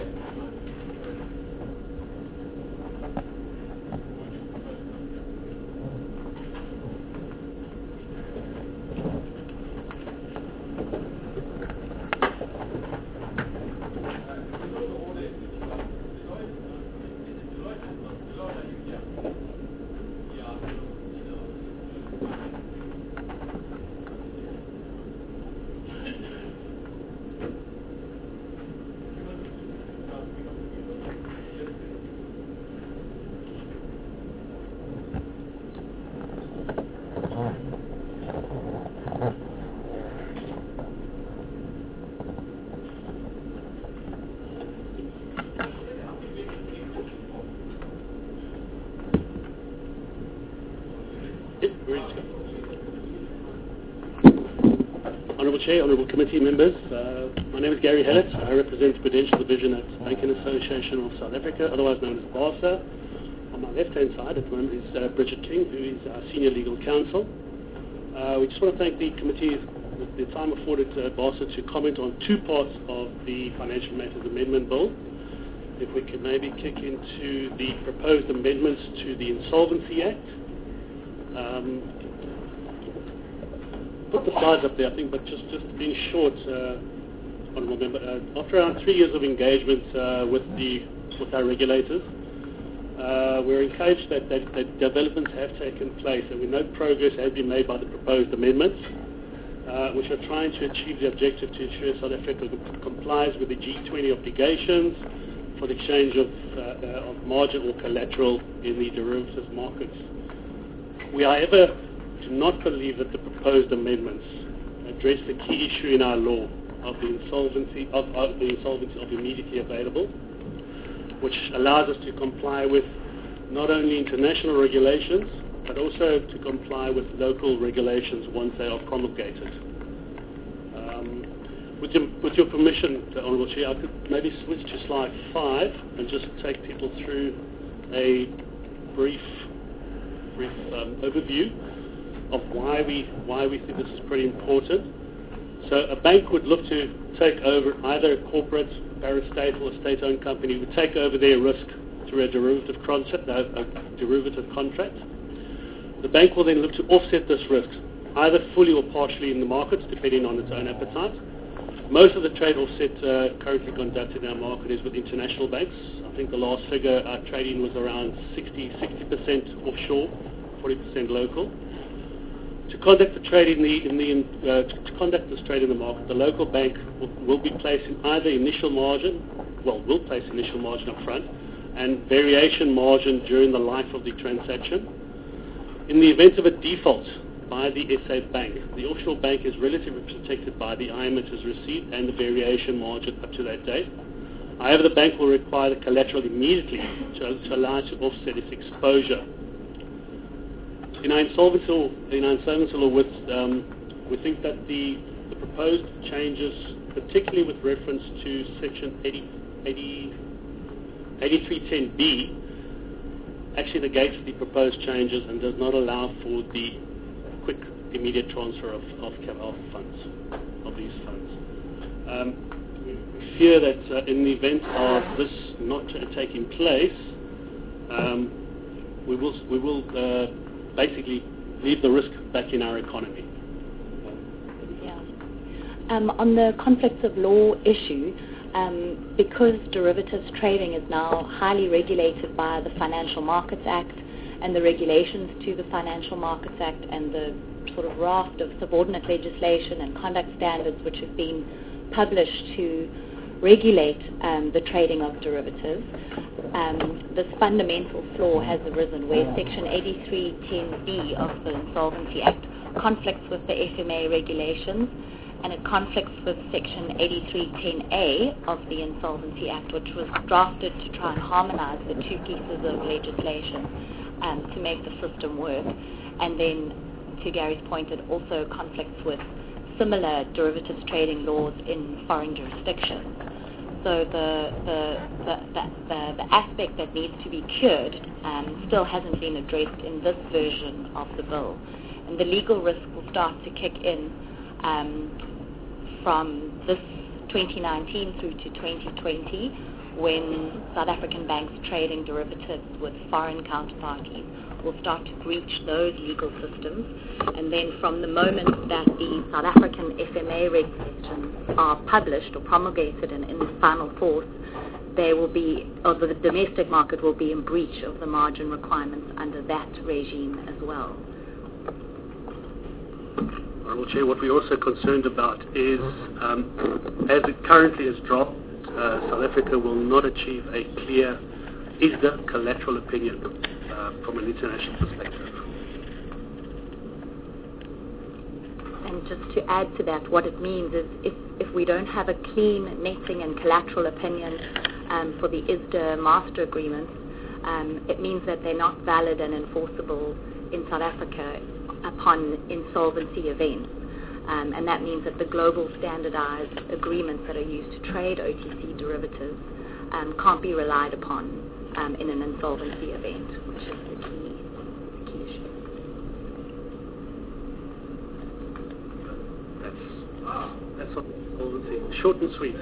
Honourable Chair, Honourable Committee members, uh, My name is Gary Hellett. I represent Prudential Division at Banking Association of South Africa, otherwise known as BASA. On my left-hand side at the moment is uh, Bridget King, who is our Senior Legal Counsel. Uh, we just want to thank the committee for the time afforded uh, BASA to comment on two parts of the Financial Matters Amendment Bill. If we could maybe kick into the proposed amendments to the Insolvency Act. Um, put the slides up there, I think, but just, just being short, uh, Honourable Member, uh, after around three years of engagement uh, with the with our regulators, uh, we're encouraged that, that, that developments have taken place, and we know progress has been made by the proposed amendments, uh, which are trying to achieve the objective to ensure South Africa complies with the G twenty obligations for the exchange of, uh, uh, of margin or collateral in the derivatives markets. We, however, do not believe that the proposed amendments address the key issue in our law of the insolvency of, of the insolvency of immediately available, which allows us to comply with not only international regulations but also to comply with local regulations once they are promulgated. Um, with, your, with your permission, Honourable Chair, I could maybe switch to slide five and just take people through a brief, brief um, overview of why we why we think this is pretty important. So a bank would look to take over either a corporate, parastatal, or state-owned company would take over their risk through a derivative concept, a, a derivative contract. The bank will then look to offset this risk, either fully or partially in the markets, depending on its own appetite. Most of the trade offset uh, currently conducted in our market is with international banks. I think the last figure our trading was around sixty percent offshore, forty percent local. To conduct the trade in the, in the uh, to conduct this trade in the market, the local bank will, will be placing either initial margin, well, will place initial margin up front, and variation margin during the life of the transaction. In the event of a default by the S A bank, the offshore bank is relatively protected by the I M it has received and the variation margin up to that date. However, the bank will require the collateral immediately to, to allow it to offset its exposure. In our insolvency law, in our insolvency law with, um, we think that the, the proposed changes, particularly with reference to Section eighty-three ten B, actually negates the proposed changes and does not allow for the quick, immediate transfer of, of, of funds, of these funds. Um, we fear that uh, in the event of this not taking place, um, we will, we will uh, basically leave the risk back in our economy. Yeah. Um, on the conflicts of law issue, um, because derivatives trading is now highly regulated by the Financial Markets Act and the regulations to the Financial Markets Act and the sort of raft of subordinate legislation and conduct standards which have been published to regulate um, the trading of derivatives, um, this fundamental flaw has arisen where Section eighty-three ten B of the Insolvency Act conflicts with the F M A regulations, and it conflicts with Section eighty-three ten A of the Insolvency Act, which was drafted to try and harmonize the two pieces of legislation um, to make the system work. And then, to Gary's point, it also conflicts with similar derivatives trading laws in foreign jurisdictions. So the the, the, the, the, the aspect that needs to be cured um, still hasn't been addressed in this version of the bill. And the legal risk will start to kick in um, from this twenty nineteen through to twenty twenty, when South African banks trading derivatives with foreign counterparties will start to breach those legal systems. And then from the moment that the South African F M A regulations are published or promulgated and in final force, they will be, or the domestic market will be in breach of the margin requirements under that regime as well. Honourable Chair, what we're also concerned about is, um, as it currently is dropped, uh, South Africa will not achieve a clear I S D A collateral opinion uh, from an international perspective. And just to add to that, what it means is if, if we don't have a clean netting and collateral opinion um, for the I S D A master agreements, um, it means that they're not valid and enforceable in South Africa upon insolvency events. Um, and that means that the global standardized agreements that are used to trade O T C derivatives um, can't be relied upon um, in an insolvency event, which is the key, the key issue. That's, that's what insolvency. Short and sweet.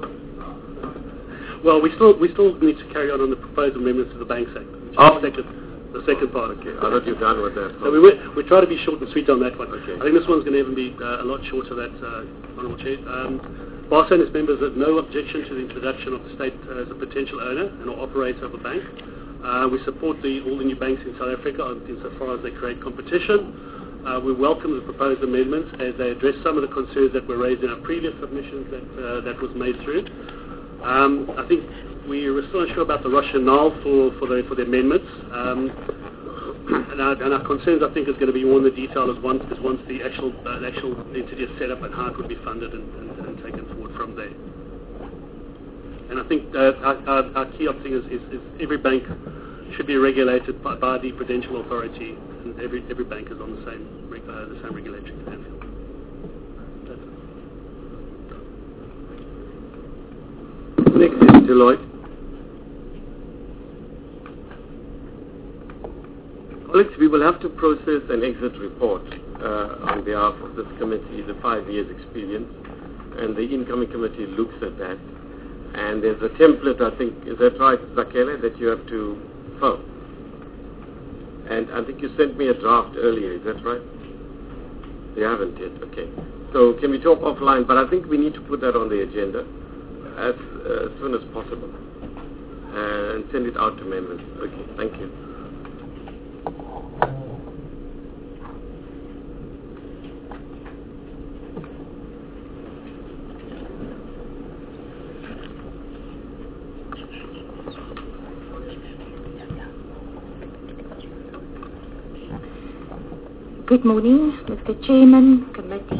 Well, we still we still need to carry on on the proposed amendments to the Banks Act. Which Oh. is the second, the second part. Okay, I thought you're done with that. So we will- we try to be short and sweet on that one. Okay. I think this one's going to even be uh, a lot shorter. That uh, Honourable Chair. Um, BARSA and its members have no objection to the introduction of the state uh, as a potential owner and or operator of a bank. Uh, we support the, all the new banks in South Africa insofar as they create competition. Uh, we welcome the proposed amendments as they address some of the concerns that were raised in our previous submissions that uh, that was made through. Um, I think we are still unsure about the rationale for, for, the, for the amendments. Um, and, our, and our concerns, I think, is going to be more in the detail as once, as once the actual uh, the actual entity is set up and how it would be funded and, and, and taken forward from there. And I think uh, our, our, our key thing is, is, is every bank should be regulated by, by the Prudential Authority, and every every bank is on the same reg- uh, the same regulatory playing field. Next is Deloitte. Colleagues, we will have to process an exit report uh, on behalf of this committee, the five years experience, and the incoming committee looks at that. And there's a template, I think, is that right, Zakele, that you have to fill? And I think you sent me a draft earlier, is that right? You haven't yet, okay. So can we talk offline? But I think we need to put that on the agenda as, uh, as soon as possible uh, and send it out to members. Okay, thank you. Good morning, Mister Chairman, Committee.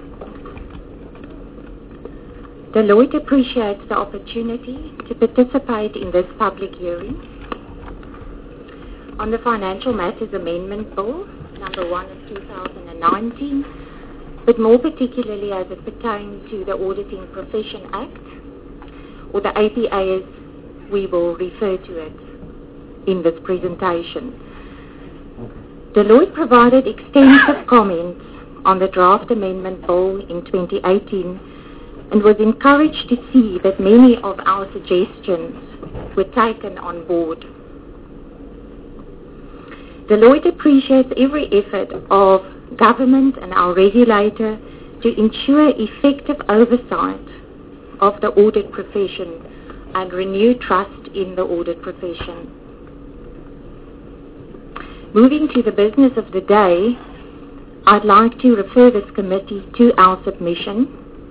Deloitte appreciates the opportunity to participate in this public hearing on the Financial Matters Amendment Bill, number one of two thousand nineteen, but more particularly as it pertains to the Auditing Profession Act, or the A P A as we will refer to it in this presentation. Deloitte provided extensive comments on the draft amendment bill in twenty eighteen and was encouraged to see that many of our suggestions were taken on board. Deloitte appreciates every effort of government and our regulator to ensure effective oversight of the audit profession and renew trust in the audit profession. Moving to the business of the day, I'd like to refer this committee to our submission.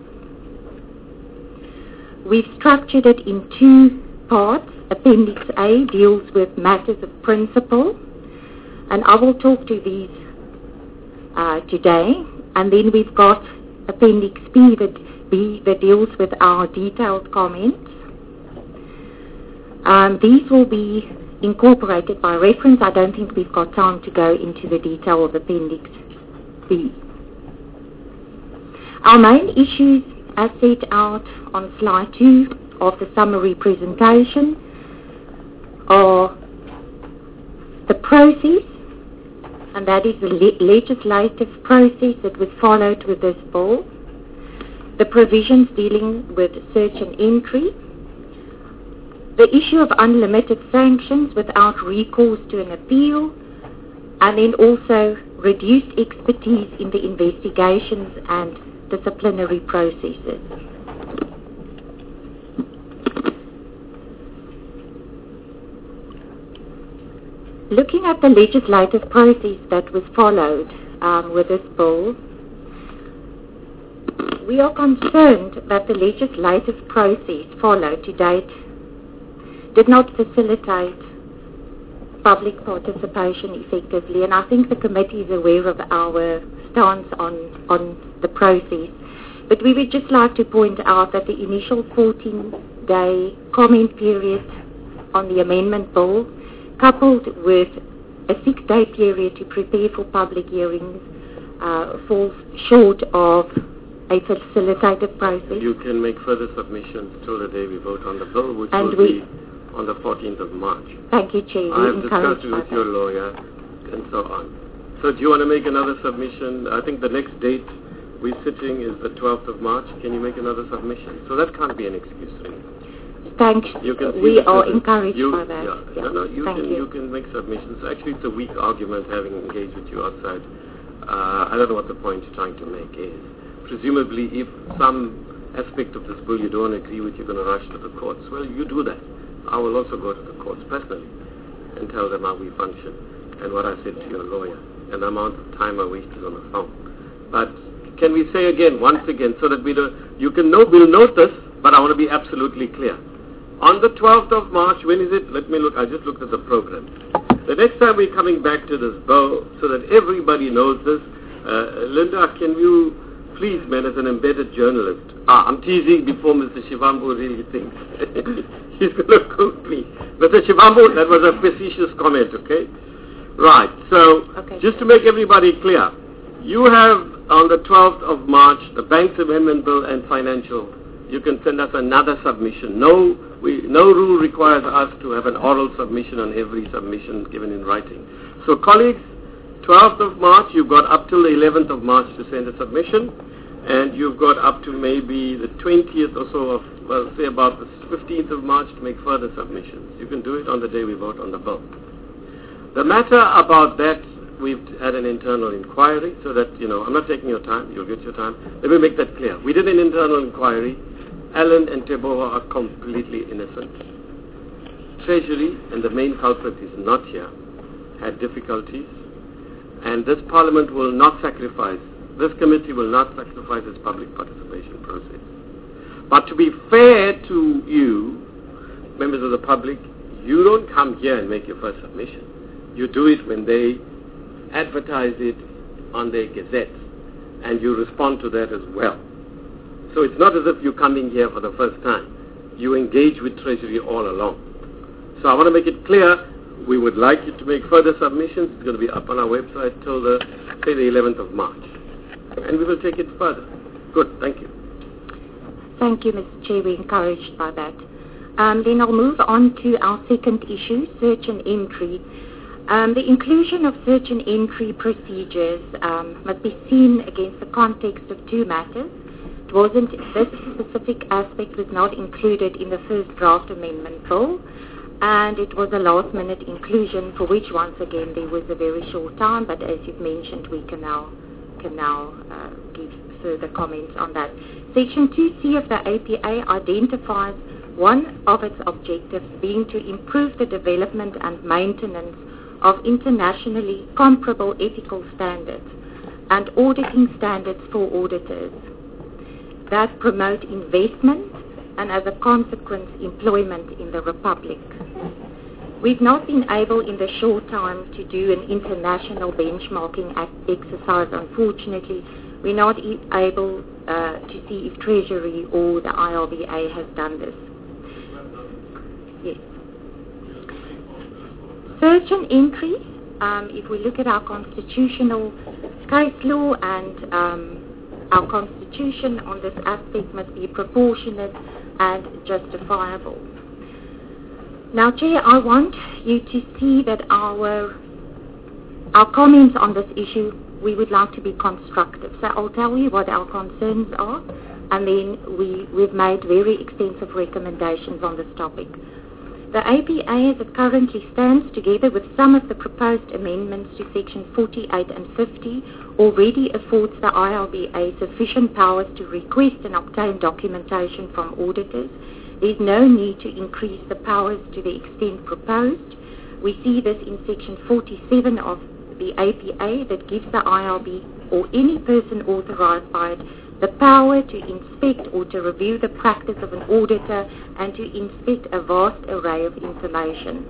We've structured it in two parts. Appendix A deals with matters of principle, and I will talk to these uh, today. And then we've got Appendix B that, B that deals with our detailed comments. Um, these will be incorporated by reference. I don't think we've got time to go into the detail of Appendix B. Our main issues, as set out on slide two of the summary presentation, are the process, and that is the le- legislative process that was followed with this bill, the provisions dealing with search and entry, the issue of unlimited sanctions without recourse to an appeal, and then also reduced expertise in the investigations and disciplinary processes. Looking at the legislative process that was followed um, with this bill, we are concerned that the legislative process followed to date did not facilitate public participation effectively, and I think the committee is aware of our stance on, on the process. But we would just like to point out that the initial fourteen-day comment period on the amendment bill, coupled with a six-day period to prepare for public hearings, uh, falls short of a facilitated process. You can make further submissions till the day we vote on the bill, which And will we- be on the fourteenth of March. Thank you, Chair. I We have encourage discussed it with by your that. lawyer and so on. So do you want to make another submission? I think the next date we're sitting is the twelfth of March. Can you make another submission? So that can't be an excuse anymore. Thanks. You can see We that are this is- encouraged you, by that. Yeah. Yeah. No, no, you Thank can you. you can make submissions. Actually, it's a weak argument having engaged with you outside. Uh, I don't know what the point you're trying to make is. Presumably, if some aspect of this bill you don't agree with, you're going to rush to the courts. Well, you do that. I will also go to the courts personally and tell them how we function and what I said to your lawyer and the amount of time I wasted on the phone. But can we say again, once again, so that we don't, you can know, we'll note this, but I want to be absolutely clear. On the twelfth of March, when is it? Let me look, I just looked at the program. The next time we're coming back to this bill, so that everybody knows this, uh, Linda, can you please, man, as an embedded journalist, ah, I'm teasing before Mister Shivambu really thinks. He's going to cook me. Mister Shivambu, that was a facetious comment, okay? Right, so Okay. just to make everybody clear, you have on the twelfth of March the Banks Amendment Bill and Financial. You can send us another submission. No, we, no rule requires us to have an oral submission on every submission given in writing. So colleagues, twelfth of March, you've got up till the eleventh of March to send a submission, and you've got up to maybe the twentieth or so of, well, say about the fifteenth of March to make further submissions. You can do it on the day we vote on the bill. The matter about that, we've had an internal inquiry, so that, you know, I'm not taking your time, you'll get your time. Let me make that clear. We did an internal inquiry. Alan and Teboho are completely innocent. Treasury, and the main culprit is not here, had difficulties, and this Parliament will not sacrifice, this committee will not sacrifice its public participation process. But to be fair to you, members of the public, you don't come here and make your first submission. You do it when they advertise it on their gazette, and you respond to that as well. So it's not as if you're coming here for the first time. You engage with Treasury all along. So I want to make it clear, we would like you to make further submissions. It's going to be up on our website till the, say, the eleventh of March. And we will take it further. Good, thank you. Thank you, Mister Chair. We're encouraged by that. Um, then I'll move on to our second issue, search and entry. Um, the inclusion of search and entry procedures um, must be seen against the context of two matters. It wasn't, this specific aspect was not included in the first draft amendment bill, and it was a last-minute inclusion for which, once again, there was a very short time, but as you've mentioned, we can now, can now uh, give further comments on that. Section two C of the A P A identifies one of its objectives being to improve the development and maintenance of internationally comparable ethical standards and auditing standards for auditors that promote investment and, as a consequence, employment in the Republic. We've not been able in the short time to do an international benchmarking exercise, unfortunately. We're not e- able uh, to see if Treasury or the I R B A has done this. Yes. Search and entry, um, if we look at our constitutional case law and um, our constitution on this aspect must be proportionate and justifiable. Now, Chair, I want you to see that our our comments on this issue, we would like to be constructive. So I'll tell you what our concerns are, and then we, we've made very extensive recommendations on this topic. The A P A, as it currently stands, together with some of the proposed amendments to Section forty-eight and fifty, already affords the I R B A sufficient powers to request and obtain documentation from auditors. There is no need to increase the powers to the extent proposed. We see this in Section forty-seven of the A P A that gives the I R B or any person authorized by it the power to inspect or to review the practice of an auditor and to inspect a vast array of information.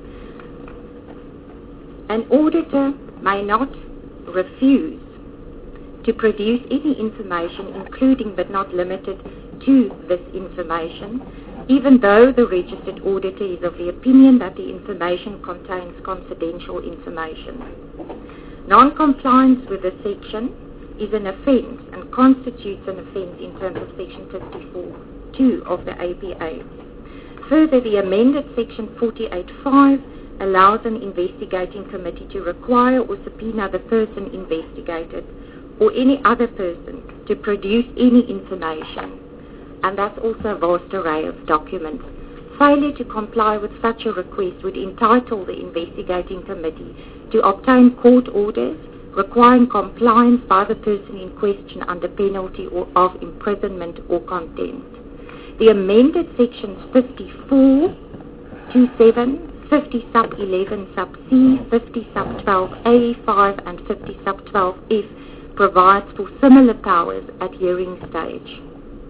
An auditor may not refuse to produce any information, including but not limited to this information, even though the registered auditor is of the opinion that the information contains confidential information. Non-compliance with this section is an offence and constitutes an offence in terms of Section fifty-four two of the A P A. Further, the amended Section forty-eight five allows an investigating committee to require or subpoena the person investigated or any other person to produce any information, and that's also a vast array of documents. Failure to comply with such a request would entitle the investigating committee to obtain court orders requiring compliance by the person in question under penalty or of imprisonment or contempt. The amended sections fifty-four twenty-seven, fifty sub eleven sub C, fifty sub twelve A five, and fifty sub twelve F provides for similar powers at hearing stage.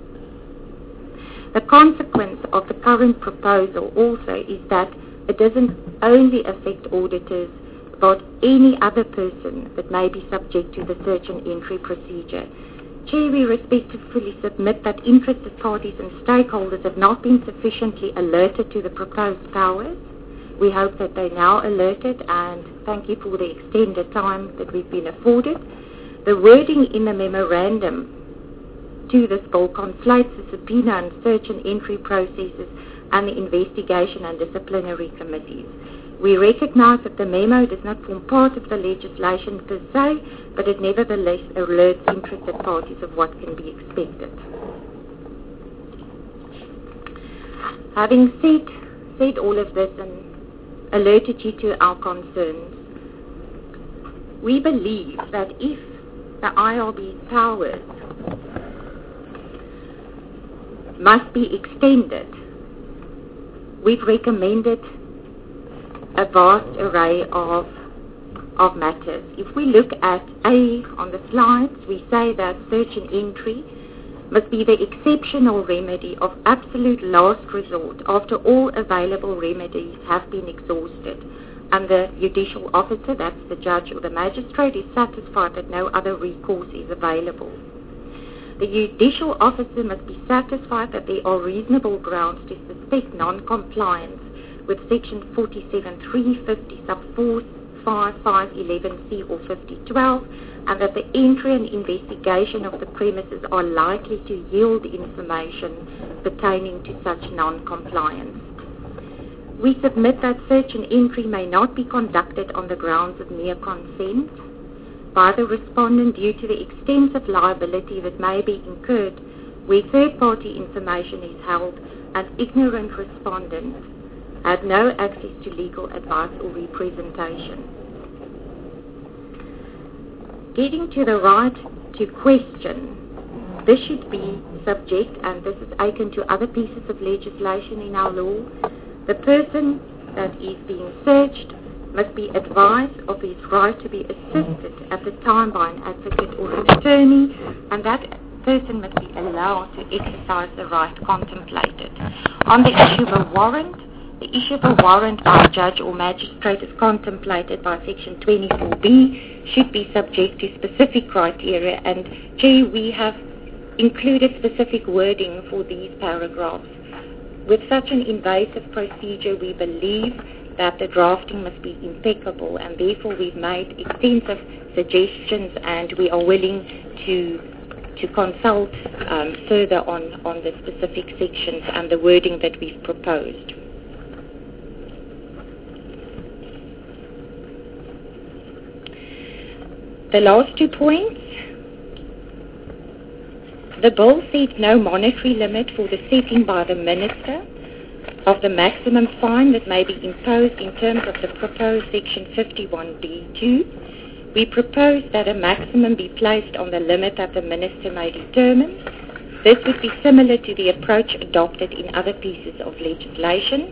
The consequence of the current proposal also is that it doesn't only affect auditors, but any other person that may be subject to the search and entry procedure. Chair, we respectfully submit that interested parties and stakeholders have not been sufficiently alerted to the proposed powers. We hope that they're now alerted, and thank you for the extended time that we've been afforded. The wording in the memorandum to this bill conflates the subpoena and search and entry processes and the investigation and disciplinary committees. We recognize that the memo does not form part of the legislation per se, but it nevertheless alerts interested parties of what can be expected. Having said, said all of this and alerted you to our concerns, we believe that if the I R B's powers must be extended, we've recommended a vast array of of matters. If we look at A on the slides, we say that search and entry must be the exceptional remedy of absolute last resort after all available remedies have been exhausted, and the judicial officer, that's the judge or the magistrate, is satisfied that no other recourse is available. The judicial officer must be satisfied that there are reasonable grounds to suspect non-compliance with Section forty-seven three, fifty sub four, five, five eleven C or fifty twelve, and that the entry and investigation of the premises are likely to yield information pertaining to such non-compliance. We submit that search and entry may not be conducted on the grounds of mere consent by the respondent due to the extensive liability that may be incurred where third-party information is held and ignorant respondents had no access to legal advice or representation. Getting to the right to question, this should be subject, and this is akin to other pieces of legislation in our law, the person that is being searched must be advised of his right to be assisted at the time by an advocate or an attorney, and that person must be allowed to exercise the right contemplated. On the issue of a warrant, the issue of a warrant by a judge or magistrate as contemplated by Section twenty-four B should be subject to specific criteria, and Chair, we have included specific wording for these paragraphs. With such an invasive procedure, we believe that the drafting must be impeccable, and therefore we've made extensive suggestions, and we are willing to to consult um, further on, on the specific sections and the wording that we've proposed. The last two points. The bill sets no monetary limit for the setting by the Minister of the maximum fine that may be imposed in terms of the proposed Section fifty-one B two. We propose that a maximum be placed on the limit that the Minister may determine. This would be similar to the approach adopted in other pieces of legislation.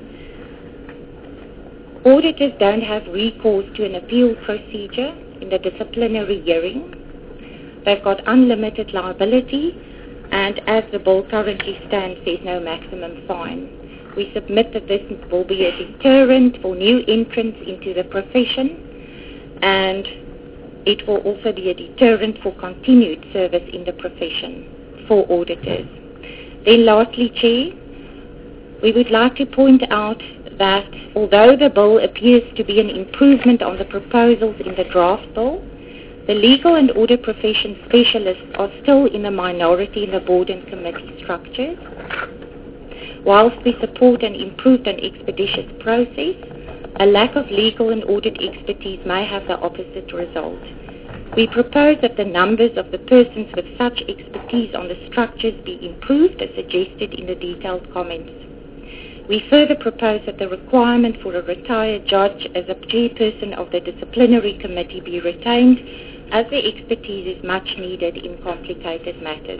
Auditors don't have recourse to an appeal procedure in the disciplinary hearing. They've got unlimited liability, and as the bill currently stands, there's no maximum fine. We submit that this will be a deterrent for new entrants into the profession, and it will also be a deterrent for continued service in the profession for auditors. Then lastly, Chair, we would like to point out that although the bill appears to be an improvement on the proposals in the draft bill, The legal and audit profession specialists are still in the minority in the board and committee structures. Whilst we support an improved and expeditious process, a lack of legal and audit expertise may have the opposite result. We propose that the numbers of the persons with such expertise on the structures be improved as suggested in the detailed comments. We further propose that the requirement for a retired judge as a chairperson of the disciplinary committee be retained, as the expertise is much needed in complicated matters.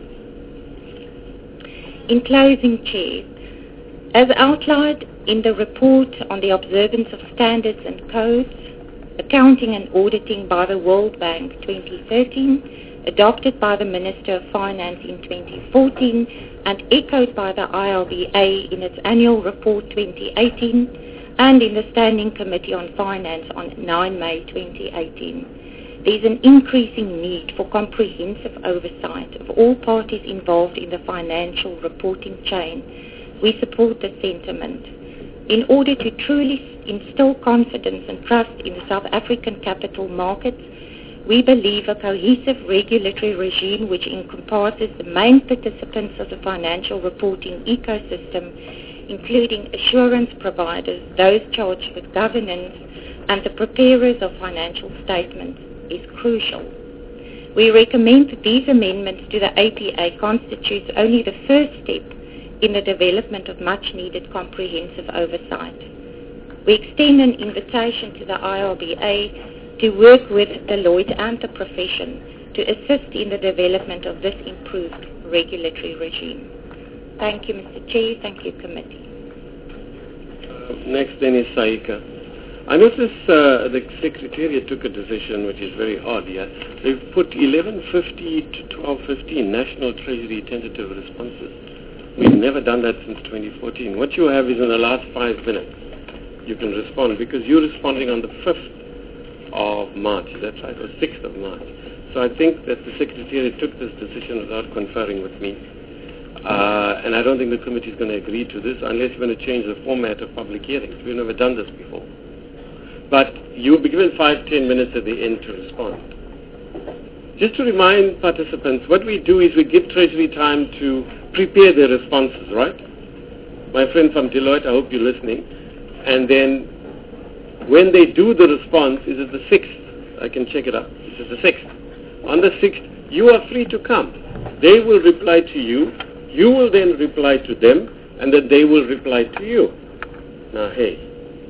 In closing, Chair, as outlined in the report on the observance of standards and codes, accounting and auditing by the World Bank twenty thirteen, adopted by the Minister of Finance in twenty fourteen, and echoed by the I R B A in its annual report twenty eighteen, and in the Standing Committee on Finance on nine May twenty eighteen. There is an increasing need for comprehensive oversight of all parties involved in the financial reporting chain. We support the sentiment. In order to truly instill confidence and trust in the South African capital markets, we believe a cohesive regulatory regime which encompasses the main participants of the financial reporting ecosystem, including assurance providers, those charged with governance, and the preparers of financial statements, is crucial. We recommend that these amendments to the A P A constitutes only the first step in the development of much-needed comprehensive oversight. We extend an invitation to the I R B A to work with Deloitte and the profession to assist in the development of this improved regulatory regime. Thank you, Mister Chair. Thank you, Committee. Uh, next then is Saika. I notice uh, the Secretariat took a decision which is very odd here. They've put eleven fifty to twelve fifteen National Treasury tentative responses. We've never done that since twenty fourteen. What you have is in the last five minutes you can respond, because you're responding on the fifth of March, that's right, or sixth of March. So I think that the Secretariat took this decision without conferring with me. Uh, and I don't think the committee is going to agree to this unless you're going to change the format of public hearings. We've never done this before. But you'll be given five, ten minutes at the end to respond. Just to remind participants, what we do is we give Treasury time to prepare their responses, right? My friend from Deloitte, I hope you're listening. And then when they do the response, is it the sixth? I can check it up. Is it the sixth? On the sixth, you are free to come. They will reply to you. You will then reply to them, and then they will reply to you. Now, hey,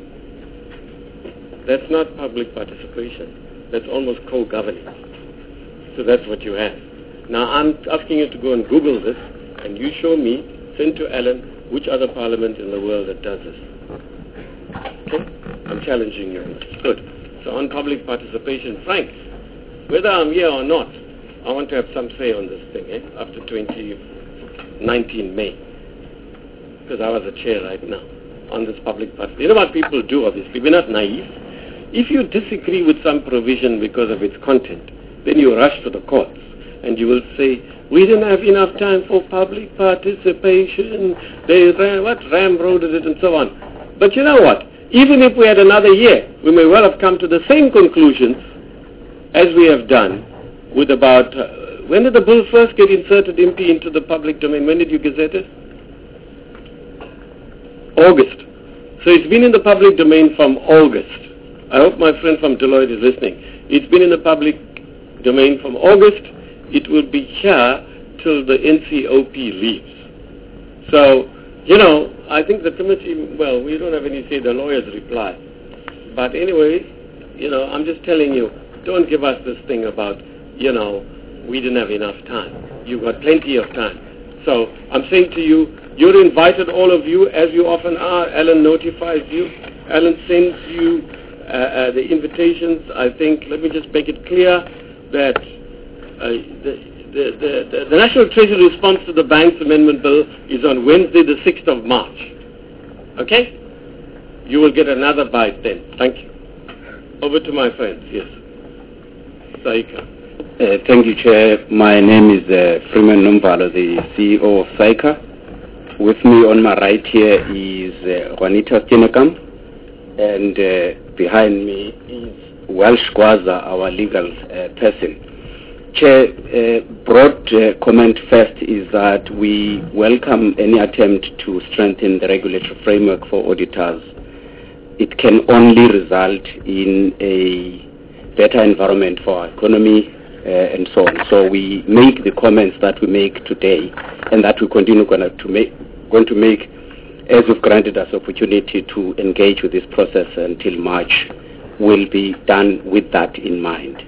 that's not public participation. That's almost co-governing. So that's what you have. Now, I'm asking you to go and Google this, and you show me, send to Alan, which other parliament in the world that does this. Okay? I'm challenging you. Good. So on public participation, Frank, whether I'm here or not, I want to have some say on this thing, eh? After twenty nineteen May. Because I was a chair right now on this public participation. You know what people do, obviously. We're not naive. If you disagree with some provision because of its content, then you rush to the courts and you will say, we didn't have enough time for public participation. They ran, what, ramroded it and so on. But you know what? Even if we had another year, we may well have come to the same conclusions as we have done with about, uh, when did the bill first get inserted, M P, into the public domain? When did you gazette it? August. So it's been in the public domain from August. I hope my friend from Deloitte is listening. It's been in the public domain from August. It will be here till the N C O P leaves. So, you know, I think the committee, well, we don't have any say, the lawyers reply. But anyway, you know, I'm just telling you, don't give us this thing about, you know, we didn't have enough time. You've got plenty of time. So I'm saying to you, you're invited, all of you, as you often are. Alan notifies you. Alan sends you uh, uh, the invitations. I think, let me just make it clear that uh, the, the, the, the National Treasury response to the Banks Amendment Bill is on Wednesday, the sixth of March. Okay? You will get another bite then. Thank you. Over to my friends. Yes. Saika. Uh, thank you, Chair. My name is uh, Freeman Numbalo, the C E O of SAICA. With me on my right here is uh, Juanita Steenekamp, and uh, behind me is Welsh Gwaza, our legal uh, person. Chair, uh, broad uh, comment first is that we welcome any attempt to strengthen the regulatory framework for auditors. It can only result in a better environment for our economy uh, and so on. So we make the comments that we make today and that we continue gonna to make, going to make as we've granted us opportunity to engage with this process until March will be done with that in mind.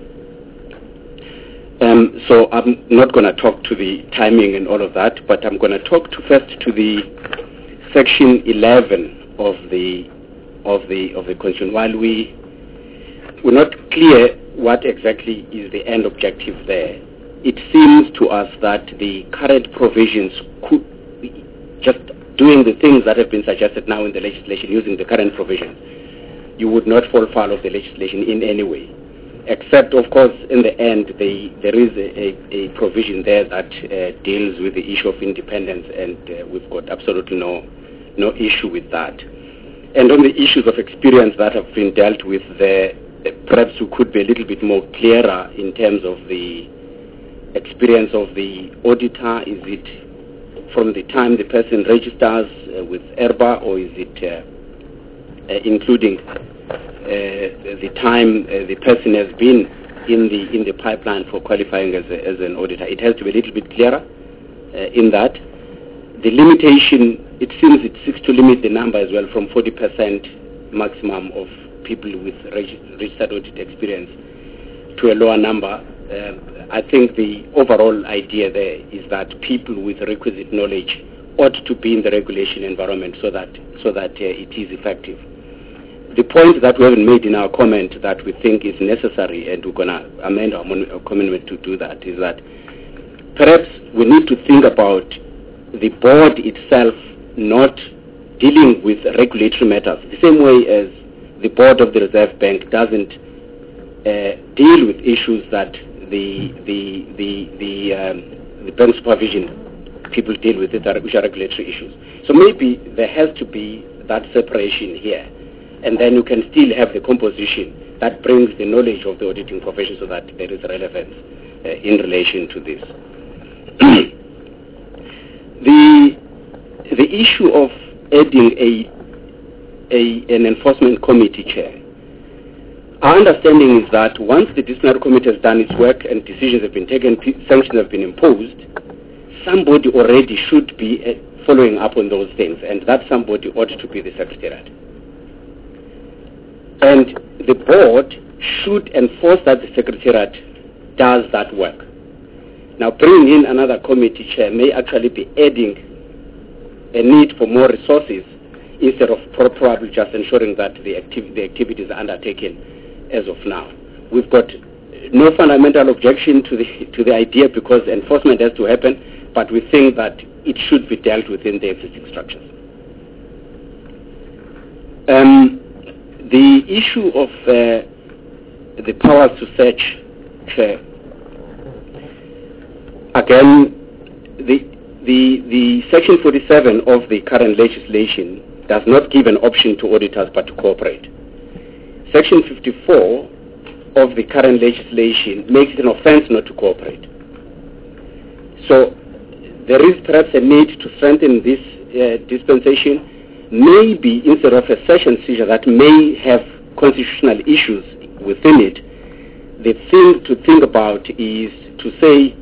Um, so I'm not going to talk to the timing and all of that, but I'm going to talk to first to the section eleven of the of the of the Constitution. While we we're not clear what exactly is the end objective there, it seems to us that the current provisions could just doing the things that have been suggested now in the legislation using the current provisions, you would not fall foul of the legislation in any way. Except, of course, in the end, they, there is a, a, a provision there that uh, deals with the issue of independence, and uh, we've got absolutely no, no issue with that. And on the issues of experience that have been dealt with, there, perhaps we could be a little bit more clearer in terms of the experience of the auditor. Is it from the time the person registers uh, with ERBA, or is it uh, uh, including Uh, the time uh, the person has been in the in the pipeline for qualifying as, a, as an auditor? It has to be a little bit clearer uh, in that. The limitation, it seems it seeks to limit the number as well from forty percent maximum of people with reg- registered audit experience to a lower number. Uh, I think the overall idea there is that people with requisite knowledge ought to be in the regulation environment so that so that uh, it is effective. The point that we haven't made in our comment that we think is necessary, and we're going to amend our, mon- our commitment to do that, is that perhaps we need to think about the board itself not dealing with regulatory matters the same way as the board of the Reserve Bank doesn't uh, deal with issues that the the the the, um, the bank supervision people deal with, it, which are regulatory issues. So maybe there has to be that separation here. And then you can still have the composition that brings the knowledge of the auditing profession so that there is relevance uh, in relation to this. the the issue of adding a, a an enforcement committee chair, our understanding is that once the disciplinary committee has done its work and decisions have been taken, sanctions have been imposed, somebody already should be uh, following up on those things, and that somebody ought to be the secretariat. And the board should enforce that the secretariat does that work. Now, bringing in another committee chair may actually be adding a need for more resources instead of probably just ensuring that the, activ- the activities are undertaken as of now. We've got no fundamental objection to the to the idea because enforcement has to happen, but we think that it should be dealt within the existing structures. Um, The issue of uh, the powers to search, uh, again, the, the, the Section forty-seven of the current legislation does not give an option to auditors but to cooperate. Section fifty-four of the current legislation makes it an offense not to cooperate. So there is perhaps a need to strengthen this uh, dispensation. Maybe instead of a session seizure that may have constitutional issues within it, the thing to think about is to say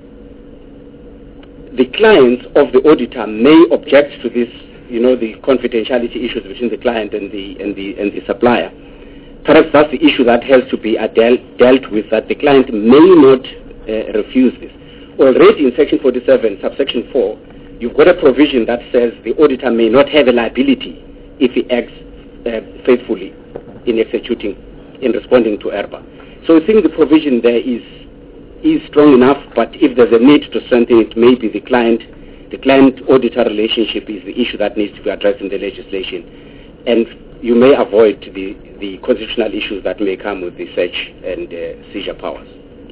the clients of the auditor may object to this, you know, the confidentiality issues between the client and the and the and the supplier. Perhaps that's the issue that has to be dealt dealt with, that the client may not uh, refuse this. Already in Section forty-seven, subsection four, you've got a provision that says the auditor may not have a liability if he acts uh, faithfully in executing, in responding to ERBA. So I think the provision there is is strong enough, but if there's a need to strengthen it, maybe the client, the client-auditor relationship is the issue that needs to be addressed in the legislation. And you may avoid the, the constitutional issues that may come with the search and uh, seizure powers.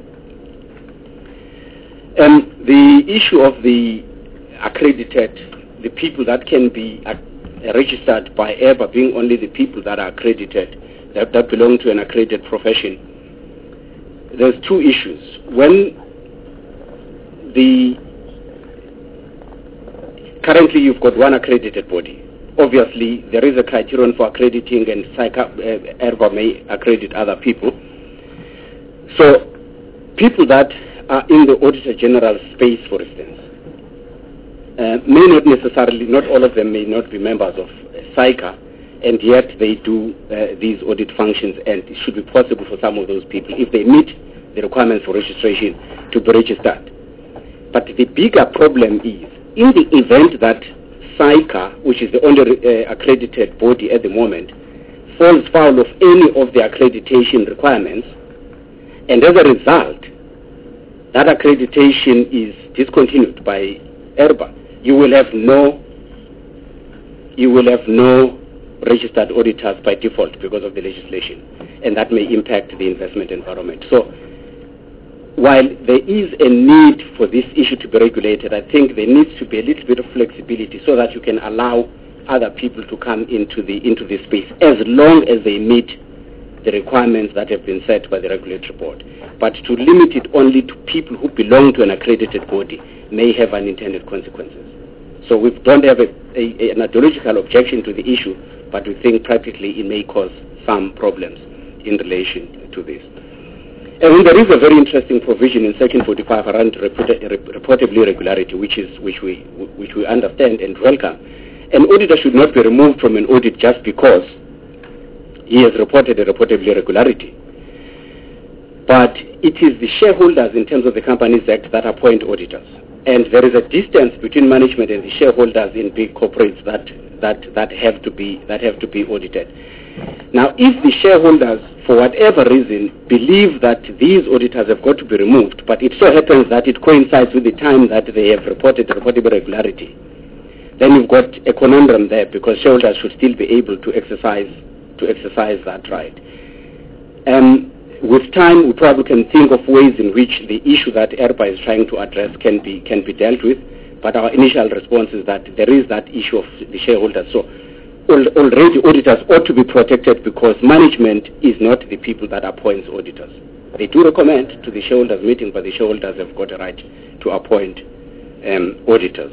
Um, the issue of the accredited, the people that can be uh, registered by ERBA being only the people that are accredited, that, that belong to an accredited profession, there's two issues. When the currently you've got one accredited body. Obviously, there is a criterion for accrediting, and SAICA, uh, ERBA may accredit other people. So, people that are in the Auditor General space, for instance, uh, may not necessarily, not all of them may not be members of SAICA, and yet they do uh, these audit functions, and it should be possible for some of those people, if they meet the requirements for registration, to be registered. But the bigger problem is, in the event that SAICA, which is the only uh, accredited body at the moment, falls foul of any of the accreditation requirements, and as a result, that accreditation is discontinued by ERBA, you will have no, you will have no registered auditors by default because of the legislation, and that may impact the investment environment. So, while there is a need for this issue to be regulated, I think there needs to be a little bit of flexibility so that you can allow other people to come into the into this space, as long as they meet the requirements that have been set by the regulatory board. But to limit it only to people who belong to an accredited body may have unintended consequences. So we don't have a, a, an ideological objection to the issue, but we think practically it may cause some problems in relation to this. And there is a very interesting provision in Section forty-five around report- reportable irregularity, which is which we which we understand and welcome. An auditor should not be removed from an audit just because he has reported a reportable irregularity. But it is the shareholders, in terms of the Companies Act, that appoint auditors, and there is a distance between management and the shareholders in big corporates that that that have to be that have to be audited. Now, if the shareholders, for whatever reason, believe that these auditors have got to be removed, but it so happens that it coincides with the time that they have reported reportable irregularity, then you've got a conundrum there, because shareholders should still be able to exercise to exercise that right. Um, with time, we probably can think of ways in which the issue that ERBA is trying to address can be can be dealt with, but our initial response is that there is that issue of the shareholders. So already auditors ought to be protected, because management is not the people that appoints auditors. They do recommend to the shareholders meeting, but the shareholders have got a right to appoint um, auditors.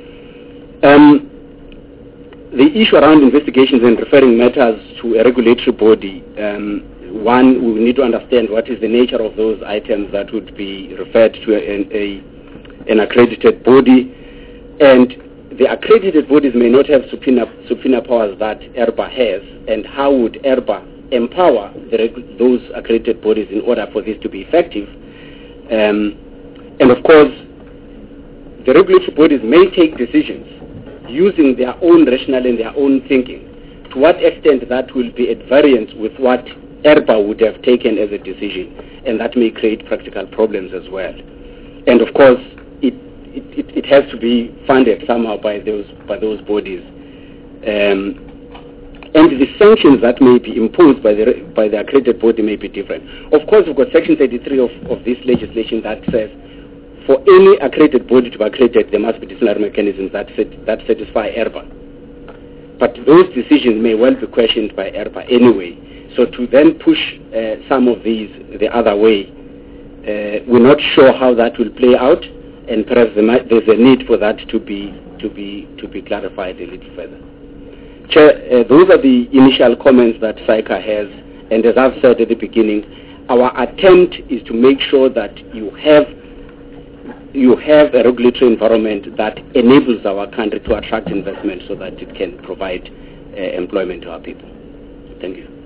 Um, the issue around investigations and referring matters to a regulatory body, um, one, we need to understand what is the nature of those items that would be referred to an, a, an accredited body, and the accredited bodies may not have subpoena, subpoena powers that ERBA has, and how would ERBA empower the, those accredited bodies in order for this to be effective? Um, and of course, the regulatory bodies may take decisions using their own rationale and their own thinking. To what extent that will be at variance with what ERBA would have taken as a decision, and that may create practical problems as well. And of course, it It, it, it has to be funded somehow by those by those bodies, um, and the sanctions that may be imposed by the by the accredited body may be different. Of course, we've got Section thirty-three of, of this legislation that says for any accredited body to be accredited, there must be disciplinary mechanisms that set, that satisfy ERBA. But those decisions may well be questioned by ERBA anyway. So to then push uh, some of these the other way, uh, we're not sure how that will play out. And perhaps there's a need for that to be to be to be clarified a little further. Chair, uh, those are the initial comments that SAICA has, and as I've said at the beginning, our attempt is to make sure that you have you have a regulatory environment that enables our country to attract investment so that it can provide uh, employment to our people. Thank you.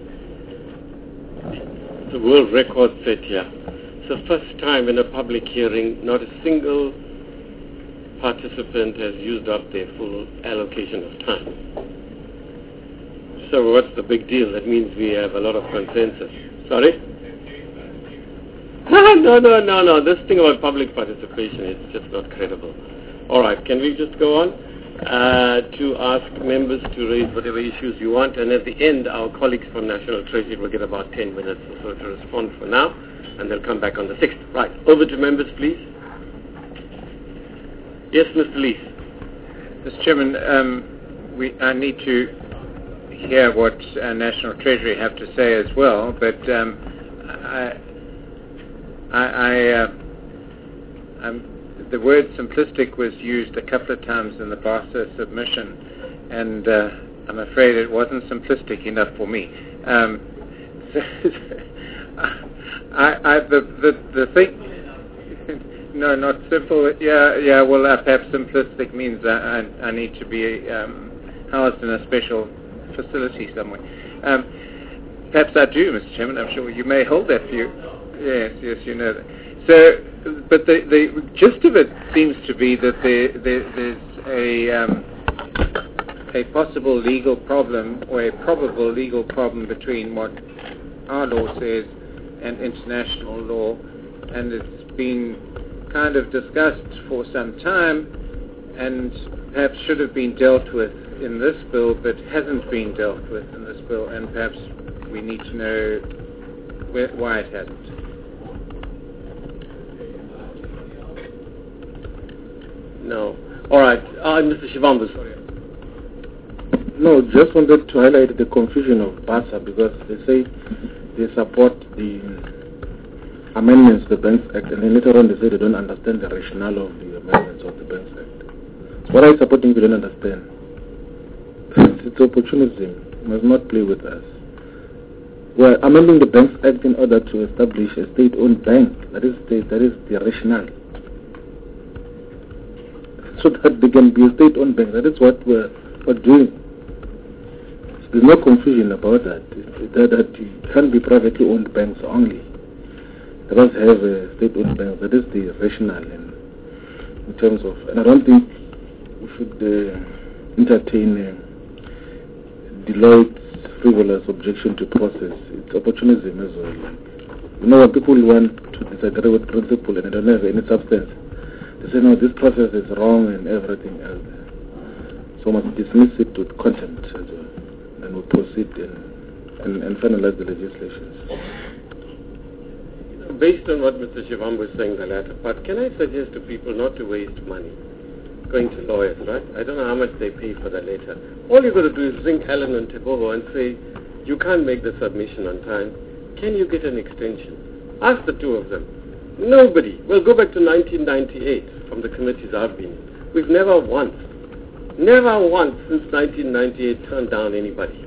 The world record set here. It's the first time in a public hearing not a single participant has used up their full allocation of time. So what's the big deal? That means we have a lot of consensus. Sorry? no, no, no, no. This thing about public participation is just not credible. All right, can we just go on uh, to ask members to raise whatever issues you want, and at the end our colleagues from National Treasury will get about ten minutes or so to respond for now, and they'll come back on the sixth. Right, over to members, please. Yes, Mister Lees. Mister Chairman, um, we, I need to hear what uh, National Treasury have to say as well, but um, I, I, I uh, I'm, the word simplistic was used a couple of times in the BASA submission, and uh, I'm afraid it wasn't simplistic enough for me. Um, so I, I, the, the, the thing, no, not simple, yeah, yeah, well, uh, perhaps simplistic means that I, I need to be um, housed in a special facility somewhere. Um, perhaps I do, Mister Chairman, I'm sure you may hold that view. Yes, yes, you know that. So, but the, the gist of it seems to be that there, there, there's a, um, a possible legal problem, or a probable legal problem between what our law says and international law, and it's been kind of discussed for some time, and perhaps should have been dealt with in this bill, but hasn't been dealt with in this bill, and perhaps we need to know where, why it hasn't. No. All right. Uh, Mister Shivambu, sorry. No, just wanted to highlight the confusion of BASA, because they say they support the amendments to the Banks Act, and then later on they say they don't understand the rationale of the amendments of the Banks Act. So what are you supporting if you don't understand? It's opportunism. You must not play with us. We're amending the Banks Act in order to establish a state-owned bank. That is the, that is the rationale. So that they can be a state-owned bank. That is what we're, we're doing. So there's no confusion about that. It, that, that it can't be privately owned banks only. They must have a state-owned bank. That is the rationale in, in terms of... And I don't think we should uh, entertain uh, Deloitte's frivolous objection to process. It's opportunism as well. You know, when people want to disagree with principle and they don't have any substance, they say, no, this process is wrong and everything else. So we must dismiss it with contempt as well. And we'll proceed and, and, and finalize the legislation. Based on what Mister Shivambu was saying, the latter part, can I suggest to people not to waste money going to lawyers, right? I don't know how much they pay for the letter. All you've got to do is ring Alan and Teboho and say, you can't make the submission on time. Can you get an extension? Ask the two of them. Nobody. Well, go back to nineteen ninety-eight from the committees I've been in. We've never once, never once since nineteen ninety-eight turned down anybody.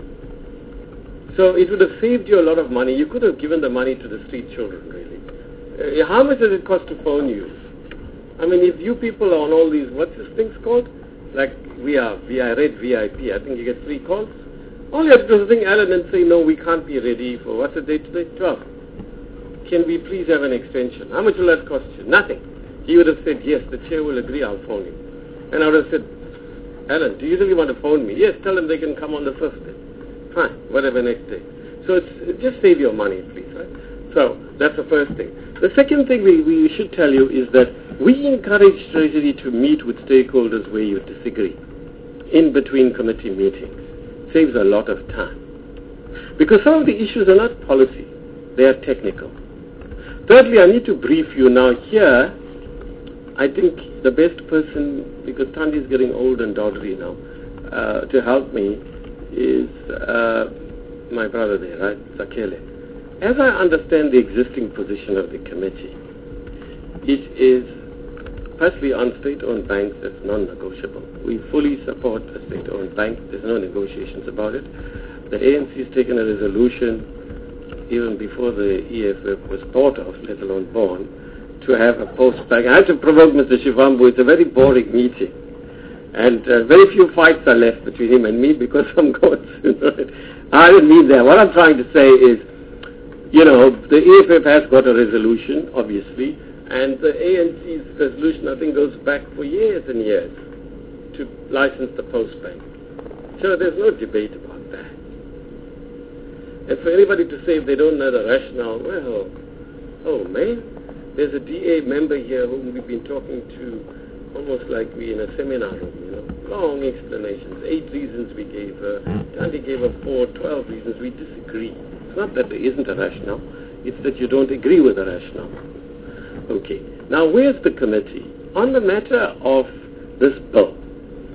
So it would have saved you a lot of money. You could have given the money to the street children, really. Uh, how much does it cost to phone you? I mean, if you people are on all these, what's this things called? Like we are, we are Red V I P. I think you get three calls. All you have to do is ring Alan and say, no, we can't be ready for, what's the date today? twelve. Can we please have an extension? How much will that cost you? Nothing. He would have said, yes, the chair will agree, I'll phone him. And I would have said, Alan, do you really want to phone me? Yes, tell them they can come on the first day. Fine, whatever, next day. So it's, it just save your money, please, right? So that's the first thing. The second thing we, we should tell you is that we encourage Treasury to meet with stakeholders where you disagree, in between committee meetings. Saves a lot of time. Because some of the issues are not policy, they are technical. Thirdly, I need to brief you now here. I think the best person, because Thandi is getting old and doddery now, uh, to help me is uh, my brother there, right, Sakele. As I understand the existing position of the committee, it is firstly on state-owned banks, that's non-negotiable. We fully support a state-owned bank. There's no negotiations about it. The A N C has taken a resolution even before the E F F was thought of, let alone born, to have a post-bank. I have to provoke Mister Shivambu. It's a very boring meeting. And uh, very few fights are left between him and me because I'm going to... I didn't mean that. What I'm trying to say is, you know, the E F F has got a resolution, obviously, and the A N C's resolution, I think, goes back for years and years to license the post-bank. So there's no debate about that. And for anybody to say if they don't know the rationale, well, oh man, there's a D A member here whom we've been talking to almost like we in a seminar room, you know, long explanations, eight reasons we gave her, Thandi gave her four, twelve reasons, we disagree. It's not that there isn't a rationale, it's that you don't agree with the rationale. Okay, now where's the committee? On the matter of this bill,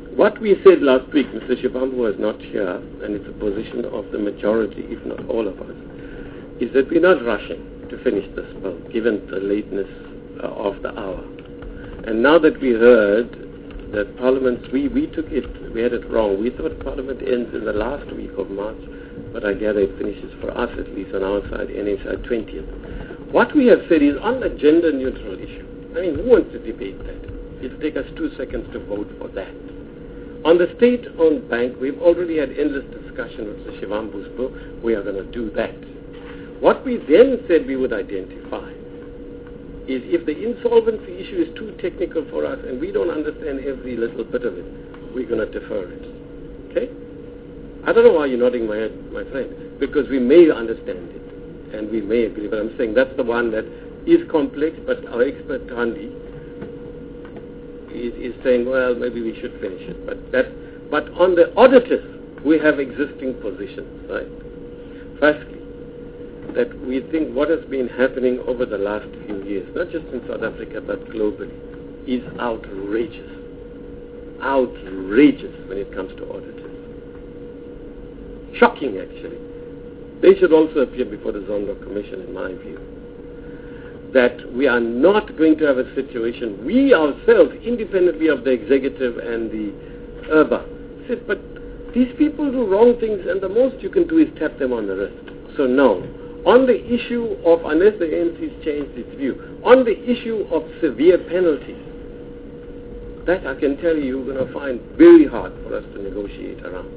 What we said last week, Mister Shivambu was not here, and it's a position of the majority, if not all of us, is that we're not rushing to finish this bill, given the lateness uh, of the hour. And now that we heard that Parliament, we, we took it, we had it wrong. We thought Parliament ends in the last week of March, but I gather it finishes for us, at least on our side, N A side, twentieth. What we have said is on the gender-neutral issue. I mean, who wants to debate that? It'll take us two seconds to vote for that. On the state-owned bank, we've already had endless discussion with the Shivambu's bill. We are going to do that. What we then said we would identify is if the insolvency issue is too technical for us and we don't understand every little bit of it, we're going to defer it. Okay? I don't know why you're nodding my head, my friend, because we may understand it and we may agree, but I'm saying that's the one that is complex, but our expert Gandhi is, is saying, well, maybe we should finish it. But that, but on the auditors, we have existing positions, right? Firstly, that we think what has been happening over the last few years, not just in South Africa, but globally, is outrageous. Outrageous when it comes to auditors. Shocking, actually. They should also appear before the Zondo Commission, in my view. That we are not going to have a situation, we ourselves, independently of the executive and the U R B A, said, but these people do wrong things and the most you can do is tap them on the wrist. So no. On the issue of, unless the A N C's changed its view, on the issue of severe penalties, that I can tell you you're going to find very hard for us to negotiate around.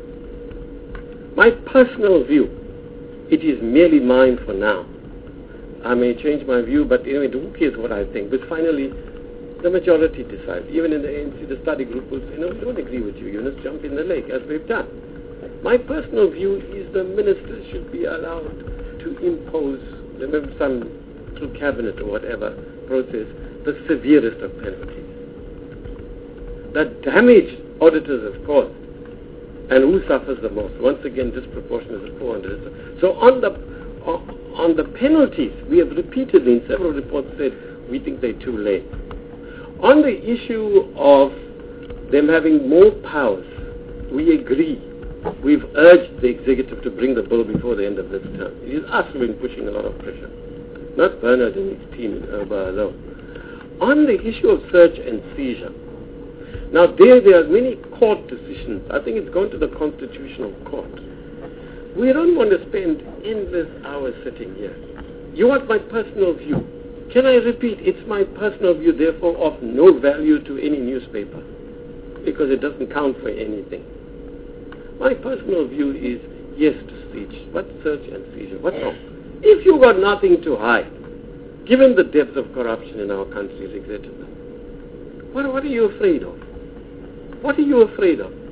My personal view, it is merely mine for now. I may change my view, but anyway, who cares what I think? But finally, the majority decides. Even in the A N C, the study group will say, no, we don't agree with you. You must jump in the lake, as we've done. My personal view is the ministers should be allowed to impose, remember some through cabinet or whatever process, the severest of penalties. The damage auditors have caused, and who suffers the most? Once again, disproportionate is the poor under. So on the on the penalties, we have repeatedly in several reports said we think they're too late. On the issue of them having more powers, we agree. We've urged the executive to bring the bill before the end of this term. It is us who've been pushing a lot of pressure, not Bernard and his team in U R B A alone. On the issue of search and seizure, now there, there are many court decisions. I think it's gone to the Constitutional Court. We don't want to spend endless hours sitting here. You want my personal view. Can I repeat? It's my personal view, therefore of no value to any newspaper, because it doesn't count for anything. My personal view is yes to siege, but search and seizure. What's wrong? If you got nothing to hide, given the depth of corruption in our country's executive, what, what are you afraid of? What are you afraid of?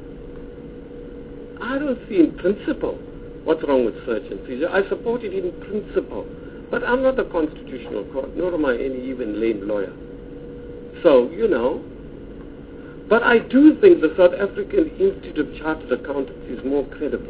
I don't see in principle what's wrong with search and seizure. I support it in principle, but I'm not a constitutional court, nor am I any even lame lawyer. So, you know, but I do think the South African Institute of Chartered Accountants is more credible.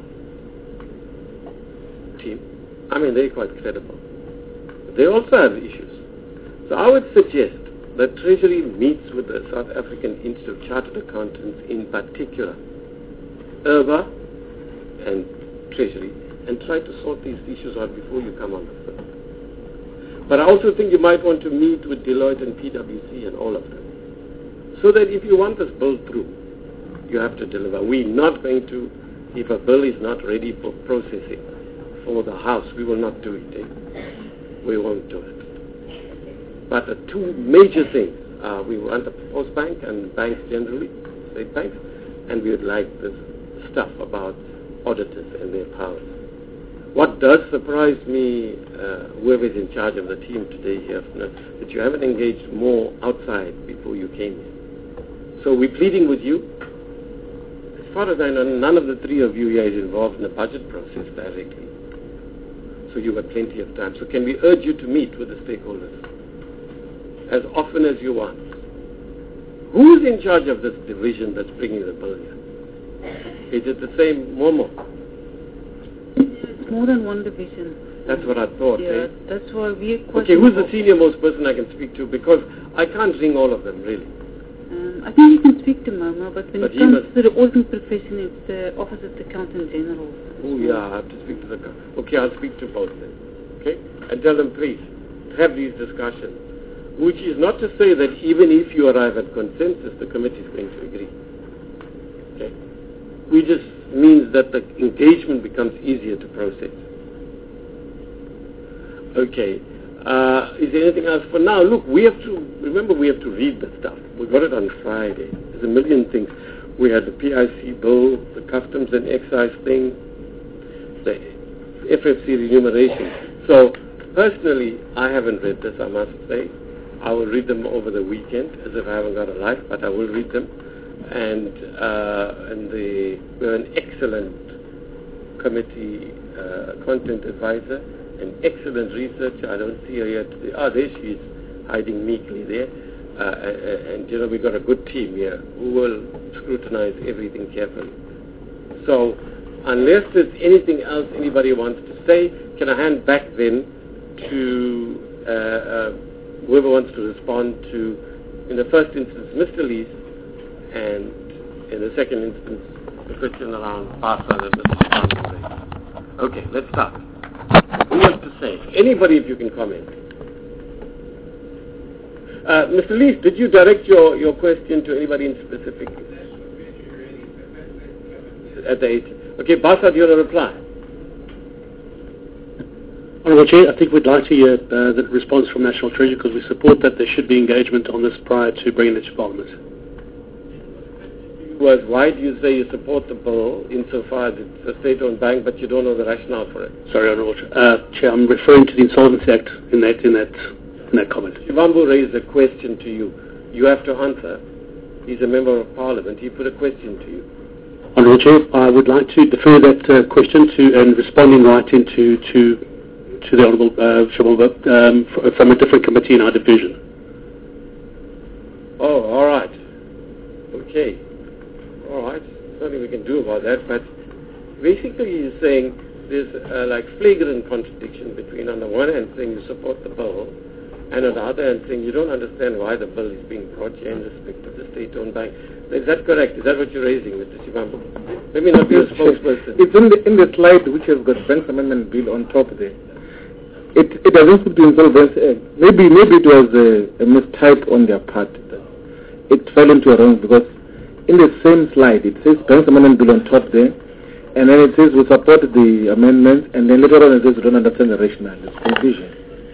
Team. I mean, they're quite credible. They also have issues. So I would suggest that Treasury meets with the South African Institute of Chartered Accountants in particular, U R B A and Treasury, and try to sort these issues out before you come on the field. But I also think you might want to meet with Deloitte and P W C and all of them, so that if you want this bill through, you have to deliver. We're not going to, if a bill is not ready for processing for the House, we will not do it. Eh? We won't do it. But the two major things are we want a post bank and banks generally, state banks, and we would like this stuff about auditors and their powers. What does surprise me, uh, whoever is in charge of the team today here, that you haven't engaged more outside before you came here. So we're pleading with you. As far as I know, none of the three of you here is involved in the budget process directly. So you've got plenty of time. So can we urge you to meet with the stakeholders as often as you want? Who's in charge of this division that's bringing the bill here? Is it the same Momo? It's more than one division. That's what I thought. Yeah, eh? that's why we're Okay, who's the senior most person I can speak to? Because I can't ring all of them, really. Um, I think you can speak to Momo, but when But it he comes must- to the auditing profession, it's the Office of the Accountant General. Oh, yeah, I have to speak to the... co- Okay, I'll speak to both then. Okay? And tell them, please, have these discussions. Which is not to say that even if you arrive at consensus, the committee is going to agree. Okay? We just means that the engagement becomes easier to process. Okay. Uh, is there anything else for now? Look, we have to, remember we have to read the stuff. We got it on Friday. There's a million things. We had the P I C bill, the customs and excise thing, the F F C remuneration. So, personally, I haven't read this, I must say. I will read them over the weekend, as if I haven't got a life, but I will read them. And, uh, and the, we have an excellent committee uh, content advisor, an excellent researcher. I don't see her yet. Ah, there she is, hiding meekly there. Uh, and, and, you know, we've got a good team here who will scrutinize everything carefully. So, unless there's anything else anybody wants to say, can I hand back then to uh, uh, whoever wants to respond to, in the first instance, Mister Lees, and in the second instance, the question around PASA that Mister Span raised. Okay, let's start. Who wants to say? Anybody, if you can comment. Uh, Mister Lees, did you direct your, your question to anybody in specific? At the eight. Okay, Basa, do you want to reply? Honourable Chair, I think we'd like to hear uh, the response from National Treasury because we support that there should be engagement on this prior to bringing it to Parliament. Was why do you say you support the bill insofar as it's a state-owned bank, but you don't know the rationale for it? Sorry, Honourable Chair. Uh, Chair, I'm referring to the Insolvency Act in that in that in that comment. Shivambu raised a question to you. You have to answer. He's a member of Parliament. He put a question to you. Honourable Chair, I would like to defer that uh, question to and respond in writing to to to the Honourable uh, Shivambu um, f- from a different committee in our division. Oh, all right. Okay. All right. Nothing we can do about that, but basically he's saying there's uh, like flagrant contradiction between on the one hand saying you support the bill, and on the other hand saying you don't understand why the bill is being brought here in respect of the state-owned bank. Is that correct? Is that what you're raising, Mister Shivambu? Let me not be a spokesperson. It's in the, in the slide which has got Bank's Amendment Bill on top there. It, it doesn't put the Insolvency Act. Maybe, maybe it was a, a mistype on their part. It fell into a wrong because in the same slide it says Bank's Amendment Bill on top there, and then it says we support the amendment, and then later on it says we don't understand the rationale. It's confusion.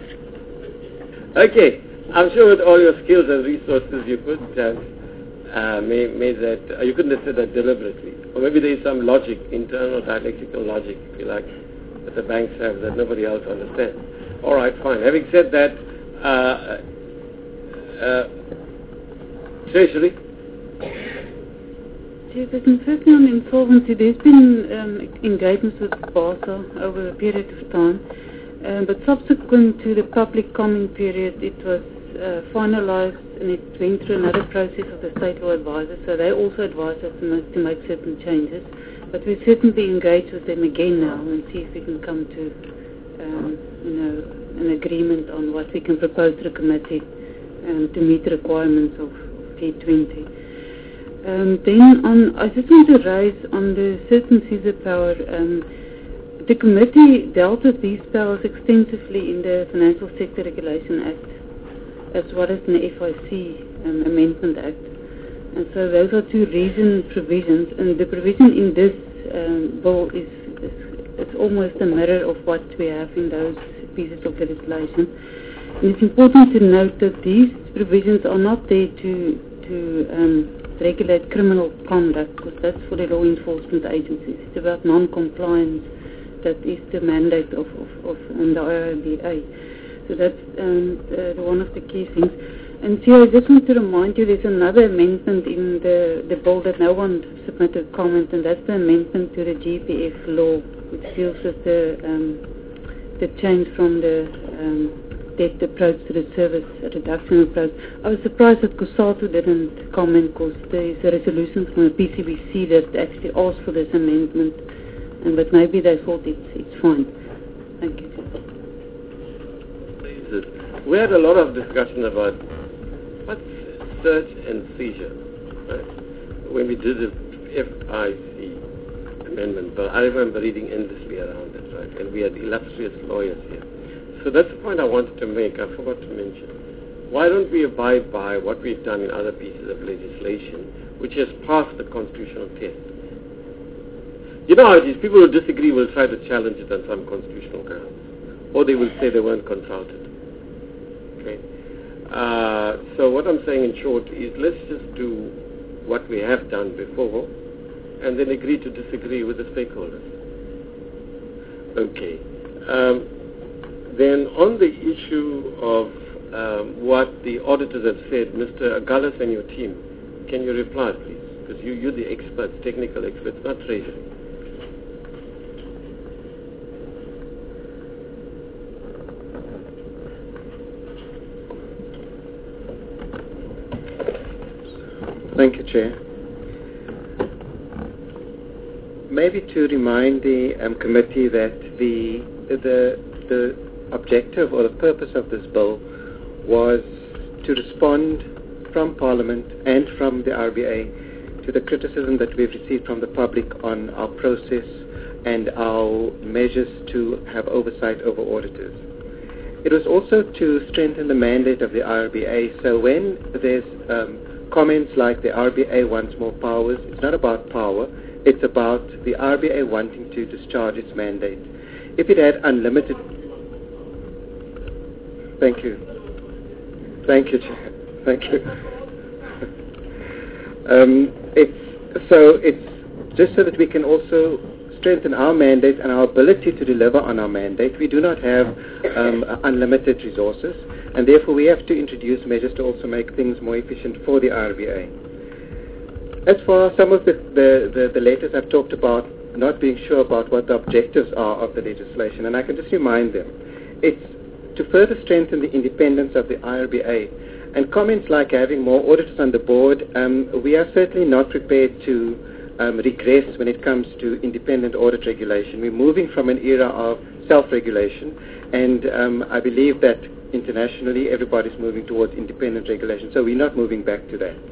Okay. I'm sure with all your skills and resources you could have uh, made, made that, uh, you couldn't have said that deliberately. Or maybe there is some logic, internal dialectical logic, if you like, that the banks have that nobody else understands. All right, fine. Having said that, uh, uh, Treasury? Chairperson, firstly on insolvency, there's been um, engagements with BASA over a period of time, um, but subsequent to the public comment period, it was uh, finalised and it went through another process of the state law advisors, so they also advised us to make, to make certain changes. But we certainly engage with them again now and see if we can come to, um, you know, an agreement on what we can propose to the committee um, to meet the requirements of, of G twenty. Um, then on, I just want to raise on the certain Caesar power. Um, the committee dealt with these powers extensively in the Financial Sector Regulation Act, as well as in the F I C um, Amendment Act. And so those are two reason provisions, and the provision in this um, bill is, is it's almost a mirror of what we have in those pieces of legislation. And it's important to note that these provisions are not there to to um, regulate criminal conduct, because that's for the law enforcement agencies. It's about non-compliance. That is the mandate of, of, of um, the I R B A. So that's um, the, the one of the key things. And so I just want to remind you there's another amendment in the, the bill that no one submitted comment, and that's the amendment to the G P F law, which deals with the um, the change from the um, debt approach to the service reduction approach. I was surprised that COSATU didn't comment because there is a resolution from the P C B C that actually asked for this amendment, and but maybe they thought it's, it's fine. Thank you. We had a lot of discussion about what's search and seizure. right? When we did the F I C amendment bill, I remember reading endlessly around it, right? And we had illustrious lawyers here. So that's the point I wanted to make. I forgot to mention. Why don't we abide by what we've done in other pieces of legislation, which has passed the constitutional test? You know how it is. People who disagree will try to challenge it on some constitutional grounds, or they will say they weren't consulted. Okay. Uh, so what I'm saying in short is, let's just do what we have done before, and then agree to disagree with the stakeholders. Okay. Um, then on the issue of um, what the auditors have said, Mister Agulhas and your team, can you reply, please? Because you, you're the experts, technical experts, not Treasury. Thank you, Chair. Maybe to remind the um, committee that the, the the objective or the purpose of this bill was to respond from Parliament and from the R B A to the criticism that we've received from the public on our process and our measures to have oversight over auditors. It was also to strengthen the mandate of the R B A. So when there's um, comments like the R B A wants more powers, it's not about power, it's about the R B A wanting to discharge its mandate. If it had unlimited... Thank you. Thank you, Chair. Thank you. um, it's, so it's just so that we can also strengthen our mandate and our ability to deliver on our mandate. We do not have um, unlimited resources, and therefore we have to introduce measures to also make things more efficient for the R B A. As for some of the, the, the, the letters I've talked about, not being sure about what the objectives are of the legislation, and I can just remind them. It's to further strengthen the independence of the R B A. And comments like having more auditors on the board, um, we are certainly not prepared to um, regress when it comes to independent audit regulation. We're moving from an era of self-regulation, and um, I believe that internationally everybody's moving towards independent regulation, so we're not moving back to that.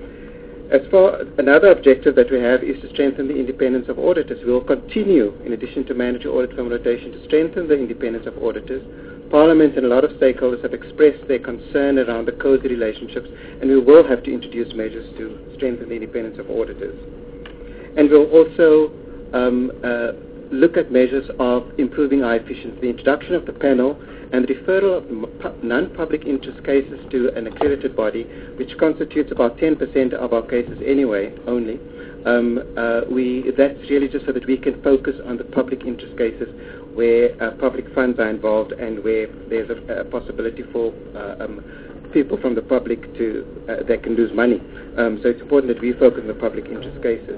As for another objective that we have is to strengthen the independence of auditors. We will continue, in addition to mandatory audit firm rotation, to strengthen the independence of auditors. Parliament and a lot of stakeholders have expressed their concern around the cozy relationships, and we will have to introduce measures to strengthen the independence of auditors. And we'll also um, uh, look at measures of improving our efficiency. The introduction of the panel and the referral of non-public interest cases to an accredited body, which constitutes about ten percent of our cases anyway, only. Um, uh, we, that's really just so that we can focus on the public interest cases where uh, public funds are involved and where there's a, a possibility for uh, um, people from the public to uh, that can lose money. Um, so it's important that we focus on the public interest cases.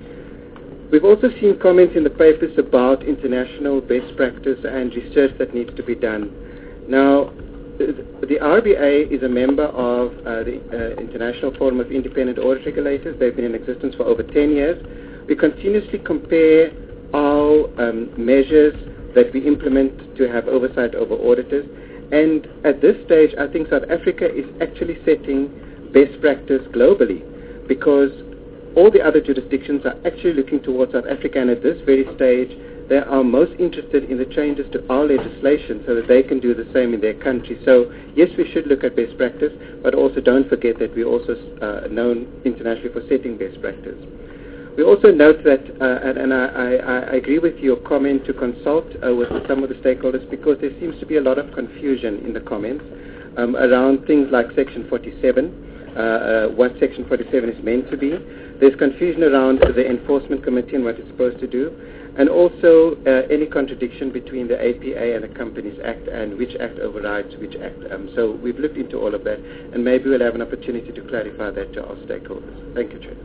We've also seen comments in the papers about international best practice and research that needs to be done. Now, the, the R B A is a member of uh, the uh, International Forum of Independent Audit Regulators. They've been in existence for over ten years. We continuously compare our um, measures that we implement to have oversight over auditors. And at this stage, I think South Africa is actually setting best practice globally, because all the other jurisdictions are actually looking towards South Africa, and at this very stage, they are most interested in the changes to our legislation so that they can do the same in their country. So, yes, we should look at best practice, but also don't forget that we're also uh, known internationally for setting best practice. We also note that, uh, and, and I, I, I agree with your comment to consult uh, with some of the stakeholders, because there seems to be a lot of confusion in the comments um, around things like Section forty-seven, uh, uh, what Section forty-seven is meant to be. There's confusion around the Enforcement Committee and what it's supposed to do, and also uh, any contradiction between the A P A and the Companies Act and which act overrides which act. Um, so we've looked into all of that, and maybe we'll have an opportunity to clarify that to our stakeholders. Thank you, Chair.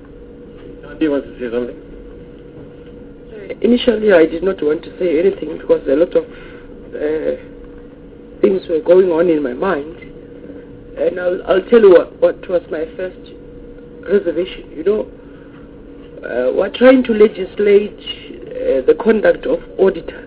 Do you want to say something? Initially, I did not want to say anything because a lot of uh, things were going on in my mind. And I'll, I'll tell you what, what was my first reservation. You know, uh, we're trying to legislate uh, the conduct of auditor.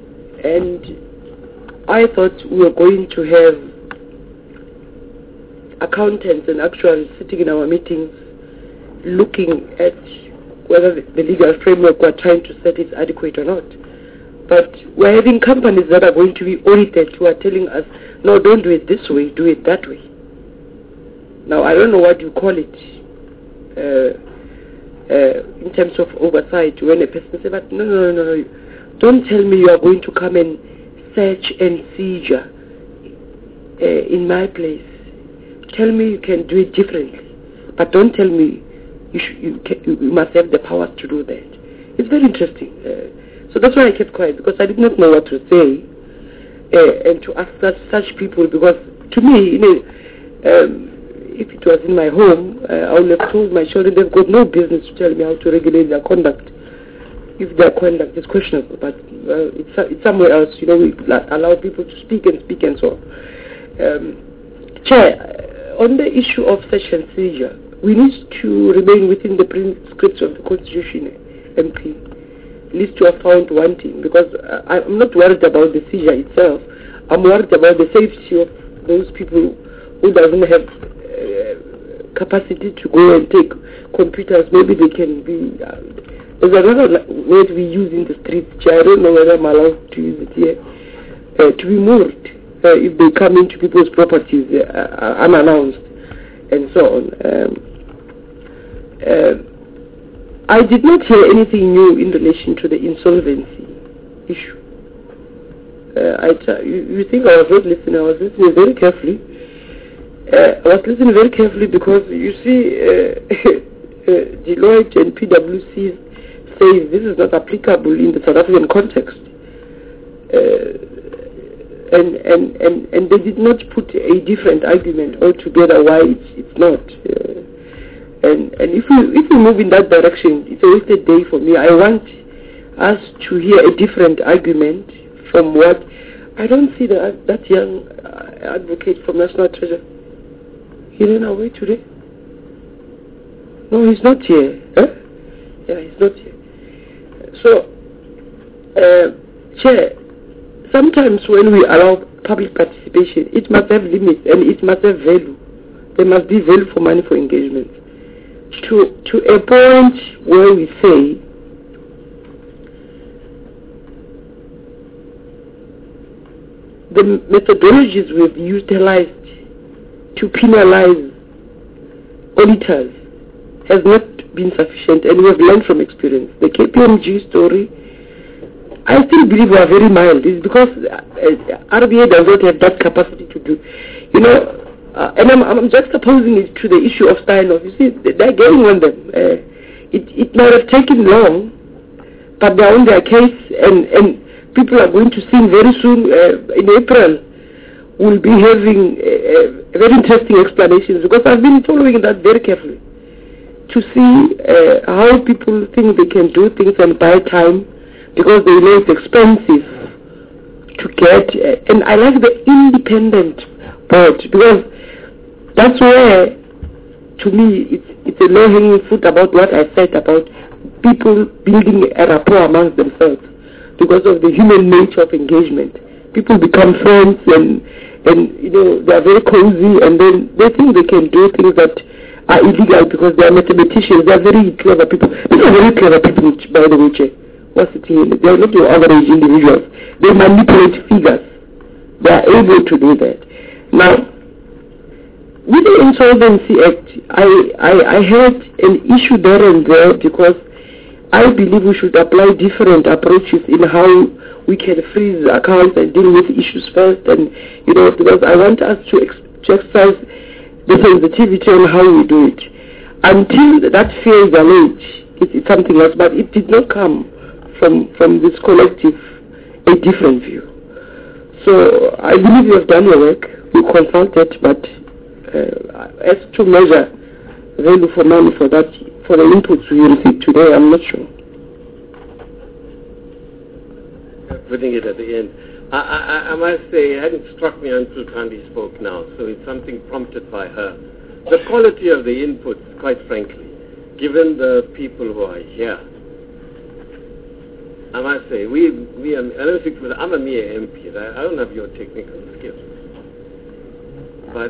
And I thought we were going to have accountants and actuaries sitting in our meetings looking at whether the, the legal framework we're trying to set is adequate or not. But we're having companies that are going to be audited who are telling us, no, don't do it this way, do it that way. Now, I don't know what you call it uh, uh, in terms of oversight when a person says, but no, no, no, no, don't tell me you are going to come and search and seizure uh, in my place. Tell me you can do it differently, but don't tell me you, sh- you, can, you must have the powers to do that. It's very interesting. Uh, so that's why I kept quiet, because I did not know what to say uh, and to ask such, such people, because to me, you know, um, if it was in my home, uh, I would have told my children they've got no business to tell me how to regulate their conduct if their conduct is questionable. But uh, it's, it's somewhere else, you know, we allow people to speak and speak and so on. Um, Chair, on the issue of search and seizure, we need to remain within the prescripts of the Constitution, M P. At least to have found wanting, because uh, I'm not worried about the seizure itself. I'm worried about the safety of those people who doesn't have uh, capacity to go and take computers. Maybe they can be. Uh, there's another word we use in the streets. I don't know whether I'm allowed to use it here. Uh, to be moved uh, if they come into people's properties uh, unannounced and so on. Um, uh, I did not hear anything new in relation to the insolvency issue. Uh, I t- you, you think I was not listening? I was listening very carefully. Uh, I was listening very carefully because you see, uh, uh, Deloitte and P W C say this is not applicable in the South African context, uh, and, and and and they did not put a different argument altogether why it's, it's not. Uh, And, and if we if we move in that direction, it's a wasted day for me. I want us to hear a different argument from what I don't see that that young uh, advocate from National Treasury. He ran away today. No, he's not here. Huh? Yeah, he's not here. So, uh, Chair, sometimes when we allow public participation, it must have limits and it must have value. There must be value for money for engagement. To to a point where we say the methodologies we've utilized to penalize auditors has not been sufficient, and we have learned from experience. The K P M G story, I still believe we are very mild. It's because uh, R B A does not have that capacity to do, you know. Uh, and I'm, I'm juxtaposing it to the issue of Steinhoff. You see, they're getting on them. Uh, it, it might have taken long, but they're on their case, and, and people are going to see very soon, uh, in April, we'll be having uh, very interesting explanations, because I've been following that very carefully to see uh, how people think they can do things and buy time, because they know it's expensive to get. Uh, and I like the independent board, because that's where, to me, it's, it's a low-hanging fruit about what I said about people building a rapport amongst themselves because of the human nature of engagement. People become friends, and, and you know, they are very cozy, and then they think they can do things that are illegal because they are mathematicians. They are very clever people. These are very clever people, by the way, Che. What's it here? They are not your average individuals. They manipulate figures. They are able to do that. Now, with the Insolvency Act, I, I, I had an issue there and there, because I believe we should apply different approaches in how we can freeze accounts and deal with issues first, and you know, because I want us to, ex- to exercise the sensitivity on how we do it. Until that fear is alleged, it, it's something else, but it did not come from, from this collective a different view. So I believe you have done your work, you consulted, but Uh, as to measure value for money for that, for the inputs we received today, I'm not sure. Putting it at the end, I, I, I must say, it hadn't struck me until Thandi spoke now, so it's something prompted by her. The quality of the inputs, quite frankly, given the people who are here, I must say, we, we are, I don't think, I'm a mere M P, I don't have your technical skills. But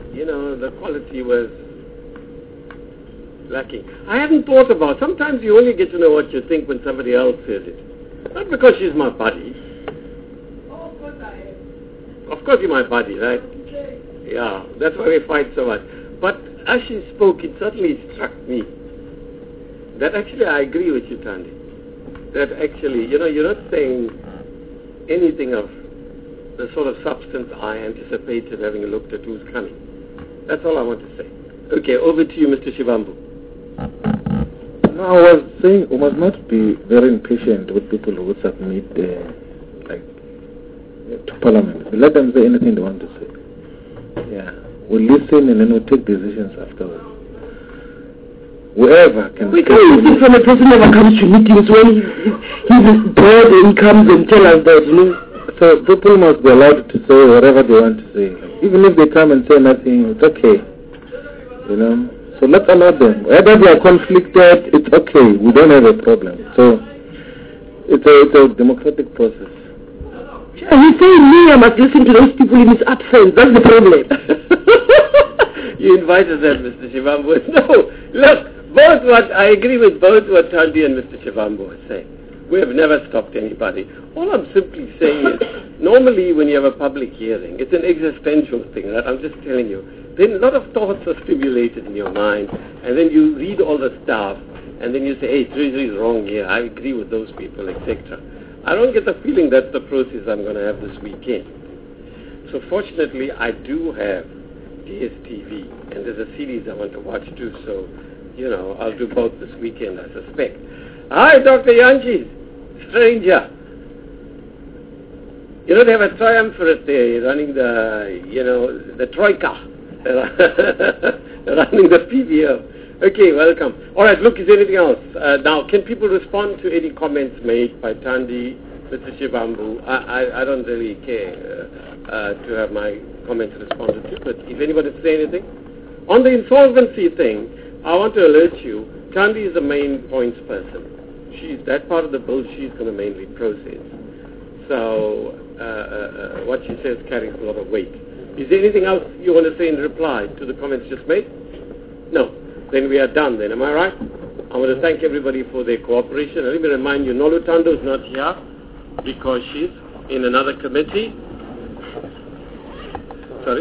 you know, the quality was lacking. I hadn't thought about, sometimes you only get to know what you think when somebody else says it. Not because she's my buddy. Oh, of course I am. Of course you're my buddy, right? Yeah, that's why we fight so much. But as she spoke, it certainly struck me that actually I agree with you, Thandi. That actually, you know, you're not saying anything of the sort of substance I anticipated having looked at who's coming. That's all I want to say. Okay, over to you, Mister Shivambu. No, I was saying we must not be very impatient with people who submit uh, like to Parliament. Let them say anything they want to say. Yeah, we'll listen and then we'll take decisions afterwards. Whoever can. We can't listen from a person who never comes to meetings when he, he, he's bored and comes and tell us that, you know. So people must be allowed to say whatever they want to say. Like, even if they come and say nothing, it's okay. You know. So let's allow them. Whether they are conflicted, it's okay. We don't have a problem. So it's a, it's a democratic process. He's saying me, I must listen to those people in his absence. That's the problem. You invited them, Mister Shivambu. No, look, both what I agree with both what Thandi and Mister Shivambu are saying. We have never stopped anybody. All I'm simply saying is, normally when you have a public hearing, it's an existential thing, right? I'm just telling you. Then a lot of thoughts are stimulated in your mind, and then you read all the stuff, and then you say, hey, Treasury is wrong here, I agree with those people, et cetera. I don't get the feeling that's the process I'm going to have this weekend. So fortunately, I do have D S T V, and there's a series I want to watch too, so, you know, I'll do both this weekend, I suspect. Hi, Doctor Yanchis, stranger. You know, they have a triumvirate there running the, you know, the Troika. running the P V O. Okay, welcome. All right, look, is there anything else? Uh, now, can people respond to any comments made by Thandi, Mister Shivambu? I, I, I don't really care uh, uh, to have my comments responded to, but if anybody wants to say anything. On the insolvency thing, I want to alert you, Thandi is the main points person. She's that part of the bill she's going to mainly process. So uh, uh, what she says carries a lot of weight. Is there anything else you want to say in reply to the comments just made? No. Then we are done then, am I right? I want to thank everybody for their cooperation. Let me remind you, Nolu Tando is not here because she's in another committee. Sorry?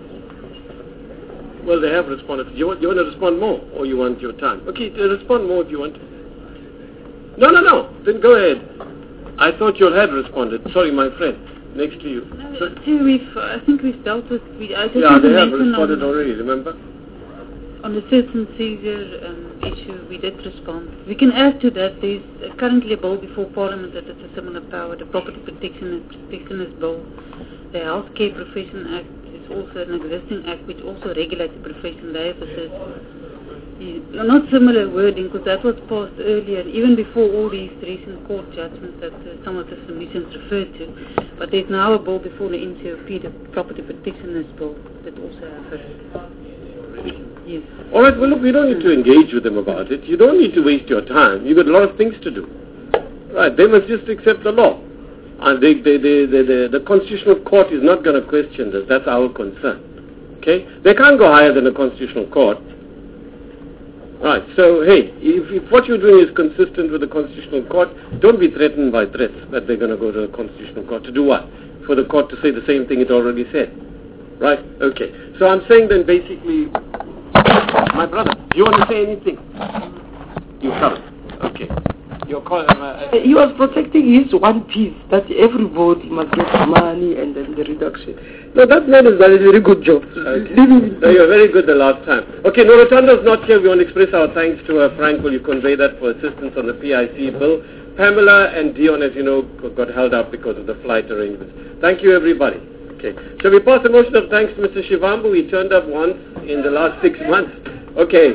Well, they have responded. You want, you want to respond more or you want your time? Okay, respond more if you want. No, no, no. Then go ahead. I thought you had responded. Sorry, my friend. Next to you. No, so, we've, uh, I think we've dealt with... We, I yeah, they have responded already, remember? On the cert and seizure um, issue, we did respond. We can add to that, there's uh, currently a bill before Parliament that has a similar power, the Property Protection and Protectionist Bill. The Healthcare Profession Act is also an existing act which also regulates the profession. They have a not similar wording, because that was passed earlier, even before all these recent court judgments that uh, some of the submissions referred to. But there's now a bill before the N C O P, the Property Protectionist Bill, that also has a... Yes. All right, well, look, we don't need to engage with them about it. You don't need to waste your time. You've got a lot of things to do. Right, they must just accept the law. And they, they, they, they, they, the Constitutional Court is not going to question this. That's our concern. Okay? They can't go higher than the Constitutional Court. Right, so hey, if, if what you're doing is consistent with the Constitutional Court, don't be threatened by threats that they're going to go to the Constitutional Court. To do what? For the court to say the same thing it already said. Right? Okay. So I'm saying then basically, my brother, do you want to say anything? You come. Okay. Your call, um, uh, he was protecting his one piece, that everybody must get money and then the reduction. No, that man has done a very good job. Okay. No, you're very good the last time. Okay, Norotando's not here. We want to express our thanks to her. Frank, will you convey that for assistance on the P I C bill? Pamela and Dion, as you know, got held up because of the flight arrangements. Thank you, everybody. Okay. Shall we pass a motion of thanks to Mister Shivambu? He turned up once in the last six months. Okay.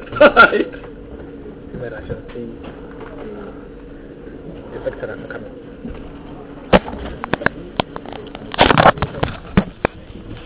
Bye. Where I shall see the effects are coming.